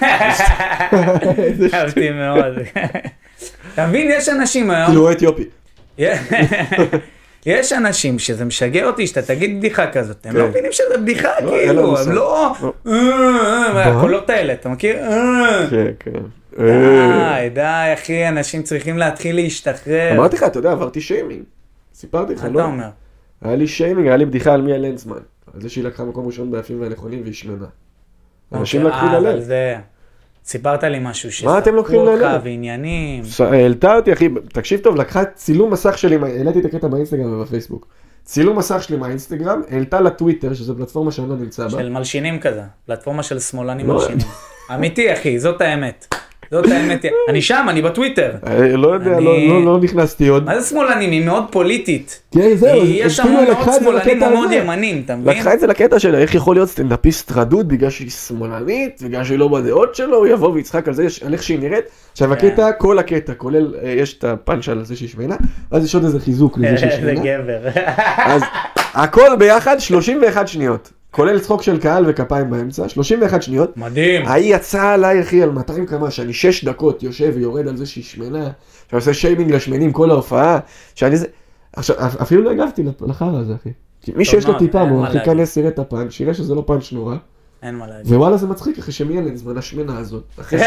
אהבתי מאוד. אתה מבין, יש אנשים היום... כאילו הוא אתיופי. יש אנשים שזה משגע אותי, שאתה תגיד בדיחה כזאת, הם לא מבינים שזה בדיחה, כאילו, הם לא... הקולות האלה, אתה מכיר? כן, כן. די, די, אחי, אנשים צריכים להתחיל להשתחרר. אמרתי לך, אתה יודע, עברתי שיימינג. סיפרתי לך, לא? אתה אומר. היה לי שיימינג, היה לי בדיחה על מיה לנצמן. על זה שהיא לקחה מקום ראשון ביפים והנכונים והיא שמנה. אנשים לקחו ללב. סיפרת לי משהו מה אתם לוקחים ללב? שספרו אותך ועניינים. העלתה אותי, אחי, תקשיב טוב, לקחה צילום מסך שלי, העליתי את הקטע באינסטגרם ובפייסבוק. צילום מסך שלי מהאינסטגרם, העלתה לטוויטר, שזו פלטפורמה שאני לא נמצא בה. של מלשינים כזה, פלטפורמה של שמאלנים מלשינים. אמיתי, אחי, זאת האמת. זאת האמת. אני שם, אני בטוויטר. לא יודע, לא נכנסתי עוד. מה זה שמאלנים? היא מאוד פוליטית. כן, זהו. יש המון מאוד שמאלנים ומאוד ימנים, אתה מבין? לקחה את זה לקטע שלה, איך יכול להיות סטנדאפיסט רדוד בגלל שהיא שמאלנית, בגלל שהיא לא בדעות שלו, הוא יבוא ויצחק על זה, על איך שהיא נראית. עכשיו הקטע, כל הקטע, כולל, יש את הפאנץ' על זה שהיא שמנה, אז יש עוד איזה חיזוק לזה שהיא שמנה. זה גבר. אז הכל ביחד שלושים ואחת שניות. כולל צחוק של קהל וכפיים באמצע, שלושים ואחת שניות. מדהים. היא יצאה עליי, אחי, על מאתיים קמ"ש, שאני שש דקות יושב ויורד על זה שהיא שמנה, שאני עושה שיימינג לשמנים כל ההופעה, שאני זה... עכשיו, אפילו לא הגבתי לחרא הזה, אחי. מי שיש לו טיפה מוח, ייכנס, יראה את הפאנץ', שיראה שזה לא פאנץ' נורא. אין מה להגיד. ווואלה, זה מצחיק, אחי, שמי ילד זמן השמנה הזאת.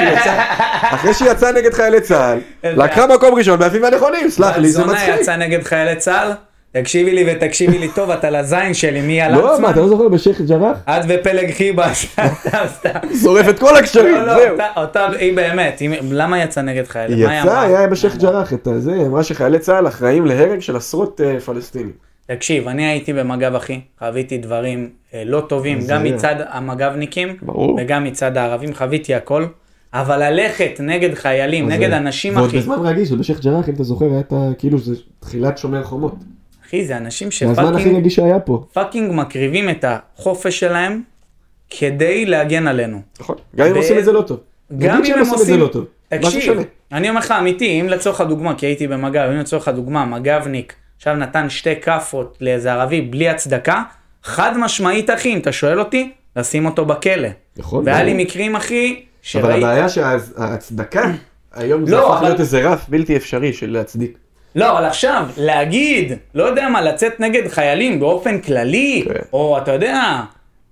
אחרי שהיא יצאה נגד חיילי צה"ל, לקחה מקום ראשון, ביפים והנכונים, סלח לי, זה מצחיק. זונה יצאה נגד חיילי צה"ל? תקשיבי לי ותקשיבי לי טוב, אתה לזין שלי, מי ילצמן? לא, מה, אתה לא זוכר בשייח ג'ראח? את ופלג חיבה, סתם, סתם. שורף את כל הקשרים, זהו. זהו. לא, אותה, היא באמת, למה יצאה נגד חיילים? היא יצאה, היה בשייח ג'ראח את זה, אמרה שחיילי צה"ל אחראים להרג של עשרות פלסטינים. תקשיב, אני הייתי במג"ב, אחי, חוויתי דברים לא טובים, גם מצד המג"בניקים, וגם מצד הערבים, חוויתי הכל, אבל ללכת נגד חיילים, נגד אנשים, אחי. ועוד בזמן רגיש, בשייח ג'ראח, אם אתה זוכר, היה כאילו זה תחילת שומר חומות. אחי, זה אנשים הזמן הכי נגיש שהיה פה. שפאקינג מקריבים את החופש שלהם כדי להגן עלינו. נכון, גם אם עושים את זה לא טוב. גם אם הם עושים את זה לא טוב. תקשיב, אני אומר לך אמיתי, אם לצורך הדוגמה, כי הייתי במג"ב, אם לצורך הדוגמה, מג"בניק, עכשיו נתן שתי כפות לאיזה ערבי בלי הצדקה, חד משמעית, אחי, אם אתה שואל אותי, לשים אותו בכלא. נכון. והיה לי מקרים, אחי, אבל הבעיה שההצדקה, היום זה הפך להיות איזה רף בלתי אפשרי של להצדיק. לא, אבל עכשיו, להגיד, לא יודע מה, לצאת נגד חיילים באופן כללי, או אתה יודע...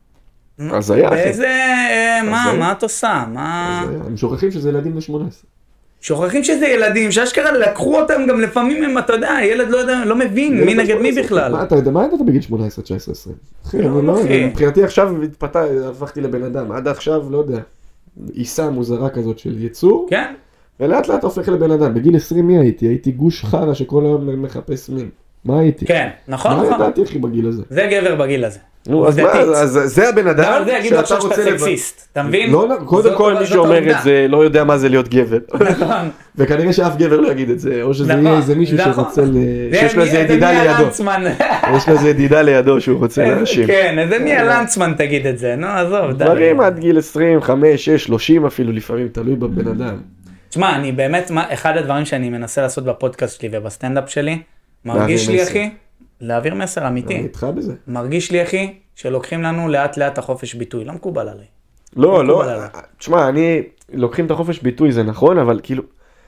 אז היה, אחי. באיזה... מה, מה את עושה? מה... הם שוכחים שזה ילדים ב-שמונה עשרה. שוכחים שזה ילדים, שאשכרה לקחו אותם גם לפעמים הם, אתה יודע, ילד לא יודע, לא מבין מי נגד מי בכלל. מה, אתה יודע, מה אתה בגיל שמונה עשרה, תשע עשרה, עשרים? אחי, אני לא יודע, מבחינתי עכשיו התפתה, הפכתי לבן אדם, עד עכשיו, לא יודע, עיסה מוזרה כזאת של יצור. כן. ולאט לאט הופך לבן אדם. בגיל עשרים מי הייתי? הייתי גוש חרה שכל היום מחפש מין. מה הייתי? כן, נכון, נכון. מה ידעתי, אחי, בגיל הזה? זה גבר בגיל הזה. נו, אז מה, אז זה הבן אדם שאתה רוצה לבד. אתה מבין? לא, קודם כל מי שאומר את זה לא יודע מה זה להיות גבר. נכון. וכנראה שאף גבר לא יגיד את זה, או שזה יהיה איזה מישהו שרוצה, שיש לו איזה ידידה לידו. יש לו איזה ידידה לידו שהוא רוצה לאנשים. כן, איזה מי הלנצמן תגיד את זה, נו, עזוב. דברים עד גיל עשרים, חמש, שש, שלושים אפילו לפעמים, תלוי בבן אדם. תשמע, אני באמת, אחד הדברים שאני מנסה לעשות בפודקאסט שלי ובסטנדאפ שלי, מרגיש לי, אחי, להעביר מסר אמיתי. אני איתך בזה. מרגיש לי, אחי, שלוקחים לנו לאט לאט החופש ביטוי. לא מקובל עליי. לא, לא. תשמע, אני, לוקחים את החופש ביטוי, זה נכון, אבל כאילו,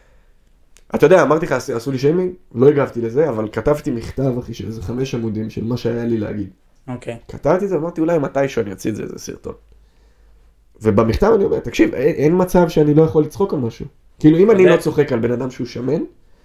אתה יודע, אמרתי לך, עשו לי שיימינג, לא הגבתי לזה, אבל כתבתי מכתב, אחי, של איזה חמש עמודים של מה שהיה לי להגיד. אוקיי. כתבתי את זה, אמרתי, אולי מתישהו אני אוציא את זה, זה סרטון. ובמכתב אני אומר, תקשיב, אין, אין מצב שאני לא יכול לצחוק על משהו. כאילו, אם אני לא צוחק על בן אדם שהוא שמן,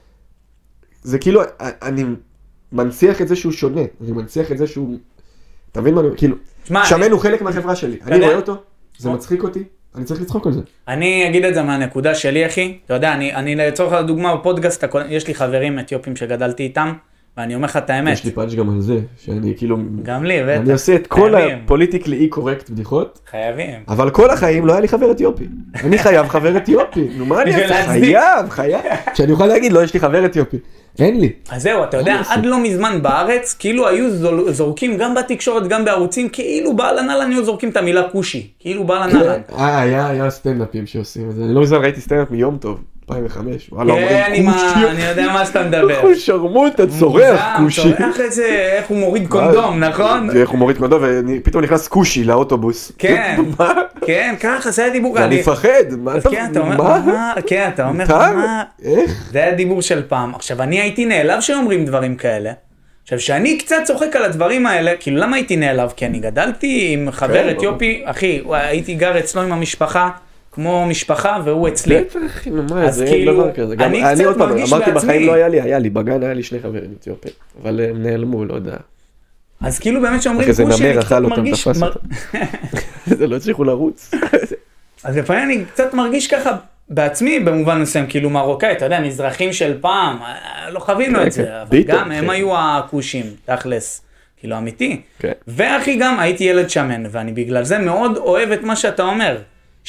זה כאילו, אני מנציח את זה שהוא שונה, אני מנציח את זה שהוא, אתה מבין מה, כאילו, שמן הוא חלק מהחברה שלי, אני רואה אותו, זה מצחיק אותי, אני צריך לצחוק על זה. אני אגיד את זה מהנקודה שלי, אחי, אתה יודע, אני לצורך הדוגמה בפודקאסט, יש לי חברים אתיופים שגדלתי איתם, ואני אומר לך את האמת. יש לי פאנץ' גם על זה, שאני כאילו... גם לי, בטח. אני עושה את כל הפוליטיקלי אי קורקט בדיחות. חייבים. אבל כל החיים לא היה לי חבר אתיופי. אני חייב חבר אתיופי. נו, מה אני אעשה? חייב, חייב. שאני אוכל להגיד, לא, יש לי חבר אתיופי. אין לי. אז זהו, אתה יודע, עד לא מזמן בארץ, כאילו היו זורקים גם בתקשורת, גם בערוצים, כאילו באהלן אהלן היו זורקים את המילה קושי. כאילו באהלן אהלן. אה, היה סטנדאפים שעושים את זה. אני לא מזמן ראיתי סטנדאפ מיום טוב. אלפיים וחמש. כן, אני יודע מה שאתה מדבר. איך הוא שרמוט, אתה צורח קושי. צורח את זה, איך הוא מוריד קונדום, נכון? איך הוא מוריד קונדום, ופתאום נכנס קושי לאוטובוס. כן, כן, ככה, זה הדיבור. אני מפחד, מה אתה... כן, אתה אומר, מה? כן, אתה אומר, מה? איך? זה הדיבור של פעם. עכשיו, אני הייתי נעלב שאומרים דברים כאלה, עכשיו, שאני קצת צוחק על הדברים האלה, כאילו למה הייתי נעלב? כי אני גדלתי עם חבר אתיופי, אחי, הייתי גר אצלו עם המשפחה, כמו משפחה, והוא אצלי. בטח, מה, זה אין דבר כזה. אני קצת מרגיש בעצמי. אמרתי, בחיים לא היה לי, היה לי, בגן היה לי שני חברים אתיופים, אבל הם נעלמו, לא יודע. אז כאילו באמת שאומרים, אחרי זה נמר אכל אותם, תפס אותם. זה לא הצליחו לרוץ. אז לפעמים אני קצת מרגיש ככה בעצמי, במובן מסוים, כאילו מרוקאי, אתה יודע, מזרחים של פעם, לא חווינו את זה, אבל גם הם היו הכושים, תכלס, כאילו אמיתי. ואחי גם, הייתי ילד שמן, ואני בגלל זה מאוד אוהב את מה שאתה אומר,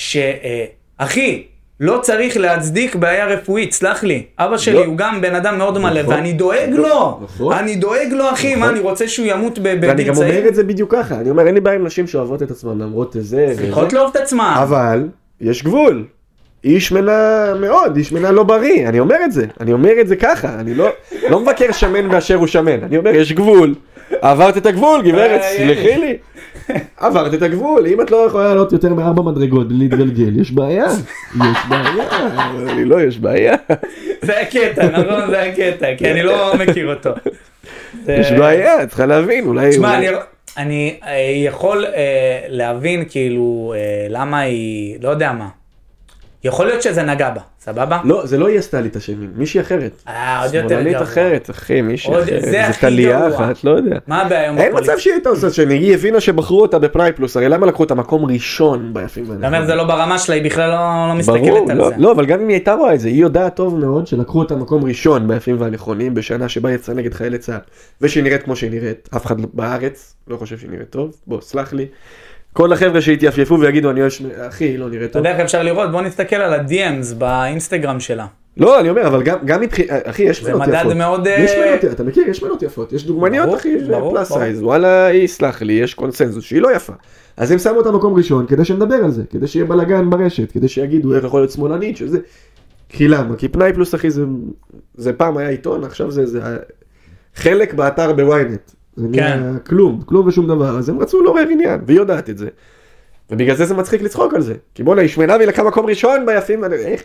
שאחי, לא צריך להצדיק בעיה רפואית, סלח לי. אבא שלי הוא גם בן אדם מאוד מלא, ואני דואג לו. אני דואג לו, אחי, מה, אני רוצה שהוא ימות בגיל צעיר. ואני גם אומר את זה בדיוק ככה. אני אומר, אין לי בעיה עם נשים שאוהבות את עצמן, למרות זה. צריכות לאהוב את עצמן. אבל, יש גבול. היא שמנה מאוד, היא שמנה לא בריא. אני אומר את זה. אני אומר את זה ככה. אני לא מבקר שמן באשר הוא שמן. אני אומר, יש גבול. עברת את הגבול, גברת, סלחי לי. עברת את הגבול, אם את לא יכולה לעלות יותר מארבע מדרגות בלי להתגלגל, יש בעיה. יש בעיה, אני לא, יש בעיה. זה הקטע, נכון? זה הקטע, כי אני לא מכיר אותו. יש בעיה, צריכה להבין, אולי... תשמע, אני יכול להבין כאילו למה היא, לא יודע מה. יכול להיות שזה נגע בה, סבבה? לא, זה לא היא עשתה לי את השמים, מישהי אחרת. אה, עוד יותר גרוע. שמאלנית אחרת, אחי, מישהי אחרת. זה הכי תליה אחת, לא יודע. מה הבעיה עם אין מצב שהיא הייתה עושה שני, היא הבינה שבחרו אותה בפרייד פלוס, הרי למה לקחו את המקום ראשון ביפים והנכונים? אתה אומר, זה לא ברמה שלה, היא בכלל לא מסתכלת על זה. לא, אבל גם אם היא הייתה רואה את זה, היא יודעת טוב מאוד שלקחו את המקום ראשון ביפים והנכונים, בשנה שבה יצאה נגד חיילי צה"ל, ושהיא נראית כמו שהיא נראית. אף אחד בארץ לא חושב שהיא נראית טוב. בוא, סלח לי. כל החבר'ה שהתייפייפו ויגידו, אני אוהש, אחי, היא לא נראית טוב. אתה יודע איך אפשר לראות? בוא נסתכל על ה-די אמס באינסטגרם שלה. לא, אני אומר, אבל גם מבחינת, אחי, יש מנות יפות. זה מדד מאוד... יש מנות, אתה מכיר, יש מנות יפות. יש דוגמניות, אחי, פלאס סייז. וואלה, היא, סלח לי, יש קונסנזוס שהיא לא יפה. אז הם שמו אותה מקום ראשון, כדי שנדבר על זה, כדי שיהיה בלגן ברשת, כדי שיגידו איך יכול להיות שמאלנית, שזה... כי למה? כי פנאי פלוס, אחי, זה פעם היה עיתון, עכשיו זה חלק באתר בוויינט. זה נהיה כלום, כלום ושום דבר, אז הם רצו לעורר עניין, והיא יודעת את זה. ובגלל זה זה מצחיק לצחוק על זה. כי בוא'נה, היא שמנה והיא לקחה מקום ראשון ביפים, איך?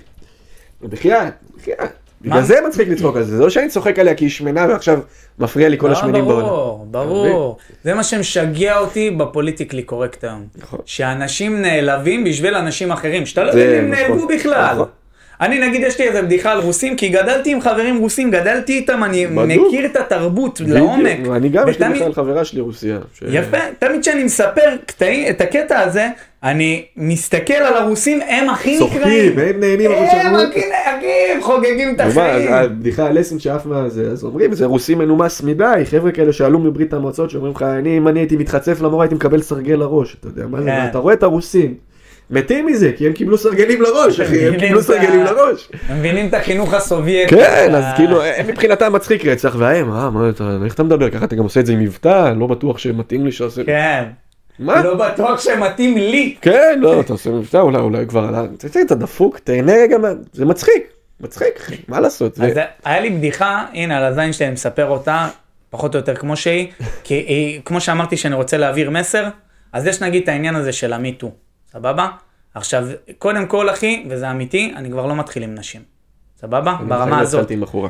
בחייאת, בחייאת. בגלל זה מצחיק לצחוק על זה, זה לא שאני צוחק עליה כי היא שמנה ועכשיו מפריע לי כל השמנים בעולם. ברור, ברור. זה מה שמשגע אותי בפוליטיקלי קורקט היום. שאנשים נעלבים בשביל אנשים אחרים, שאתה לא יודע אם נעלבו בכלל. אני נגיד יש לי איזה בדיחה על רוסים, כי גדלתי עם חברים רוסים, גדלתי איתם, אני מכיר את התרבות לעומק. אני גם יש לי בכלל חברה שלי רוסיה. יפה, תמיד שאני מספר את הקטע הזה, אני מסתכל על הרוסים, הם הכי נקראים. צוחקים, הם נהנים. הם הכי נהגים, חוגגים את החיים. הבדיחה הלסן שאף מה זה, אז אומרים, זה רוסים מנומס מדי, חבר'ה כאלה שעלו מברית המועצות, שאומרים לך, אם אני הייתי מתחצף למורה, הייתי מקבל סרגל לראש. אתה יודע מה זה? אתה רואה את הרוסים. מתים מזה, כי הם קיבלו סרגלים לראש, אחי, הם קיבלו סרגלים לראש. הם מבינים את החינוך הסובייטי. כן, אז כאילו, הם מבחינתם מצחיק רצח, וההם, אה, מה, איך אתה מדבר ככה, אתה גם עושה את זה עם מבטא, לא בטוח שמתאים לי שעושה... כן. מה? לא בטוח שמתאים לי. כן, לא, אתה עושה מבטא, אולי, אולי כבר עלה, אתה דפוק, תהנה רגע, זה מצחיק, מצחיק, אחי, מה לעשות? אז היה לי בדיחה, הנה, על הזין שאני מספר אותה, פחות או יותר כמו שהיא, כי כמו שאמרתי שאני רוצה להעביר מסר, אז יש נגיד את העניין הזה של המיטו. סבבה? עכשיו, קודם כל, אחי, וזה אמיתי, אני כבר לא מתחיל עם נשים. סבבה? ברמה הזאת. אני התחלתי עם בחורה.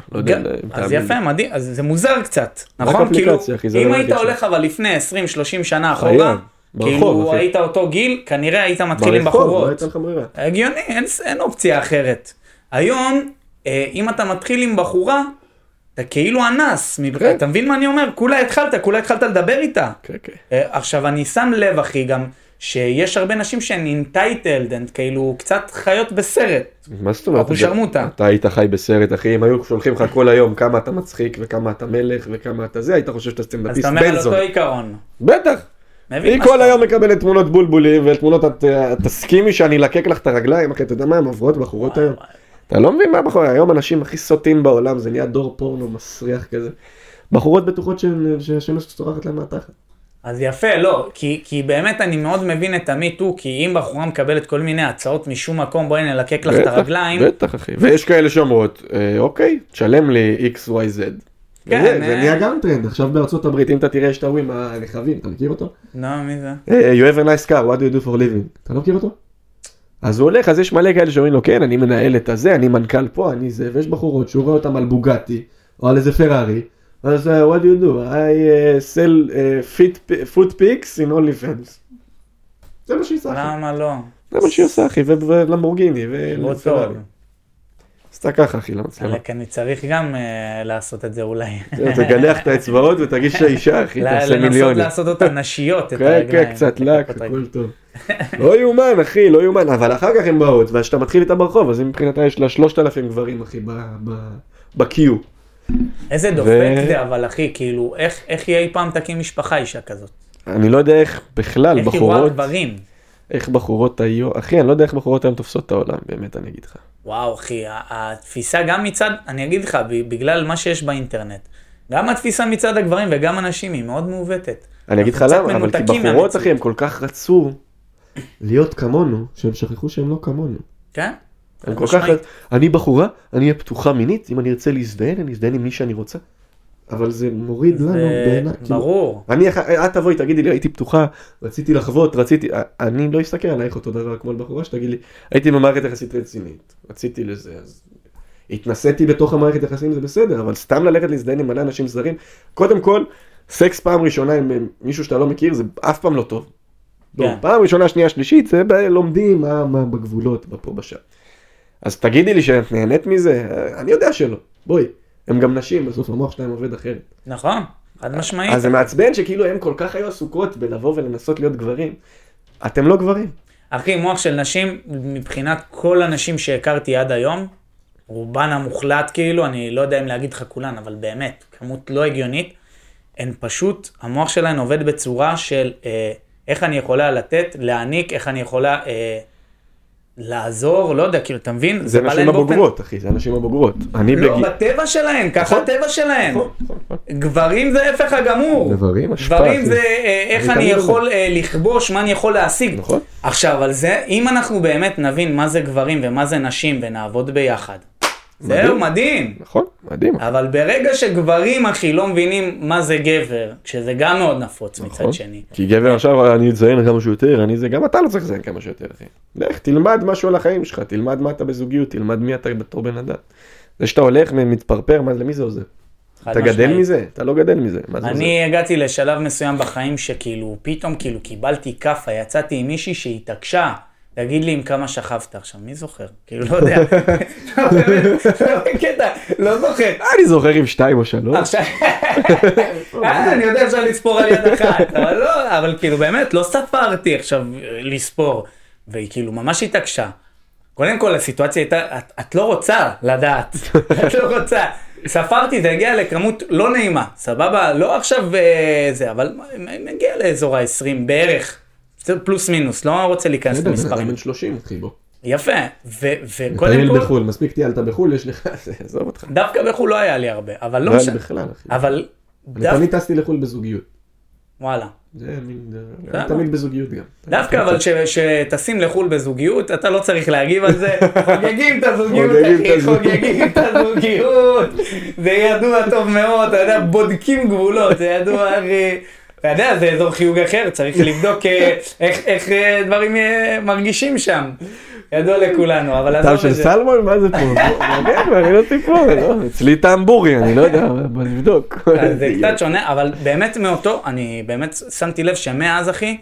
אז יפה, מדהים. אז זה מוזר קצת. נכון? כאילו, אם היית הולך אבל לפני עשרים שלושים שנה אחורה, כאילו היית אותו גיל, כנראה היית מתחיל עם בחורות. הגיוני, אין אופציה אחרת. היום, אם אתה מתחיל עם בחורה, אתה כאילו אנס. אתה מבין מה אני אומר? כולה התחלת, כולה התחלת לדבר איתה. עכשיו, אני שם לב, אחי, גם... שיש הרבה נשים שהן אינטייטלד, כאילו קצת חיות בסרט. מה זאת אומרת? אתה היית חי בסרט, אחי, אם היו שולחים לך כל היום כמה אתה מצחיק וכמה אתה מלך וכמה אתה זה, היית חושב שאתה סטנדאפיסט בן זון. אז אתה אומר על אותו עיקרון. בטח. היא כל היום מקבלת תמונות בולבולים ותמונות, תסכימי שאני לקק לך את הרגליים, אחי, אתה יודע מה הן עוברות בחורות היום? אתה לא מבין מה בחורה, היום אנשים הכי סוטים בעולם, זה נהיה דור פורנו מסריח כזה. בחורות בטוחות שהשמש צורחת להם מהתחת. אז יפה, לא, כי, כי באמת אני מאוד מבין את המיטו, כי אם בחורה מקבלת כל מיני הצעות משום מקום, בואי נלקק לך את הרגליים. בטח, אחי. ויש כאלה שאומרות, אה, אוקיי, תשלם לי אקס וואי זד. כן. זה, זה נהיה גם טרנד. עכשיו בארצות הברית, אם אתה תראה יש את הווים הלחבים, אתה מכיר אותו? לא, מי זה? Hey, you have a nice car, what do you do for living? אתה לא מכיר אותו? אז הוא הולך, אז יש מלא כאלה שאומרים לו, כן, אני מנהל את הזה, אני מנכ"ל פה, אני זה, ויש בחורות שהוא רואה אותם על בוגטי, או על איזה פרארי, אז uh, what do you do? I uh, sell uh, fit, food pics in OnlyFans. זה מה שהיא עושה, אחי. למה לא? זה מה שהיא עושה, אחי, ולמבורגיני, ולפרארי. עשתה ככה, אחי, למצלמה. רק אני צריך גם לעשות את זה אולי. תגלח את האצבעות ותגיש לאישה, אחי, תעשה מיליונים. לנסות לעשות אותה נשיות, את הרגליים. כן, כן, קצת לק, הכל טוב. לא יאומן, אחי, לא יאומן, אבל אחר כך הן באות, וכשאתה מתחיל איתה ברחוב, אז מבחינתה יש לה שלושת אלפים גברים, אחי, בקיו. איזה דופק זה, אבל אחי, כאילו, איך יהיה אי פעם תקים משפחה אישה כזאת? אני לא יודע איך בכלל בחורות... איך יראו הגברים? איך בחורות היום... אחי, אני לא יודע איך בחורות היום תופסות את העולם, באמת, אני אגיד לך. וואו, אחי, התפיסה גם מצד... אני אגיד לך, בגלל מה שיש באינטרנט, גם התפיסה מצד הגברים וגם אנשים היא מאוד מעוותת. אני אגיד לך למה, אבל כי בחורות, אחי, הם כל כך רצו להיות כמונו, שהם שכחו שהם לא כמונו. כן? הם כל כך... אני בחורה, אני אהיה פתוחה מינית, אם אני ארצה להזדהן, אני אזדהן עם מי שאני רוצה. אבל זה מוריד לנו בעיניי. ברור. אני, את תבואי, תגידי לי, הייתי פתוחה, רציתי לחוות, רציתי, אני לא אסתכל עלייך אותו דבר כמו לבחורה, שתגיד לי, הייתי במערכת יחסית רצינית, רציתי לזה, אז התנסיתי בתוך המערכת יחסים, זה בסדר, אבל סתם ללכת להזדהן עם מלא אנשים זרים, קודם כל, סקס פעם ראשונה עם מישהו שאתה לא מכיר, זה אף פעם לא טוב. פעם ראשונה, שנייה, שלישית, זה לומדים מה בגבולות, בפה בשעה. אז תגידי לי שאת נהנית מזה, אני יודע שלא, בואי. הם גם נשים, בסוף המוח שלהם עובד אחרת. נכון, חד משמעית. אז זה מעצבן שכאילו הם כל כך היו עסוקות בלבוא ולנסות להיות גברים. אתם לא גברים. אחי, מוח של נשים, מבחינת כל הנשים שהכרתי עד היום, רובן המוחלט כאילו, אני לא יודע אם להגיד לך כולן, אבל באמת, כמות לא הגיונית, הן פשוט, המוח שלהן עובד בצורה של אה, איך אני יכולה לתת, להעניק, איך אני יכולה... אה, לעזור, לא יודע, כאילו, אתה מבין? זה אנשים הבוגרות, אחי, זה אנשים הבוגרות. לא, בטבע שלהם, ככה הטבע שלהם. גברים זה הפך הגמור. גברים, השפעה. גברים זה איך אני יכול לכבוש, מה אני יכול להשיג. עכשיו, על זה, אם אנחנו באמת נבין מה זה גברים ומה זה נשים ונעבוד ביחד, זהו, מדהים. נכון, מדהים. אבל ברגע שגברים, אחי, לא מבינים מה זה גבר, שזה גם מאוד נפוץ מצד שני. כי גבר עכשיו, אני אציין כמה שיותר, אני זה, גם אתה לא צריך לציין כמה שיותר, אחי. לך, תלמד משהו על החיים שלך, תלמד מה אתה בזוגיות, תלמד מי אתה בתור בן אדם. זה שאתה הולך ומתפרפר, למי זה עוזר? אתה גדל מזה? אתה לא גדל מזה. אני הגעתי לשלב מסוים בחיים שכאילו, פתאום כאילו קיבלתי כפה, יצאתי עם מישהי שהתעקשה, תגיד לי עם כמה שכבת עכשיו, מי זוכר? כאילו לא יודע. קטע, לא זוכר. אני זוכר עם שתיים או שלוש. אני יודע אפשר לספור על יד אחת, אבל לא, אבל כאילו באמת לא ספרתי עכשיו לספור, והיא כאילו ממש התעקשה. קודם כל הסיטואציה הייתה, את לא רוצה לדעת, את לא רוצה. ספרתי, זה הגיע לכמות לא נעימה, סבבה, לא עכשיו זה, אבל מגיע לאזור ה-עשרים בערך. זה פלוס מינוס, לא רוצה להיכנס למספרים. בן שלושים, מתחיל בו. יפה, וקודם כל... כל... בחול, מספיק טיילת בחול, יש לך, זה עזוב אותך. דווקא בחול לא היה לי הרבה, אבל לא משנה. לא היה לי בכלל, אחי. אבל... אני תמיד טסתי לחול בזוגיות. וואלה. זה מין... אני תמיד בזוגיות גם. דווקא אבל שטסים לחול בזוגיות, אתה לא צריך להגיב על זה. חוגגים את הזוגיות, אחי, חוגגים את הזוגיות. זה ידוע טוב מאוד, אתה יודע, בודקים גבולות, זה ידוע, אחי. אתה יודע, זה אזור חיוג אחר, צריך לבדוק איך, איך דברים מרגישים שם. ידוע לכולנו, אבל עזוב את זה. טעם של סלמון? מה זה פה? מגן, אני לא טיפו, אצלי טעם בורי, אני לא יודע, בוא נבדוק. זה קצת שונה, אבל באמת מאותו, אני באמת שמתי לב שמאז, אחי,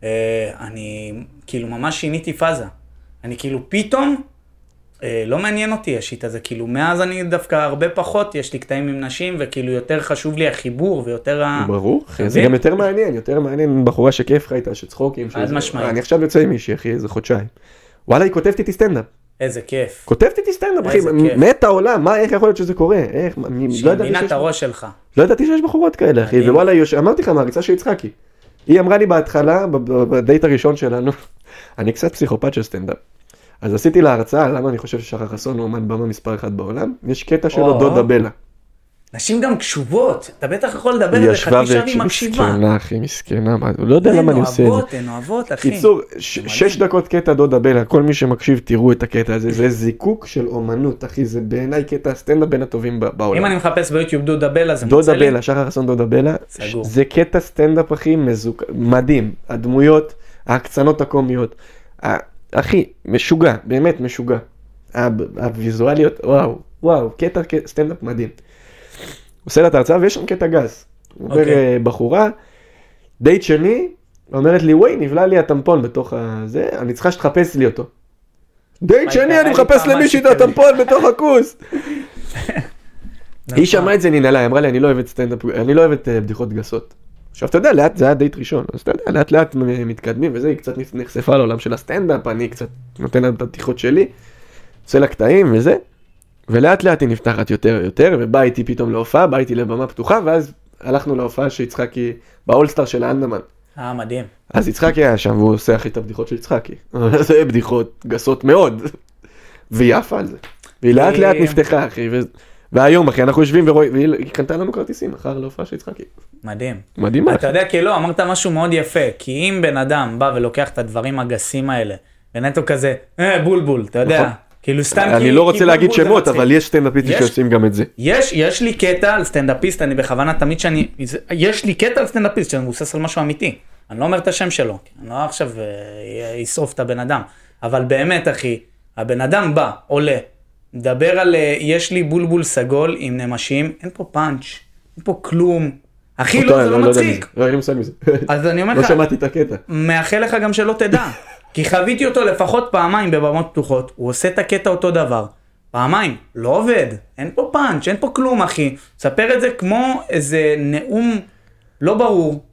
אני כאילו ממש שיניתי פאזה. אני כאילו פתאום, לא מעניין אותי השיט הזה, כאילו מאז אני דווקא הרבה פחות, יש לי קטעים עם נשים, וכאילו יותר חשוב לי החיבור, ויותר ה... ברור, זה גם יותר מעניין, יותר מעניין בחורה שכיף לך איתה, שצחוקים. עד משמעית. אני עכשיו יוצא עם מישהי, אחי, איזה חודשיים. וואלה, היא כותבת איתי סטנדאפ. איזה כיף. כותבת איתי סטנדאפ, אחי, מת העולם, מה, איך יכול להיות שזה קורה? איך, שימינה את הראש שלך. לא ידעתי שיש בחורות כאלה, אחי, ווואלה, אמרתי לך, מעריצה של יצחקי. היא אמרה לי בהתחלה, בדייט הראשון שלנו, אני קצת פסיכופת של סטנדאפ. אז עשיתי לה הרצאה, למה אני חושב ששחר חסון הוא אומן במה מספר אחד בעולם, יש קטע שלו דודה בלה. נשים גם קשובות, אתה בטח יכול לדבר על זה חצי שעה והיא מקשיבה. מסכנה, אחי, מסכנה, הוא לא יודע למה אני עושה את זה. הן אוהבות, אחי. קיצור, שש דקות קטע דודה בלה, כל מי שמקשיב תראו את הקטע הזה, זה זיקוק של אומנות, אחי, זה בעיניי קטע סטנדאפ בין הטובים בעולם. אם אני מחפש ביוטיוב דודה בלה, זה מוצא לי. דודה בלה, שחר חסון דודה בלה, זה קטע סטנדאפ, אחי, מדהים, הדמויות, ההקצנות הקומיות, אחי, משוגע, באמת משוגע. הוויזואליות, וואו, וואו, קטע סטנדאפ מדהים. עושה לה את ההרצאה, ויש שם קטע גס. הוא אומר, בחורה, דייט שני, אומרת לי, וואי, נבלה לי הטמפון בתוך הזה, אני צריכה שתחפש לי אותו. דייט שני, אני מחפש למישהי את הטמפון בתוך הכוס. היא שמעה את זה ננעלה, היא אמרה לי, אני לא אוהבת סטנדאפ, אני לא אוהבת בדיחות גסות. עכשיו, אתה יודע, לאט, זה היה דייט ראשון, אז אתה יודע, לאט לאט מתקדמים, וזה, היא קצת נחשפה לעולם של הסטנדאפ, אני קצת נותן לה את הבדיחות שלי, עושה לה קטעים וזה, ולאט לאט היא נפתחת יותר ויותר, ובא איתי פתאום להופעה, בא איתי לבמה פתוחה, ואז הלכנו להופעה שיצחקי, באולסטאר של האנדמן. אה, מדהים. אז יצחקי היה שם, והוא עושה הכי את הבדיחות של יצחקי. זה בדיחות גסות מאוד, והיא עפה על זה. והיא לאט לאט נפתחה, אחי, והיום, אחי, אנחנו יושבים ורואים, והיא קנתה לנו כרטיסים אחר להופעה של יצחקי. מדהים. מדהים. אתה יודע, כי לא, אמרת משהו מאוד יפה, כי אם בן אדם בא ולוקח את הדברים הגסים האלה, ונטו כזה, אה, בולבול, אתה יודע, כאילו סתם כי... אני לא רוצה להגיד שמות, אבל יש סטנדאפיסטים שעושים גם את זה. יש, יש לי קטע על סטנדאפיסט, אני בכוונה תמיד שאני, יש לי קטע על סטנדאפיסט שאני מבוסס על משהו אמיתי. אני לא אומר את השם שלו, אני לא עכשיו ישרוף את הבן אדם, אבל באמת, אחי, הבן אדם בא, עולה, מדבר על, יש לי בולבול סגול עם נמשים, אין פה פאנץ', אין פה כלום. אחי, לא, זה לא מצחיק. לא, אני מסיים מזה. אז אני אומר לא לך, שמעתי את הקטע. מאחל לך גם שלא תדע. כי חוויתי אותו לפחות פעמיים בבמות פתוחות, הוא עושה את הקטע אותו דבר. פעמיים, לא עובד, אין פה פאנץ', אין פה כלום, אחי. ספר את זה כמו איזה נאום לא ברור.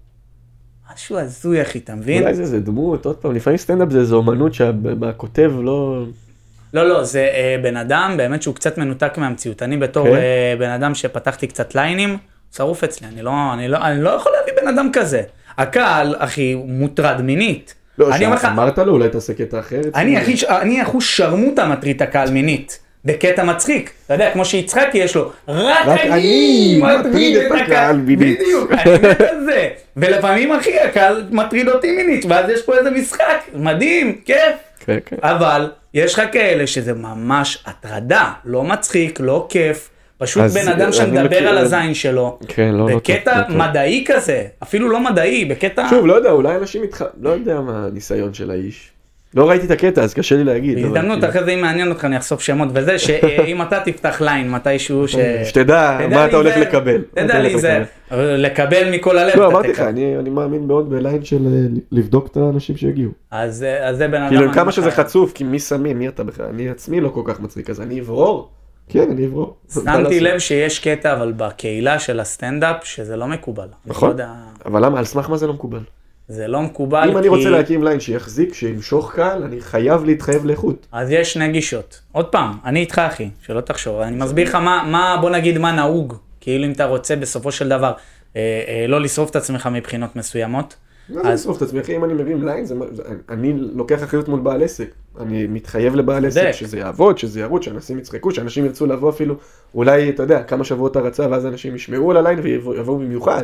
משהו הזוי, אחי, אתה מבין? אולי זה, זה דמות, עוד פעם, לפעמים סטנדאפ זה איזו אומנות שהכותב לא... לא, לא, זה אה, בן אדם, באמת שהוא קצת מנותק מהמציאות. אני בתור okay. אה, בן אדם שפתחתי קצת ליינים, שרוף אצלי, אני לא, אני לא, אני לא יכול להביא בן אדם כזה. הקהל, אחי, מוטרד מינית. לא, שאמרת לו, אולי תעשה קטע אחרת. אני, אחי, אני אחו שרמוטה מטריד את הקהל מינית. בקטע מצחיק. אתה יודע, כמו שיצחקי יש לו, רק, רק אני מטריד את הקהל מינית. בדיוק, אני מת על זה. ולפעמים, אחי, הקהל מטריד אותי מינית, ואז יש פה איזה משחק, מדהים, כיף. כן, כן. אבל יש לך כאלה שזה ממש הטרדה, לא מצחיק, לא כיף. פשוט בן אדם שמדבר על הזין שלו, כן, לא, בקטע לא מדעי כזה, אפילו לא מדעי, בקטע... שוב, לא יודע, אולי אנשים איתך, לא יודע מה הניסיון של האיש. לא ראיתי את הקטע, אז קשה לי להגיד. בהזדמנות, אחרי זה אם מעניין אותך, אני אחשוף שמות וזה, שאם אתה תפתח ליין מתישהו ש... שתדע מה אתה הולך לקבל. תדע לי זה, לקבל מכל הלב. לא, אמרתי לך, אני מאמין מאוד בליין של לבדוק את האנשים שהגיעו. אז זה בן אדם... כאילו, כמה שזה חצוף, כי מי שמי, מי אתה בכלל? אני עצמי לא כל כך מצחיק, אז אני אברור. כן, אני אברור. שמתי לב שיש קטע, אבל בקהילה של הסטנדאפ, שזה לא מקובל. נכון, אבל למה? על סמך מה זה לא מקובל? זה לא מקובל כי... אם אני רוצה להקים ליין שיחזיק, שימשוך קהל, אני חייב להתחייב לאיכות. אז יש שני גישות. עוד פעם, אני איתך אחי, שלא תחשוב. אני מסביר לך מה, מה, בוא נגיד מה נהוג. כאילו אם אתה רוצה בסופו של דבר, אה, אה, לא לשרוף את עצמך מבחינות מסוימות. לא אז... לשרוף את עצמך, אם אני מרים ליין, זה... אני לוקח אחריות מול בעל עסק. אני מתחייב לבעל עסק שזה יעבוד, שזה ירוץ, שאנשים יצחקו, שאנשים ירצו לבוא אפילו, אולי, אתה יודע, כמה שבועות הרצה, ואז אנשים ישמעו על הליין ויבואו במיוחד.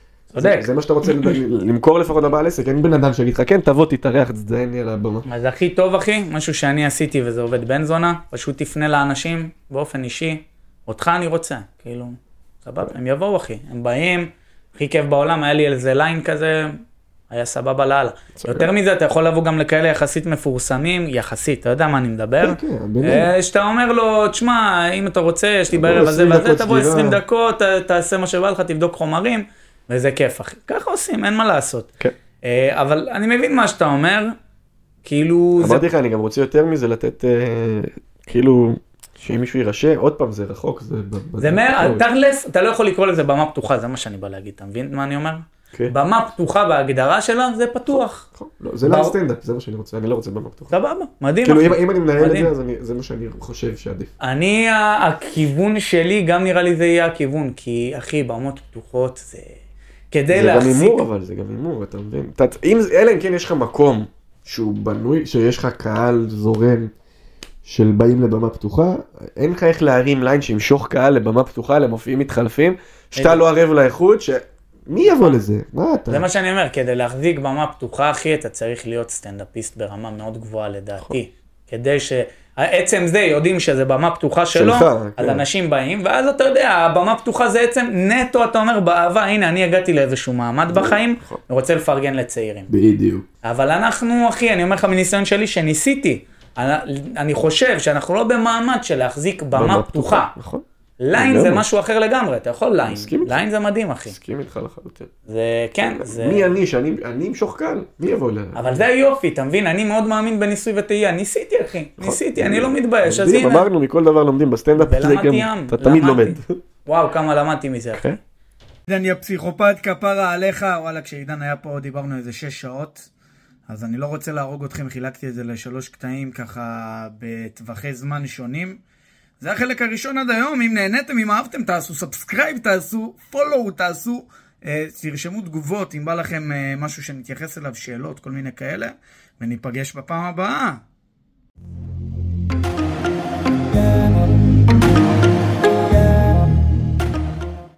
זה, זה מה שאתה רוצה למכור לפחות לבעל עסק, אין בן אדם שיגיד לך, כן, תבוא, תתארח, תזדיין לי על הבמה. אז הכי טוב, אחי, משהו שאני עשיתי וזה עובד בן זונה, פשוט תפנה לאנשים באופן אישי, אותך אני רוצה, כאילו, סבבה, הם יבואו, אחי, הם באים, הכי כיף בעולם, היה לי איזה ליין כזה, היה סבבה לאללה. יותר מזה, אתה יכול לבוא גם לכאלה יחסית מפורסמים, יחסית, אתה יודע מה אני מדבר? שאתה אומר לו, תשמע, אם אתה רוצה, יש לי בערב הזה וזה, תבוא עשרים דקות, תעשה מה שבא לך, תבדוק חומרים. וזה כיף, אחי. ככה עושים, אין מה לעשות. כן. אבל אני מבין מה שאתה אומר, כאילו... אמרתי לך, אני גם רוצה יותר מזה לתת, כאילו, שאם מישהו יירשם, עוד פעם, זה רחוק, זה... זה מה, תכלס, אתה לא יכול לקרוא לזה במה פתוחה, זה מה שאני בא להגיד, אתה מבין מה אני אומר? כן. במה פתוחה בהגדרה שלה, זה פתוח. זה לא סטנדאפ, זה מה שאני רוצה, אני לא רוצה במה פתוחה. סבבה, מדהים. כאילו, אם אני מנהל את זה, אז זה מה שאני חושב שעדיף. אני, הכיוון שלי, גם נראה לי זה יהיה הכיוון, כי, אחי, במות פתוחות זה... כדי להחזיק... זה גם אימור, אבל זה גם אימור, אתה מבין? אלא אם כן יש לך מקום שהוא בנוי, שיש לך קהל זורם של באים לבמה פתוחה, אין לך איך להרים ליין שימשוך קהל לבמה פתוחה, למופיעים מתחלפים, שאתה לא ערב לאיכות, שמי יבוא לזה? מה אתה? זה מה שאני אומר, כדי להחזיק במה פתוחה, אחי, אתה צריך להיות סטנדאפיסט ברמה מאוד גבוהה לדעתי. כדי ש... עצם זה יודעים שזה במה פתוחה שלו, שלך, אז כן. אנשים באים, ואז אתה יודע, הבמה פתוחה זה עצם נטו, אתה אומר, באהבה, הנה, אני הגעתי לאיזשהו מעמד בחיים, אני רוצה לפרגן לצעירים. בדיוק. אבל אנחנו, אחי, אני אומר לך מניסיון שלי, שניסיתי, אני, אני חושב שאנחנו לא במעמד של להחזיק במה פתוחה. נכון. ליין זה משהו אחר לגמרי, אתה יכול ליין. מסכים איתך. ליין זה מדהים, אחי. מסכים איתך לחלוטין. זה, כן, זה... מי אני, שאני אני אמשוך קהל? מי יבוא ל... אבל זה היופי, אתה מבין? אני מאוד מאמין בניסוי וטעייה. ניסיתי, אחי. ניסיתי, אני לא מתבייש. אז הנה. אמרנו, מכל דבר לומדים בסטנדאפ. ולמדתי ים. אתה תמיד לומד. וואו, כמה למדתי מזה. אוקיי. עידן, הפסיכופת כפרה עליך. וואלה, כשעידן היה פה דיברנו איזה שש שעות. אז אני לא רוצה להרוג אתכם, חילקתי את זה לשלוש קטעים ככה בטווחי זמן שונים. זה החלק הראשון עד היום. אם נהניתם, אם אהבתם, תעשו סאבסקרייב, תעשו פולו, תעשו, אה, תרשמו תגובות, אם בא לכם אה, משהו שנתייחס אליו, שאלות, כל מיני כאלה, וניפגש בפעם הבאה.